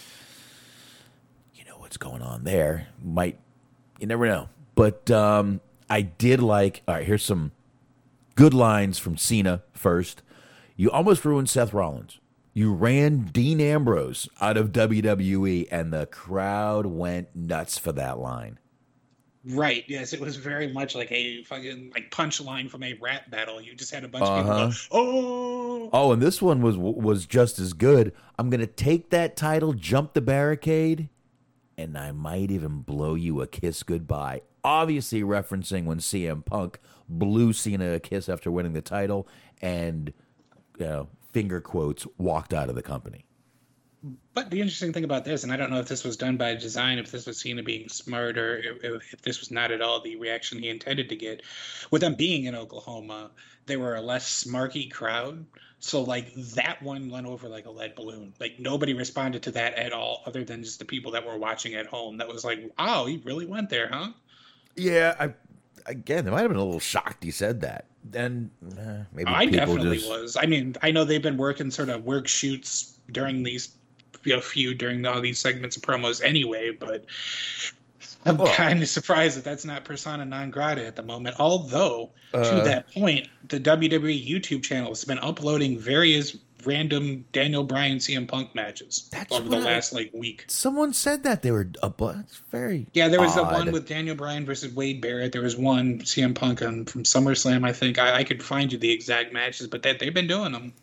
you know what's going on there. You never know. But I did like, all right, here's some good lines from Cena first. You almost ruined Seth Rollins. You ran Dean Ambrose out of WWE, and the crowd went nuts for that line. Right. Yes, it was very much like a fucking like punchline from a rap battle. You just had a bunch of people go, "Oh!" Oh, and this one was just as good. I'm gonna take that title, jump the barricade, and I might even blow you a kiss goodbye. Obviously referencing when CM Punk blew Cena a kiss after winning the title and, finger quotes, walked out of the company. But the interesting thing about this, and I don't know if this was done by design, if this was Cena being smart, or if this was not at all the reaction he intended to get, with them being in Oklahoma, they were a less smarky crowd. So, like, that one went over like a lead balloon. Like, nobody responded to that at all, other than just the people that were watching at home. That was like, wow, he really went there, huh? Yeah, they might have been a little shocked he said that. Then maybe I definitely was. I mean, I know they've been working sort of work shoots during these during all these segments of promos anyway, but I'm kind of surprised that that's not persona non grata at the moment. Although, to that point, the WWE YouTube channel has been uploading various random Daniel Bryan CM Punk matches over the last week. Someone said that they were it's very there was odd. the one with Daniel Bryan versus Wade Barrett. There was one CM Punk from SummerSlam. I think I could find you the exact matches, but they've been doing them,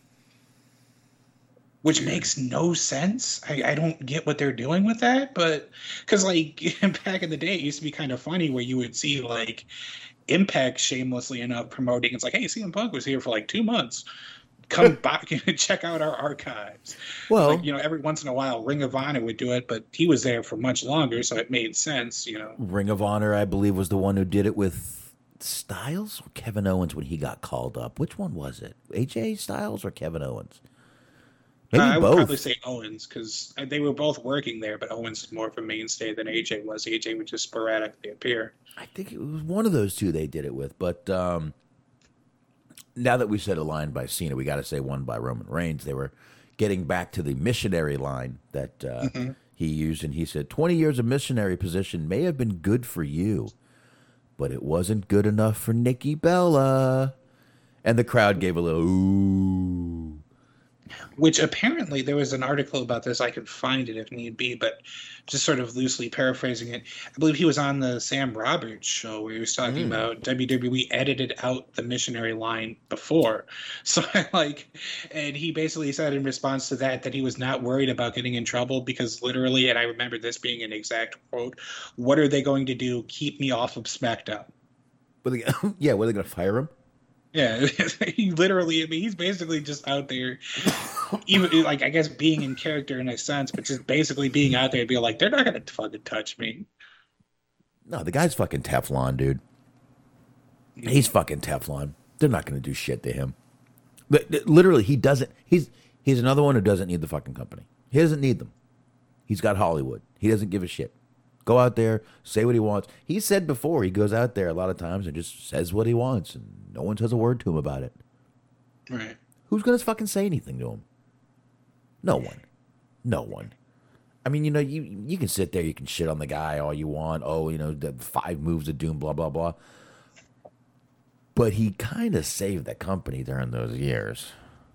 which makes no sense. I don't get what they're doing with that, but because back in the day, it used to be kind of funny where you would see Impact shamelessly enough promoting. It's like, hey, CM Punk was here for 2 months. Come back and check out our archives. Well, every once in a while, Ring of Honor would do it, but he was there for much longer, so it made sense. Ring of Honor, I believe, was the one who did it with Styles or Kevin Owens when he got called up. Which one was it? AJ Styles or Kevin Owens? Maybe I both. would probably say Owens, because they were both working there, but Owens is more of a mainstay than AJ was. AJ would just sporadically appear. I think it was one of those two they did it with, but now that we said a line by Cena, we got to say one by Roman Reigns. They were getting back to the missionary line that he used, and he said, 20 years of missionary position may have been good for you, but it wasn't good enough for Nikki Bella. And the crowd gave a little ooh. Which apparently there was an article about this. I could find it if need be, but just sort of loosely paraphrasing it, I believe he was on the Sam Roberts show where he was talking about WWE edited out the missionary line before. So and he basically said in response to that he was not worried about getting in trouble because literally, and I remember this being an exact quote, what are they going to do? Keep me off of SmackDown. Were they going to fire him? Yeah, he literally, he's basically just out there, even I guess being in character in a sense, but just basically being out there and being like, they're not going to fucking touch me. No, the guy's fucking Teflon, dude. He's fucking Teflon. They're not going to do shit to him. But literally, he doesn't, he's another one who doesn't need the fucking company. He doesn't need them. He's got Hollywood. He doesn't give a shit. Go out there, say what he wants. He said before, he goes out there a lot of times and just says what he wants, and no one says a word to him about it. Right. Who's going to fucking say anything to him? No one. I mean, you can sit there, you can shit on the guy all you want. Oh, the 5 moves of doom, blah, blah, blah. But he kind of saved the company during those years.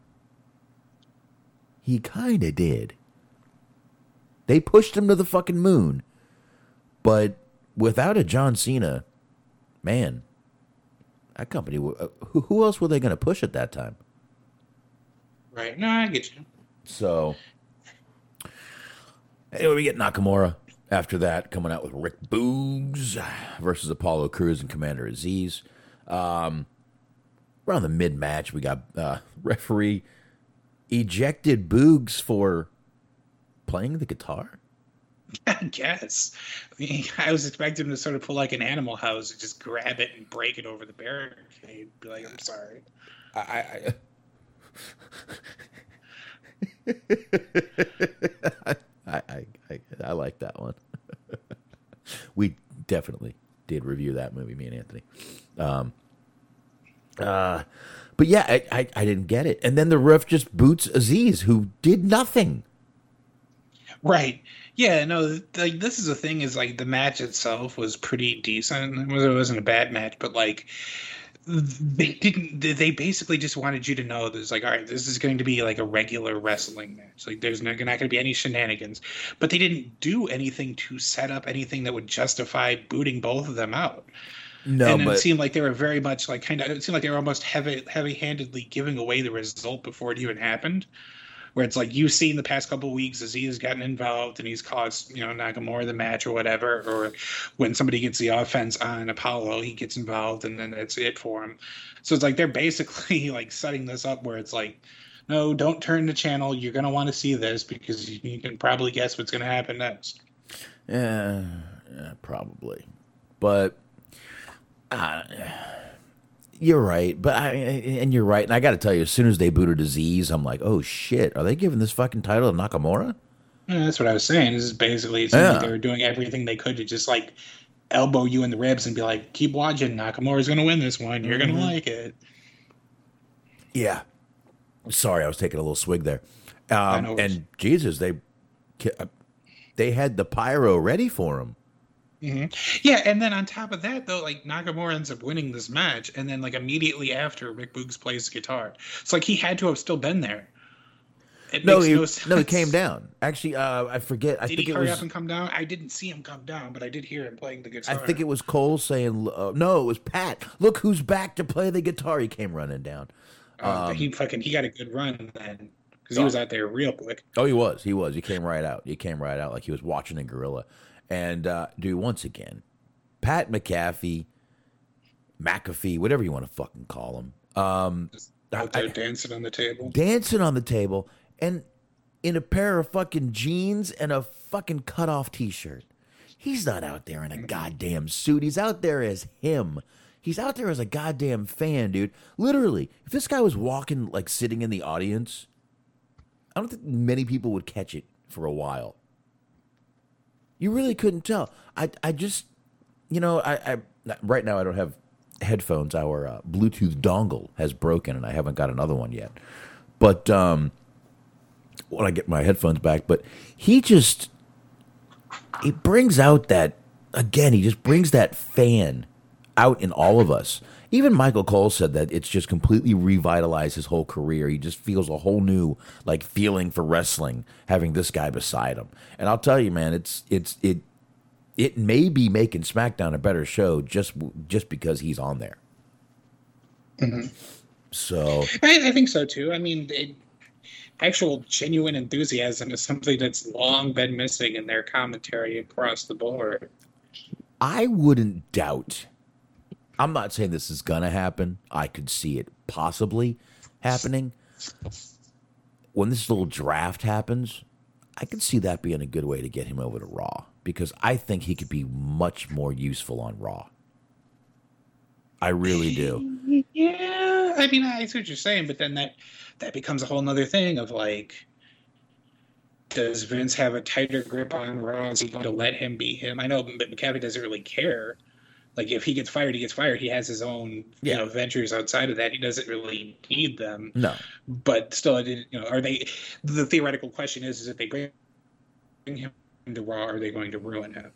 He kind of did. They pushed him to the fucking moon. But without a John Cena, man, that company, who else were they going to push at that time? Right. No, I get you. So, anyway, we get Nakamura after that, coming out with Rick Boogs versus Apollo Crews and Commander Aziz. Around the mid-match, we got referee ejected Boogs for playing the guitar. I guess. I was expecting him to sort of pull like an Animal House and just grab it and break it over the barricade. Be like, I'm sorry. I like that one. We definitely did review that movie, me and Anthony. But yeah, I didn't get it. And then the ref just boots Aziz, who did nothing. Right. Yeah, no, like this is the thing is like the match itself was pretty decent. It wasn't a bad match, but like they basically just wanted you to know there's like, all right, this is going to be like a regular wrestling match. Like there's not going to be any shenanigans. But they didn't do anything to set up anything that would justify booting both of them out. No, and but it seemed like they were very much like it seemed like they were almost heavy-handedly giving away the result before it even happened. Where it's like you've seen the past couple of weeks, Aziz has gotten involved and he's caused, Nakamura the match or whatever. Or when somebody gets the offense on Apollo, he gets involved and then that's it for him. So it's like they're basically like setting this up where it's like, no, don't turn the channel. You're going to want to see this because you can probably guess what's going to happen next. Yeah, probably. But you're right, and you're right. And I got to tell you, as soon as they booted Aziz, I'm like, oh shit, are they giving this fucking title to Nakamura? Yeah, that's what I was saying. This is basically it seems like they were doing everything they could to just like elbow you in the ribs and be like, keep watching. Nakamura's going to win this one. You're going to like it. Yeah. Sorry, I was taking a little swig there. And Jesus, they had the pyro ready for him. Mm-hmm. Yeah, and then on top of that, though, like Nakamura ends up winning this match, and then like immediately after, Rick Boogs plays the guitar. It's like he had to have still been there. No, he came down. Actually, I forget. Did he hurry up and come down? I didn't see him come down, but I did hear him playing the guitar. I think it was Cole saying, "No, it was Pat. Look who's back to play the guitar." He came running down. He got a good run then because he was out there real quick. Oh, he was. He came right out. He came right out like he was watching a gorilla. And, dude, once again, Pat McAfee, whatever you want to fucking call him. Out there dancing on the table. Dancing on the table. And in a pair of fucking jeans and a fucking cut-off T-shirt. He's not out there in a goddamn suit. He's out there as him. He's out there as a goddamn fan, dude. Literally, if this guy was walking, like, sitting in the audience, I don't think many people would catch it for a while. You really couldn't tell. I just, I right now I don't have headphones. Our Bluetooth dongle has broken, and I haven't got another one yet. But when I get my headphones back, but he brings out that, again, he just brings that fan out in all of us. Even Michael Cole said that it's just completely revitalized his whole career. He just feels a whole new feeling for wrestling having this guy beside him. And I'll tell you, man, it may be making SmackDown a better show just because he's on there. Mm-hmm. So I think so too. I mean, actual genuine enthusiasm is something that's long been missing in their commentary across the board. I wouldn't doubt. I'm not saying this is going to happen. I could see it possibly happening. When this little draft happens, I could see that being a good way to get him over to Raw because I think he could be much more useful on Raw. I really do. Yeah, I mean, I see what you're saying, but then that becomes a whole nother thing of like, does Vince have a tighter grip on Raw? Is he going to let him be him? I know McAfee doesn't really care. Like, if he gets fired, he gets fired. He has his own, ventures outside of that. He doesn't really need them. No. But still, are they? The theoretical question is if they bring him to Raw, or are they going to ruin him?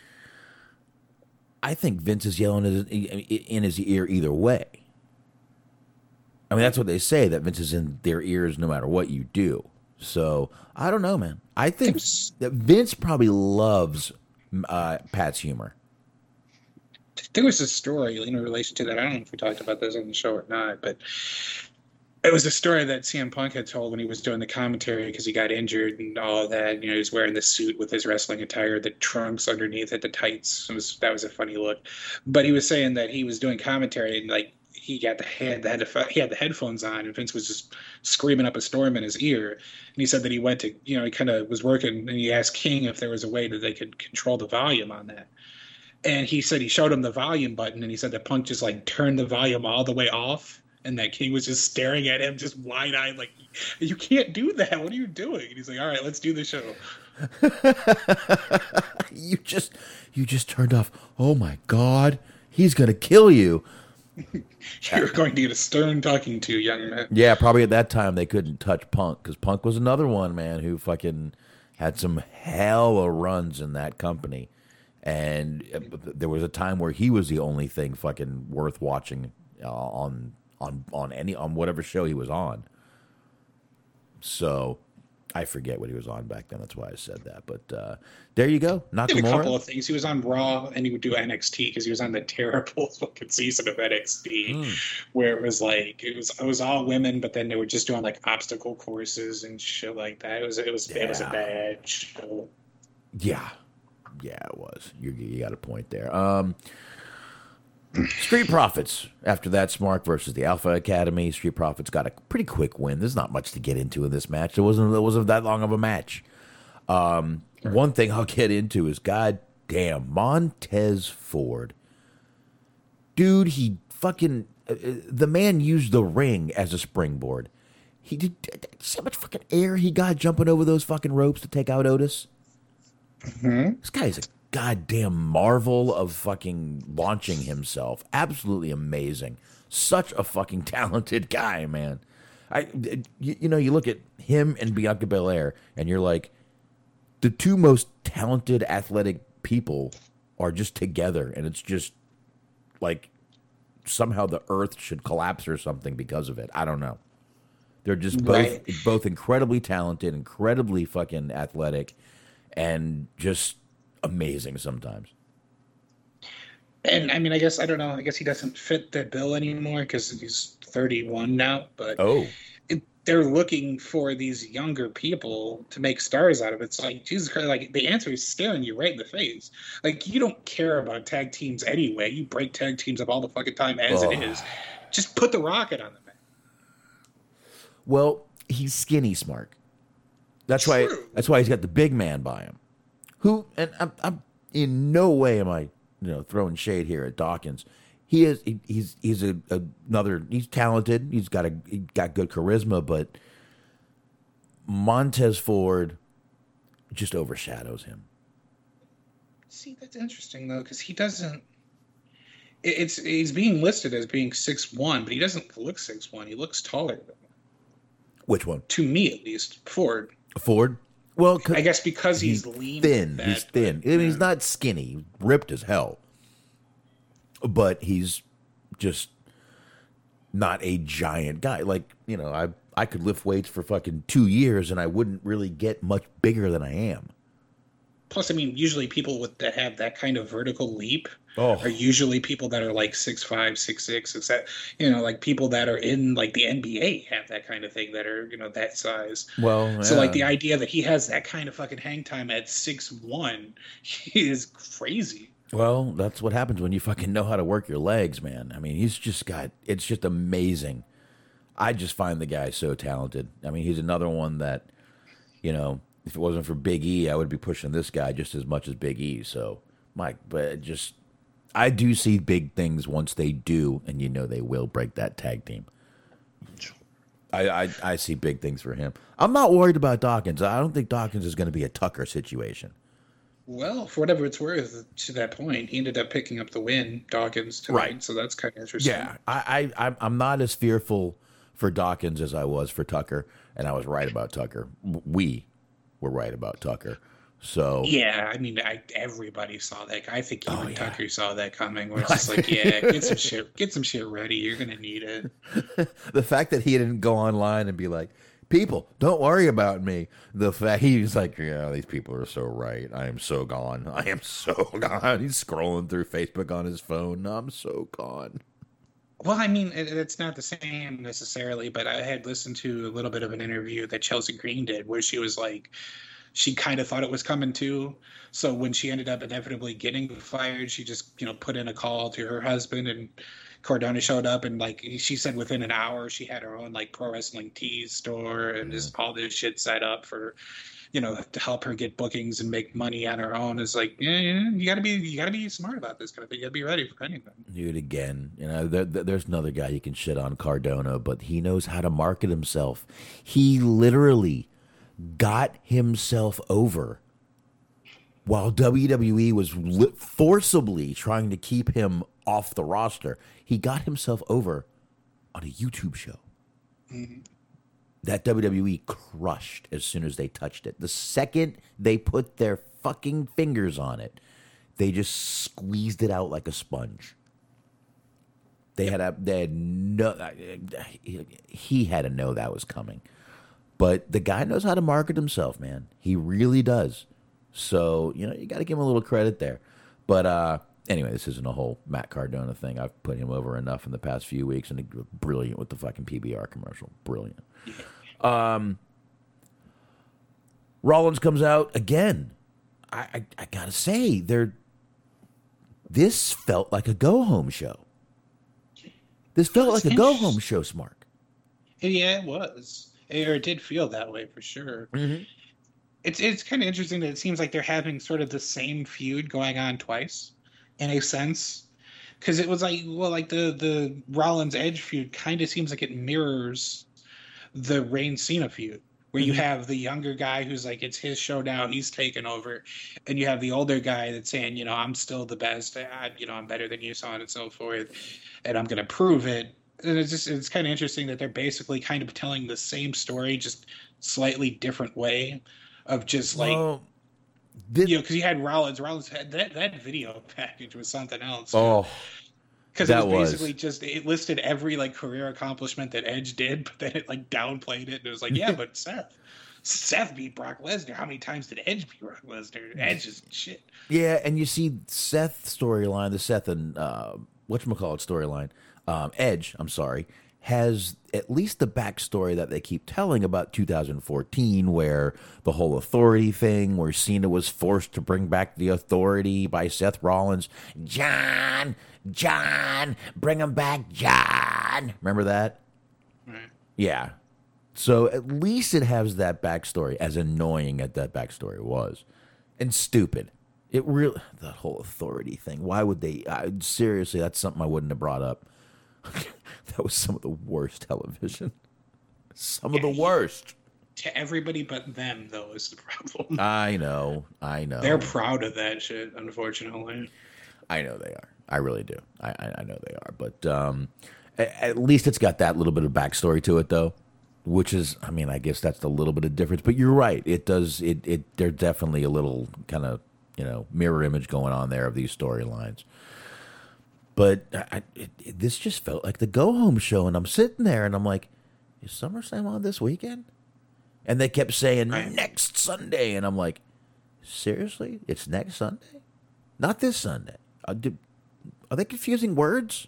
I think Vince is yelling in his ear either way. I mean, that's what they say, that Vince is in their ears no matter what you do. So, I don't know, man. I think that Vince probably loves Pat's humor. There was a story in relation to that. I don't know if we talked about this on the show or not, but it was a story that CM Punk had told when he was doing the commentary because he got injured and all of that. You know, he was wearing the suit with his wrestling attire, the trunks underneath it, the tights. That was a funny look. But he was saying that he was doing commentary and, like, he had the headphones on, and Vince was just screaming up a storm in his ear. And he said that he went to, you know, he kind of was working, and he asked King if there was a way that they could control the volume on that. And he said he showed him the volume button, and he said that Punk just, like, turned the volume all the way off, and that King was just staring at him, just wide-eyed, like, you can't do that. What are you doing? And he's like, all right, let's do the show. You just turned off. Oh, my God. He's going to kill you. You're going to get a stern talking to, young man. Yeah, probably at that time they couldn't touch Punk, because Punk was another one, man, who fucking had some hell of runs in that company. And there was a time where he was the only thing fucking worth watching on whatever show he was on. So I forget what he was on back then. That's why I said that. But there you go. Nakamura. He did a couple of things. He was on Raw, and he would do NXT because he was on the terrible fucking season of NXT, where it was like it was all women, but then they were just doing like obstacle courses and shit like that. It was a bad show. Yeah, it was. You got a point there. Street Profits. After that, Smark versus the Alpha Academy. Street Profits got a pretty quick win. There's not much to get into in this match. It wasn't that long of a match. One thing I'll get into is, goddamn, Montez Ford. Dude, he fucking... the man used the ring as a springboard. He did... See how much fucking air he got jumping over those fucking ropes to take out Otis? Mm-hmm. This guy is a goddamn marvel of fucking launching himself. Absolutely amazing. Such a fucking talented guy, man. You look at him and Bianca Belair, and you're like, the two most talented athletic people are just together, and it's just like somehow the earth should collapse or something because of it. I don't know. They're just both incredibly talented, incredibly fucking athletic, and just amazing sometimes. And I mean, I guess, I don't know, I guess he doesn't fit the bill anymore because he's 31 now, but they're looking for these younger people to make stars out of it. It's like, Jesus Christ, like, the answer is staring you right in the face. Like, you don't care about tag teams anyway. You break tag teams up all the fucking time as it is. Just put the rocket on the man. Well, he's skinny smart. That's why he's got the big man by him. Who, and I'm in no way am I, throwing shade here at Dawkins. He's talented. He's got good charisma, but Montez Ford just overshadows him. See, that's interesting though, because he doesn't. He's being listed as being 6'1", but he doesn't look 6'1". He looks taller than him. Which one? To me, at least, Ford. Well, I guess because he's lean. Thin. He's thin. I mean, he's not skinny. He's ripped as hell. But he's just not a giant guy. Like, I could lift weights for fucking 2 years and I wouldn't really get much bigger than I am. Plus, I mean, usually people that have that kind of vertical leap are usually people that are like 6'5", 6'6", except, like people that are in like the NBA have that kind of thing that are, that size. Well, yeah. So like the idea that he has that kind of fucking hang time at 6'1" is crazy. Well, that's what happens when you fucking know how to work your legs, man. I mean, it's just amazing. I just find the guy so talented. I mean, he's another one that, if it wasn't for Big E, I would be pushing this guy just as much as Big E. So, I do see big things once they do, and they will break that tag team. I see big things for him. I'm not worried about Dawkins. I don't think Dawkins is going to be a Tucker situation. Well, for whatever it's worth, to that point, he ended up picking up the win, Dawkins, tonight, right? So that's kind of interesting. Yeah, I'm not as fearful for Dawkins as I was for Tucker, and I was right about Tucker. We were right about Tucker. So yeah, I mean, everybody saw that. I think even Tucker saw that coming. Where it's just like, yeah, get some shit ready. You're gonna need it. The fact that he didn't go online and be like, people, don't worry about me. The fact he was like, yeah, these people are so right. I am so gone. I am so gone. He's scrolling through Facebook on his phone. I'm so gone. Well, I mean, it's not the same necessarily, but I had listened to a little bit of an interview that Chelsea Green did where she was like, she kind of thought it was coming too. So when she ended up inevitably getting fired, she just, put in a call to her husband, and Cardona showed up, and like she said, within an hour, she had her own like pro wrestling tees store and just all this shit set up for, to help her get bookings and make money on her own. It's like, yeah, you gotta be smart about this kind of thing. You gotta be ready for anything. Dude, again, there's another guy you can shit on, Cardona, but he knows how to market himself. He literally got himself over while WWE was forcibly trying to keep him off the roster. He got himself over on a YouTube show that WWE crushed as soon as they touched it. The second they put their fucking fingers on it, they just squeezed it out like a sponge. He had to know that was coming. But the guy knows how to market himself, man. He really does. So, you got to give him a little credit there. But anyway, this isn't a whole Matt Cardona thing. I've put him over enough in the past few weeks, and he was brilliant with the fucking PBR commercial. Brilliant. Rollins comes out again. I got to say, this felt like a go-home show. This felt like a go-home show, Smark. Yeah, it was. Or it did feel that way for sure. Mm-hmm. It's kind of interesting that it seems like they're having sort of the same feud going on twice, in a sense, because it was like, well, like the Rollins Edge feud kind of seems like it mirrors the Reigns Cena feud, where you have the younger guy who's like, it's his show now, he's taken over, and you have the older guy that's saying, I'm still the best, I'm better than you, so on and so forth, and I'm gonna prove it. And it's kind of interesting that they're basically kind of telling the same story, just slightly different way of just like, because you had Rollins had that video package was something else. Oh, because it was basically it listed every like career accomplishment that Edge did, but then it like downplayed it. And it was like, yeah, but Seth beat Brock Lesnar. How many times did Edge beat Brock Lesnar? Edge is shit. Yeah, and you see Seth's storyline, the Seth and whatchamacallit storyline. Edge, I'm sorry, has at least the backstory that they keep telling about 2014, where the whole authority thing, where Cena was forced to bring back the authority by Seth Rollins. John, bring him back, John. Remember that? Right. Yeah. So at least it has that backstory, as annoying as that backstory was. And stupid. It really, that whole authority thing. Why would they? Seriously, that's something I wouldn't have brought up. That was some of the worst television. Some of the worst. To everybody but them, though, is the problem. I know. They're proud of that shit, unfortunately. I know they are. I really do. I know they are. But at least it's got that little bit of backstory to it, though, which is, I mean, I guess that's the little bit of difference. But you're right. It does. There's definitely a little kind of, mirror image going on there of these storylines. But this just felt like the go-home show, and I'm sitting there, and I'm like, is SummerSlam on this weekend? And they kept saying, next Sunday, and I'm like, seriously? It's next Sunday? Not this Sunday. Are they confusing words?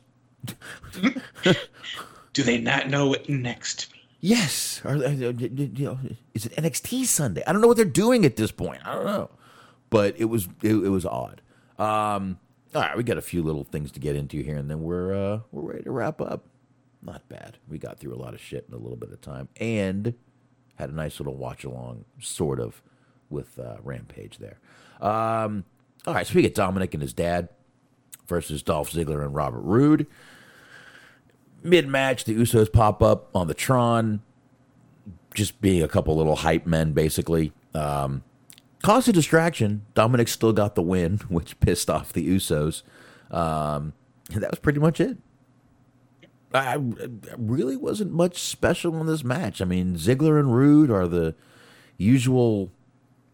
Do they not know what next means? Yes. Is it NXT Sunday? I don't know what they're doing at this point. I don't know. But it was odd. All right, we got a few little things to get into here, and then we're ready to wrap up. Not bad. We got through a lot of shit in a little bit of time, and had a nice little watch along, sort of, with Rampage there. All right, so we get Dominic and his dad versus Dolph Ziggler and Robert Roode. Mid-match, the Usos pop up on the Tron, just being a couple little hype men, basically. Caused a distraction. Dominic still got the win, which pissed off the Usos. And that was pretty much it. I really wasn't much special in this match. I mean, Ziggler and Roode are the usual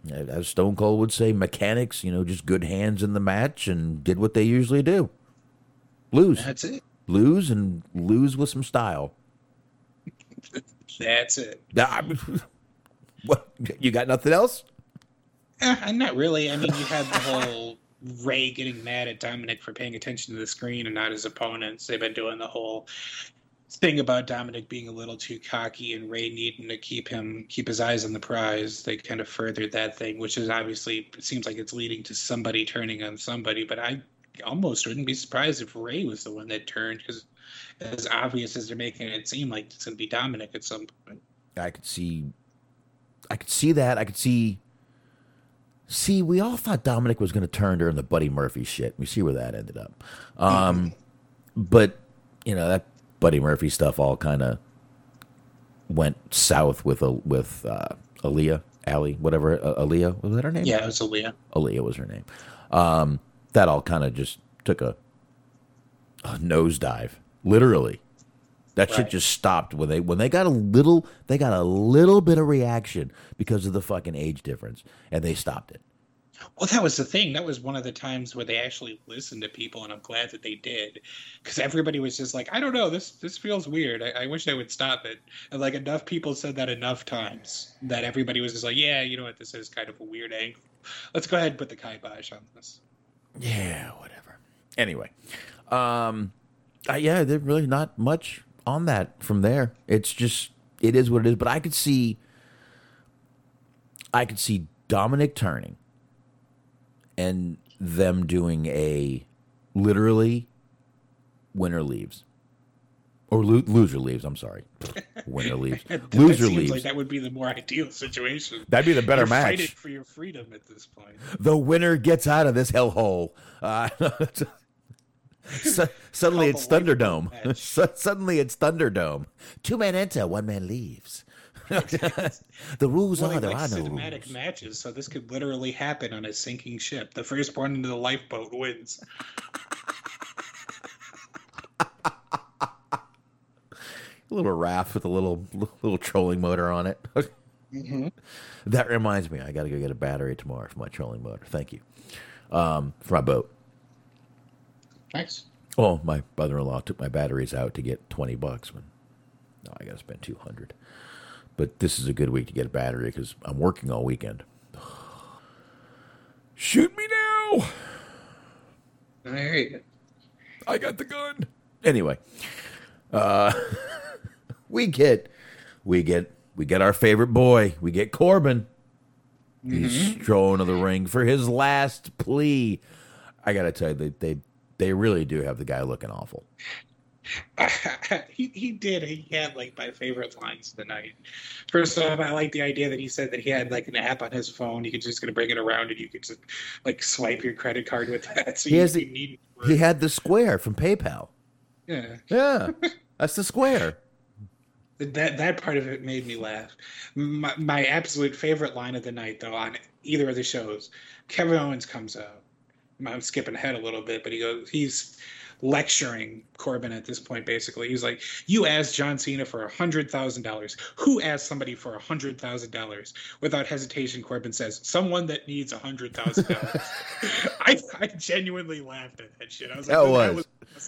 as Stone Cold would say, mechanics, just good hands in the match and did what they usually do. Lose. That's it. Lose and lose with some style. That's it. What? You got nothing else? Not really. I mean, you had the whole Ray getting mad at Dominic for paying attention to the screen and not his opponents. They've been doing the whole thing about Dominic being a little too cocky and Ray needing to keep his eyes on the prize. They kind of furthered that thing, which is obviously, it seems like it's leading to somebody turning on somebody, but I almost wouldn't be surprised if Ray was the one that turned, because as obvious as they're making it seem like it's going to be Dominic at some point. I could see that. I could see, we all thought Dominic was going to turn during the Buddy Murphy shit. We see where that ended up. But, that Buddy Murphy stuff all kind of went south with Aaliyah, whatever. Aaliyah, was that her name? Yeah, it was Aaliyah. Aaliyah was her name. That all kind of just took a nosedive, literally. That shit just stopped when they got a little bit of reaction because of the fucking age difference, and they stopped it. Well, that was the thing. That was one of the times where they actually listened to people, and I'm glad that they did, because everybody was just like, I don't know, this feels weird. I wish they would stop it. And like enough people said that enough times that everybody was just like, yeah, you know what, this is kind of a weird angle. Let's go ahead and put the kibosh on this. Yeah, whatever. Anyway, there's really not much on that from there. It's just, it is what it is. But I could see Dominic turning and them doing a literally winner leaves or loser leaves. I'm sorry, winner leaves, loser leaves. Like that would be the more ideal situation. That'd be the better match. Fighting for your freedom at this point. The winner gets out of this hellhole. Suddenly it's Thunderdome. Suddenly it's Thunderdome. 2 men enter, 1 man leaves. The rules are there are no cinematic rules. Matches, so this could literally happen on a sinking ship. The first one into the lifeboat wins. A little raft with a little trolling motor on it. Mm-hmm. That reminds me, I got to go get a battery tomorrow for my trolling motor. Thank you. For my boat. Nice. Oh, my brother-in-law took my batteries out to get $20. No, I got to spend $200. But this is a good week to get a battery because I'm working all weekend. Shoot me now! I hear you. I got the gun. Anyway, we get our favorite boy. We get Corbin. Mm-hmm. He's strolling to the ring for his last plea. I gotta tell you, they really do have the guy looking awful. He did. He had like my favorite lines tonight. First off, I like the idea that he said that he had like an app on his phone. You could just gonna bring it around and you could just like swipe your credit card with that. So he had the Square from PayPal. Yeah, that's the Square. That part of it made me laugh. My absolute favorite line of the night, though, on either of the shows, Kevin Owens comes out. I'm skipping ahead a little bit, but he's lecturing Corbin at this point, basically. He's like, you asked John Cena for $100,000. Who asked somebody for $100,000? Without hesitation, Corbin says, someone that needs $100,000. I genuinely laughed at that shit. I was like,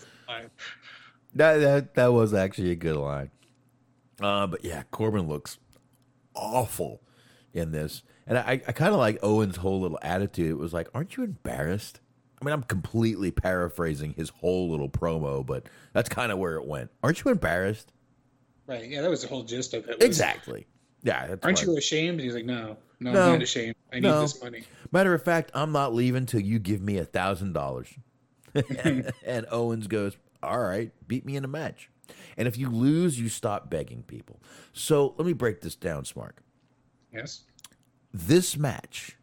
that was actually a good line. But yeah, Corbin looks awful in this. And I kind of like Owens' whole little attitude. It was like, aren't you embarrassed? I mean, I'm completely paraphrasing his whole little promo, but that's kind of where it went. Aren't you embarrassed? Right. Yeah, that was the whole gist of it. Exactly. Yeah. Aren't you ashamed? He's like, no, I'm not ashamed. I need this money. Matter of fact, I'm not leaving till you give me $1,000. And Owens goes, all right, beat me in a match. And if you lose, you stop begging people. So let me break this down, Smark. Yes. This match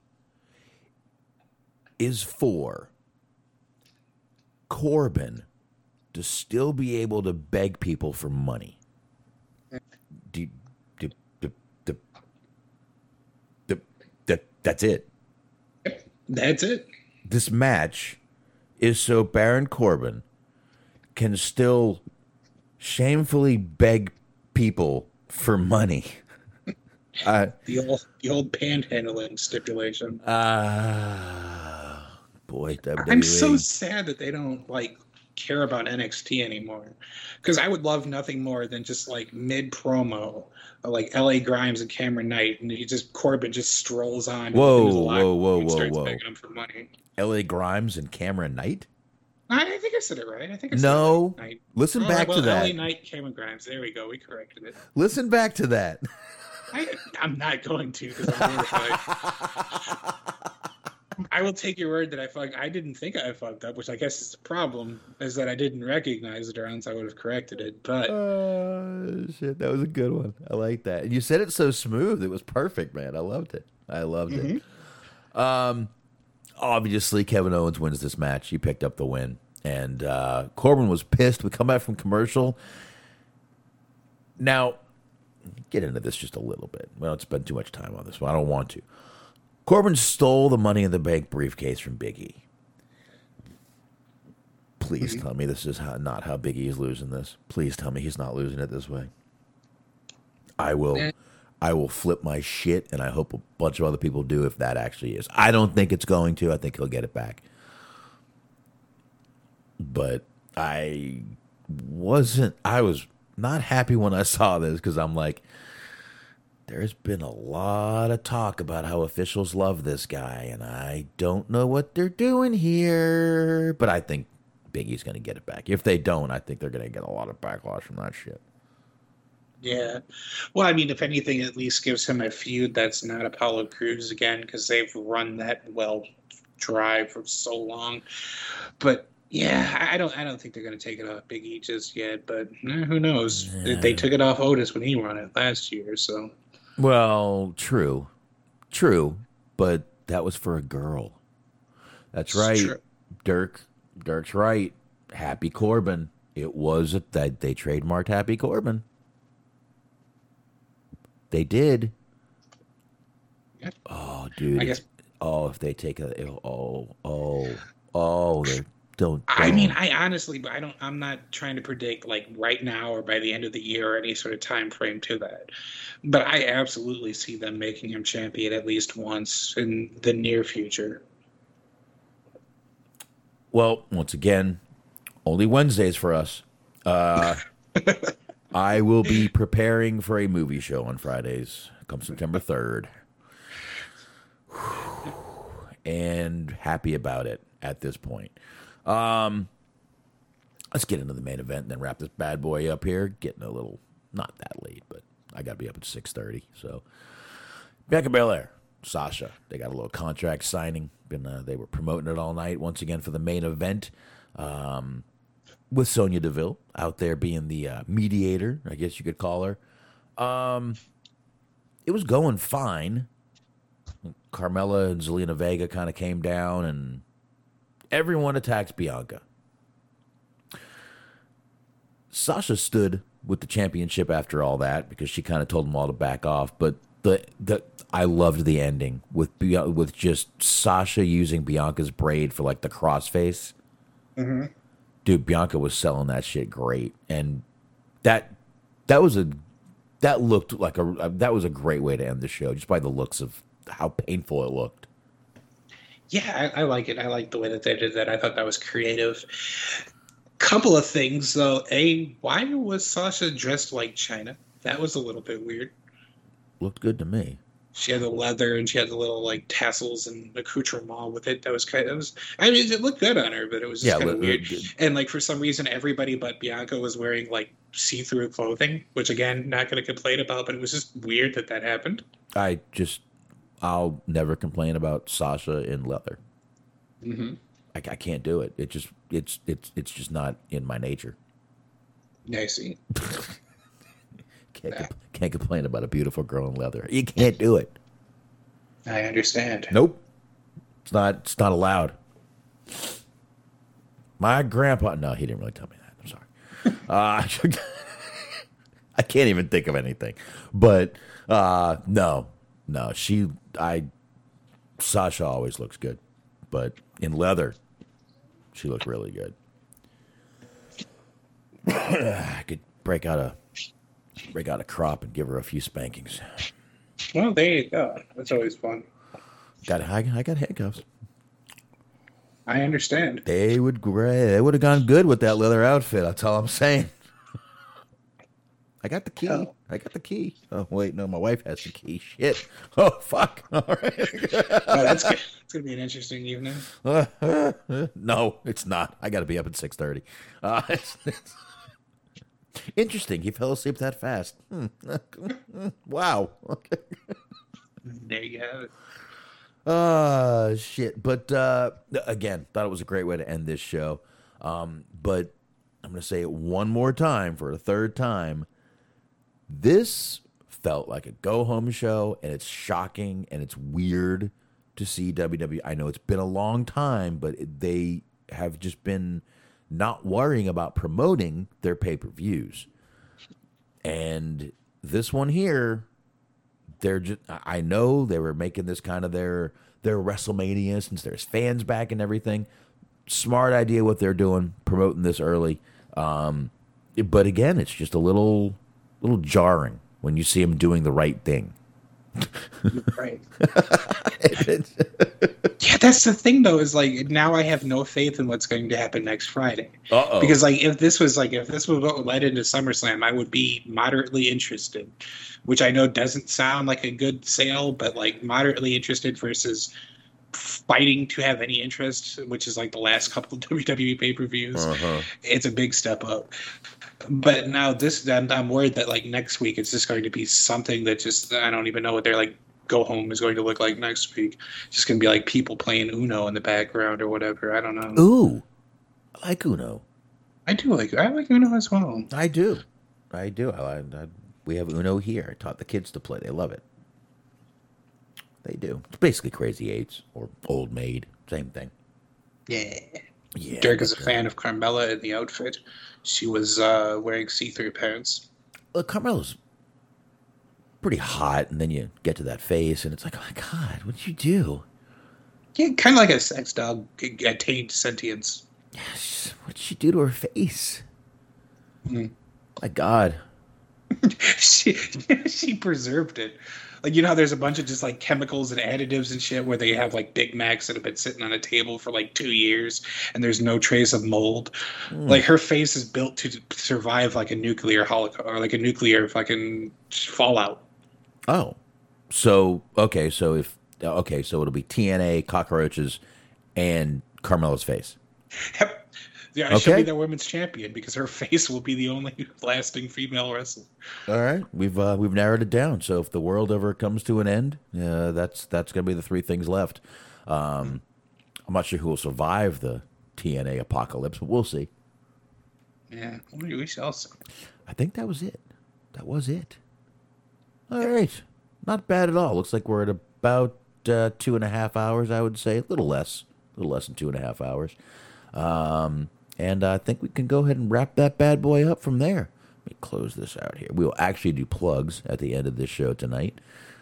is for Corbin to still be able to beg people for money. That's it. That's it. This match is so Baron Corbin can still shamefully beg people for money The old panhandling stipulation. Boy, WWE. I'm so sad that they don't care about NXT anymore, because I would love nothing more than just mid promo, like LA Grimes and Cameron Knight, and Corbin just strolls on. Whoa! Starts begging him for money. LA Grimes and Cameron Knight. I think I said it right. I think I said no. LA Knight. Listen back to that. LA Knight, Cameron Grimes. There we go. We corrected it. Listen back to that. I'm not going to, because I'm mortified. I will take your word that I didn't think I fucked up, which I guess is the problem, is that I didn't recognize it, or else I would have corrected it. But shit, that was a good one. I like that. And you said it so smooth. It was perfect, man. I loved it. it. Obviously, Kevin Owens wins this match. He picked up the win. And Corbin was pissed. We come back from commercial. Now, get into this just a little bit. We don't spend too much time on this one. I don't want to. Corbin stole the Money in the Bank briefcase from Big E. Please tell me this is not how Big E is losing this. Please tell me he's not losing it this way. I will flip my shit, and I hope a bunch of other people do if that actually is. I don't think it's going to. I think he'll get it back. But I was not happy when I saw this, because I'm like, there's been a lot of talk about how officials love this guy, and I don't know what they're doing here. But I think Big E's going to get it back. If they don't, I think they're going to get a lot of backlash from that shit. Yeah. Well, I mean, if anything, at least gives him a feud that's not Apollo Crews again, because they've run that dry for so long. But yeah, I don't think they're going to take it off Big E just yet. But who knows? Yeah. They took it off Otis when he won it last year, so. Well, true, but that was for a girl. That's right, Dirk's right. Happy Corbin. It was that they trademarked Happy Corbin. They did. Yeah. Oh, dude. I guess. Oh, if they take they don't. I mean, I honestly, I'm not trying to predict right now or by the end of the year or any sort of time frame to that. But I absolutely see them making him champion at least once in the near future. Well, once again, only Wednesdays for us. I will be preparing for a movie show on Fridays come September 3rd. And happy about it at this point. Let's get into the main event and then wrap this bad boy up here. Getting a little, not that late, but I got to be up at 6:30. So, Bianca Belair, Sasha, they got a little contract signing. They were promoting it all night once again for the main event. With Sonya Deville out there being the mediator, I guess you could call her. It was going fine. Carmella and Zelina Vega kind of came down, and everyone attacks Bianca. Sasha stood with the championship after all that because she kind of told them all to back off. But I loved the ending with just Sasha using Bianca's braid for the crossface. Mm-hmm. Dude, Bianca was selling that shit great, and that was a great way to end the show just by the looks of how painful it looked. Yeah, I like it. I like the way that they did that. I thought that was creative. Couple of things, though. Why was Sasha dressed like China? That was a little bit weird. Looked good to me. She had the leather and she had the little tassels and accoutrement with it. I mean, it looked good on her, but it was just kind of weird. And for some reason, everybody but Bianca was wearing see-through clothing, which again, not going to complain about, but it was just weird that happened. I'll never complain about Sasha in leather. Mm-hmm. I can't do it. It's just not in my nature. I see. Can't complain about a beautiful girl in leather. You can't do it. I understand. Nope. It's not allowed. My grandpa. No, he didn't really tell me that. I'm sorry. I can't even think of anything. But no. Sasha always looks good, but in leather, she looked really good. I could break out a crop and give her a few spankings. Well, there you go. That's always fun. I got handcuffs. I understand. They would have gone good with that leather outfit. That's all I'm saying. I got the key. Oh. I got the key. Oh wait, no, my wife has the key. Shit. Oh fuck. All right. That's good. It's gonna be an interesting evening. No, it's not. I got to be up at 6:30. It's interesting. He fell asleep that fast. Wow. Okay. There you have it. Shit. But again, thought it was a great way to end this show. But I'm going to say it one more time for a third time. This felt like a go-home show, and it's shocking, and it's weird to see WWE. I know it's been a long time, but they have just been not worrying about promoting their pay-per-views. And this one here, they're just, I know they were making this kind of their WrestleMania since there's fans back and everything. Smart idea what they're doing, promoting this early. But again, it's just a little jarring when you see them doing the right thing. Right. Yeah, that's the thing though, is like now I have no faith in what's going to happen next Friday. Uh-oh. Because if this was what led into SummerSlam, I would be moderately interested, which I know doesn't sound like a good sale, but like moderately interested versus fighting to have any interest, which is like the last couple of WWE pay-per-views. It's a big step up. But now I'm worried that like next week it's just going to be something that just, I don't even know what their like go home is going to look like next week. It's just going to be like people playing Uno in the background or whatever. I don't know. Ooh, I like Uno. I like Uno as well. I do. We have Uno here. I taught the kids to play. They love it. They do. It's basically Crazy Eights or Old Maid. Same thing. Yeah. Yeah. Dirk is a fan of Carmella in the outfit. She was wearing see-through pants. Look, Carmella's pretty hot, and then you get to that face, and it's like, oh my God, what did you do? Yeah, kind of like a sex dog attained sentience. Yes. What did she do to her face? Mm. My God. She preserved it. Like, you know how there's a bunch of just like chemicals and additives and shit where they have like Big Macs that have been sitting on a table for like 2 years and there's no trace of mold. Like her face is built to survive like a nuclear holocaust or like a nuclear fucking fallout. Oh, so okay, so it'll be TNA, cockroaches, and Carmella's face. Yep. Yeah, she'll be the women's champion because her face will be the only lasting female wrestler. All right, we've narrowed it down. So if the world ever comes to an end, that's going to be the three things left. I'm not sure who will survive the TNA apocalypse, but we'll see. Yeah, we shall see. I think that was it. All right, not bad at all. Looks like we're at about 2.5 hours. I would say a little less than 2.5 hours. And I think we can go ahead and wrap that bad boy up from there. Let me close this out here. We will actually do plugs at the end of this show tonight.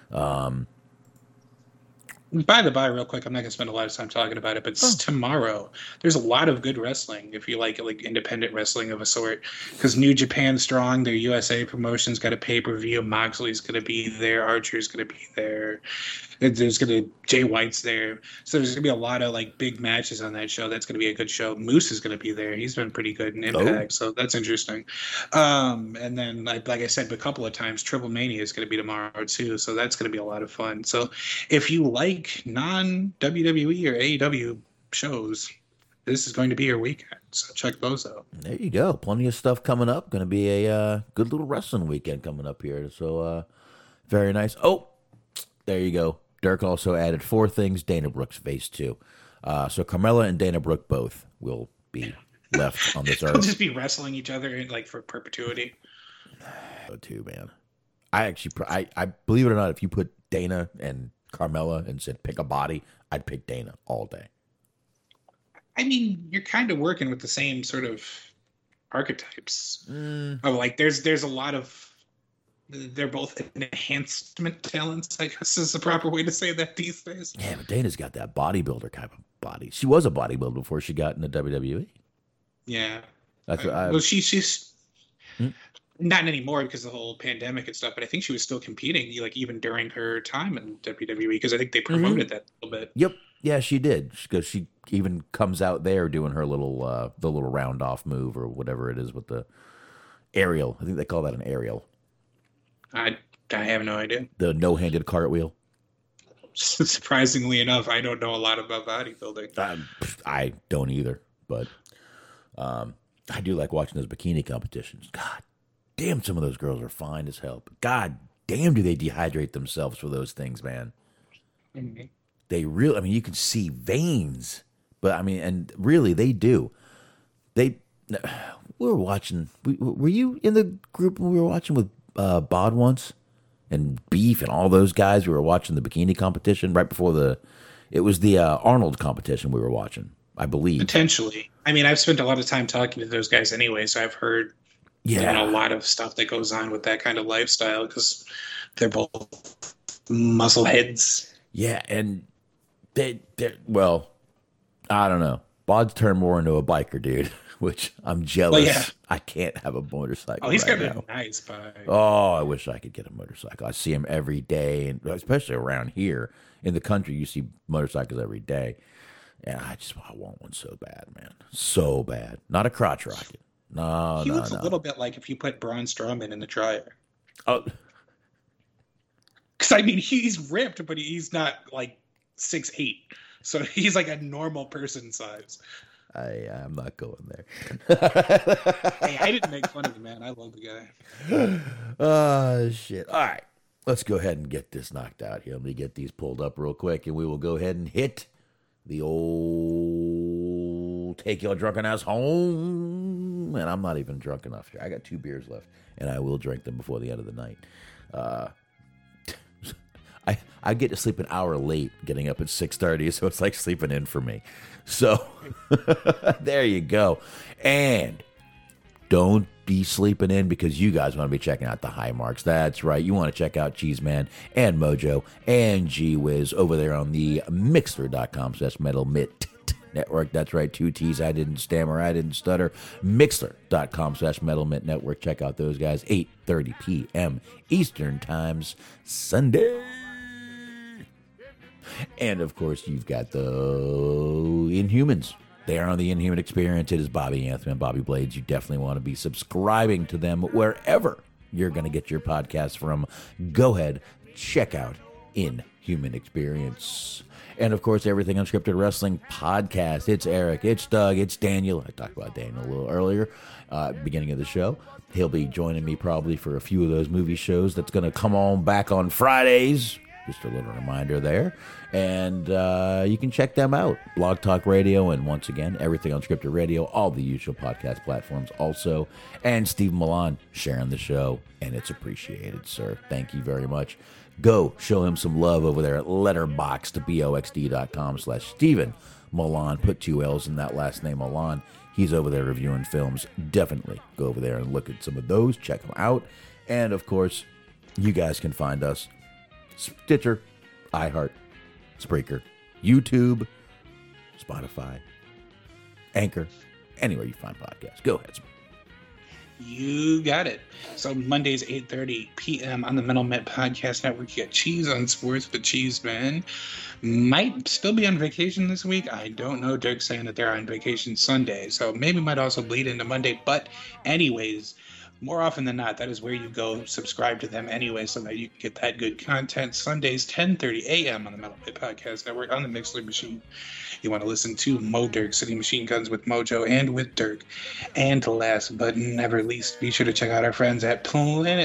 By the by, real quick, I'm not going to spend a lot of time talking about it, but tomorrow there's a lot of good wrestling if you like independent wrestling of a sort. Because New Japan Strong, their USA promotion's got a pay-per-view. Moxley's going to be there. Archer's going to be there. There's going to Jay White's there. So there's going to be a lot of like big matches on that show. That's going to be a good show. Moose is going to be there. He's been pretty good in Impact, so that's interesting. And then, like I said a couple of times, Triple Mania is going to be tomorrow too. So that's going to be a lot of fun. So if you like non-WWE or AEW shows, this is going to be your weekend. So check those out. There you go. Plenty of stuff coming up. Going to be a good little wrestling weekend coming up here. So very nice. Oh, there you go. Dirk also added 4 things Dana Brooks face too. So Carmella and Dana Brooke both will be left on this earth. They'll just be wrestling each other in, like, for perpetuity. Oh, too, man. I actually, I believe it or not, if you put Dana and Carmella and said pick a body, I'd pick Dana all day. I mean, you're kind of working with the same sort of archetypes. Oh, like there's a lot of. They're both enhancement talents, I guess is the proper way to say that these days. Yeah, but Dana's got that bodybuilder kind of body. She was a bodybuilder before she got into WWE. Yeah. That's what well, she's Not anymore because of the whole pandemic and stuff, but I think she was still competing, like even during her time in WWE, because I think they promoted that a little bit. Yep. Yeah, she did. Because she even comes out there doing her little the little round off move or whatever it is with the aerial. I think they call that an aerial. I have no idea. The no-handed cartwheel. Surprisingly enough, I don't know a lot about bodybuilding. I don't either, but I do like watching those bikini competitions. God damn, some of those girls are fine as hell. But God damn, do they dehydrate themselves for those things, man. Mm-hmm. They really, I mean, you can see veins, but I mean, and really they do. We were watching, were you in the group when we were watching with Bod once? And Beef and all those guys? We were watching the bikini competition right before it was the Arnold competition we were watching, I believe. Potentially. I mean, I've spent a lot of time talking to those guys anyway, so I've heard a lot of stuff that goes on with that kind of lifestyle because they're both muscle heads. Yeah, and they're well, I don't know. Bod's turned more into a biker dude, which I'm jealous. Well, yeah. I can't have a motorcycle. Oh, he's right got now. a nice bike. Oh, I wish I could get a motorcycle. I see him every day, and especially around here in the country, you see motorcycles every day. And I want one so bad, man, so bad. Not a crotch rocket. No, he looks a little bit like if you put Braun Strowman in the dryer. Oh, because I mean he's ripped, but he's not like 6'8", so he's like a normal person size. I'm not going there. Hey, I didn't make fun of the man. I love the guy. Oh, shit. All right. Let's go ahead and get this knocked out here. Let me get these pulled up real quick, and we will go ahead and hit the old take your drunken ass home. And I'm not even drunk enough here. I got 2 beers left, and I will drink them before the end of the night. I get to sleep an hour late, getting up at 6:30, so it's like sleeping in for me. So there you go. And don't be sleeping in because you guys want to be checking out the high marks. That's right. You want to check out Cheeseman and Mojo and G-Wiz over there on the Mixler.com/Metal Network. That's right. 2 T's. I didn't stammer. I didn't stutter. Mixler.com/Metal Network. Check out those guys. 8:30 p.m. Eastern Times Sunday. And, of course, you've got the Inhumans. They are on the Inhuman Experience. It is Bobby Anthem and Bobby Blades. You definitely want to be subscribing to them wherever you're going to get your podcast from. Go ahead, check out Inhuman Experience. And, of course, Everything Unscripted Wrestling Podcast. It's Eric, it's Doug, it's Daniel. I talked about Daniel a little earlier, beginning of the show. He'll be joining me probably for a few of those movie shows that's going to come on back on Fridays. Just a little reminder there. And you can check them out. Blog Talk Radio, and once again, Everything Unscripted Radio, all the usual podcast platforms also. And Steve Milan sharing the show, and it's appreciated, sir. Thank you very much. Go show him some love over there at letterboxd.com/Steven Milan. Put 2 L's in that last name, Milan. He's over there reviewing films. Definitely go over there and look at some of those. Check them out. And, of course, you guys can find us Stitcher, iHeart, Spreaker, YouTube, Spotify, Anchor, anywhere you find podcasts. Go ahead. You got it. So Mondays, 8:30 p.m. on the Metal Met Podcast Network. You got Cheese on Sports with Cheeseman. Might still be on vacation this week. I don't know. Dirk's saying that they're on vacation Sunday, so maybe might also bleed into Monday. But anyways, more often than not, that is where you go subscribe to them anyway so that you can get that good content. Sundays, 10:30 a.m. on the Metal Pit Podcast Network on the Mixler Machine. You want to listen to Mo Dirk City Machine Guns with Mojo and with Dirk. And last but never least, be sure to check out our friends at Planet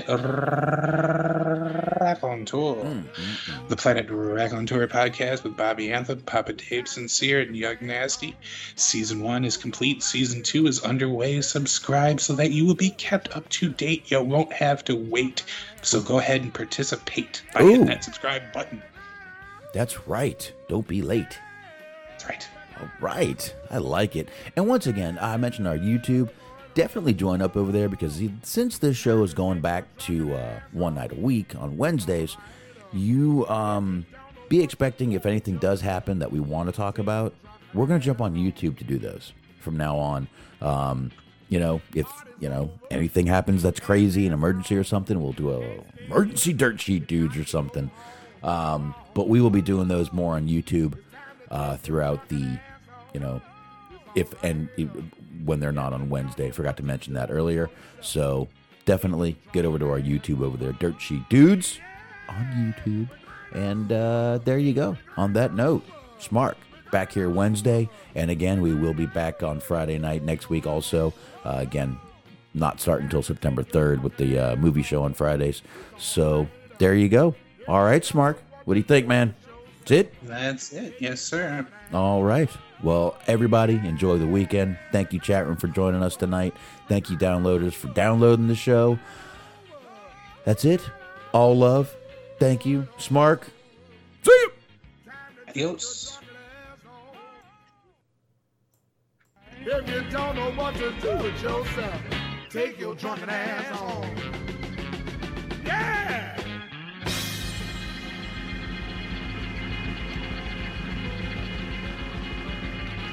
Raconteur. The Planet Raconteur podcast with Bobby Anthem, Papa Dave Sincere, and Young Nasty. Season 1 is complete. Season 2 is underway. Subscribe so that you will be kept up to date. You won't have to wait. So go ahead and participate by hitting that subscribe button. That's right. Don't be late. That's right. All right. I like it. And once again, I mentioned our YouTube. Definitely join up over there because since this show is going back to one night a week on Wednesdays, you be expecting if anything does happen that we want to talk about, we're going to jump on YouTube to do those from now on. if anything happens that's crazy, an emergency or something, we'll do a emergency Dirt Sheet Dudes or something. But we will be doing those more on YouTube throughout the, when they're not on Wednesday. Forgot to mention that earlier. So definitely get over to our YouTube over there, Dirt Sheet Dudes on YouTube. And there you go. On that note, Smark back here Wednesday. And again, we will be back on Friday night next week also. Again, not starting until September 3rd with the movie show on Fridays. So there you go. All right, Smark. What do you think, man? That's it? That's it. Yes, sir. All right. Well, everybody, enjoy the weekend. Thank you, chat room, for joining us tonight. Thank you, downloaders, for downloading the show. That's it. All love. Thank you. Smark. See you. Adios. If you don't know what to do with yourself, take your drunken ass home. Yeah!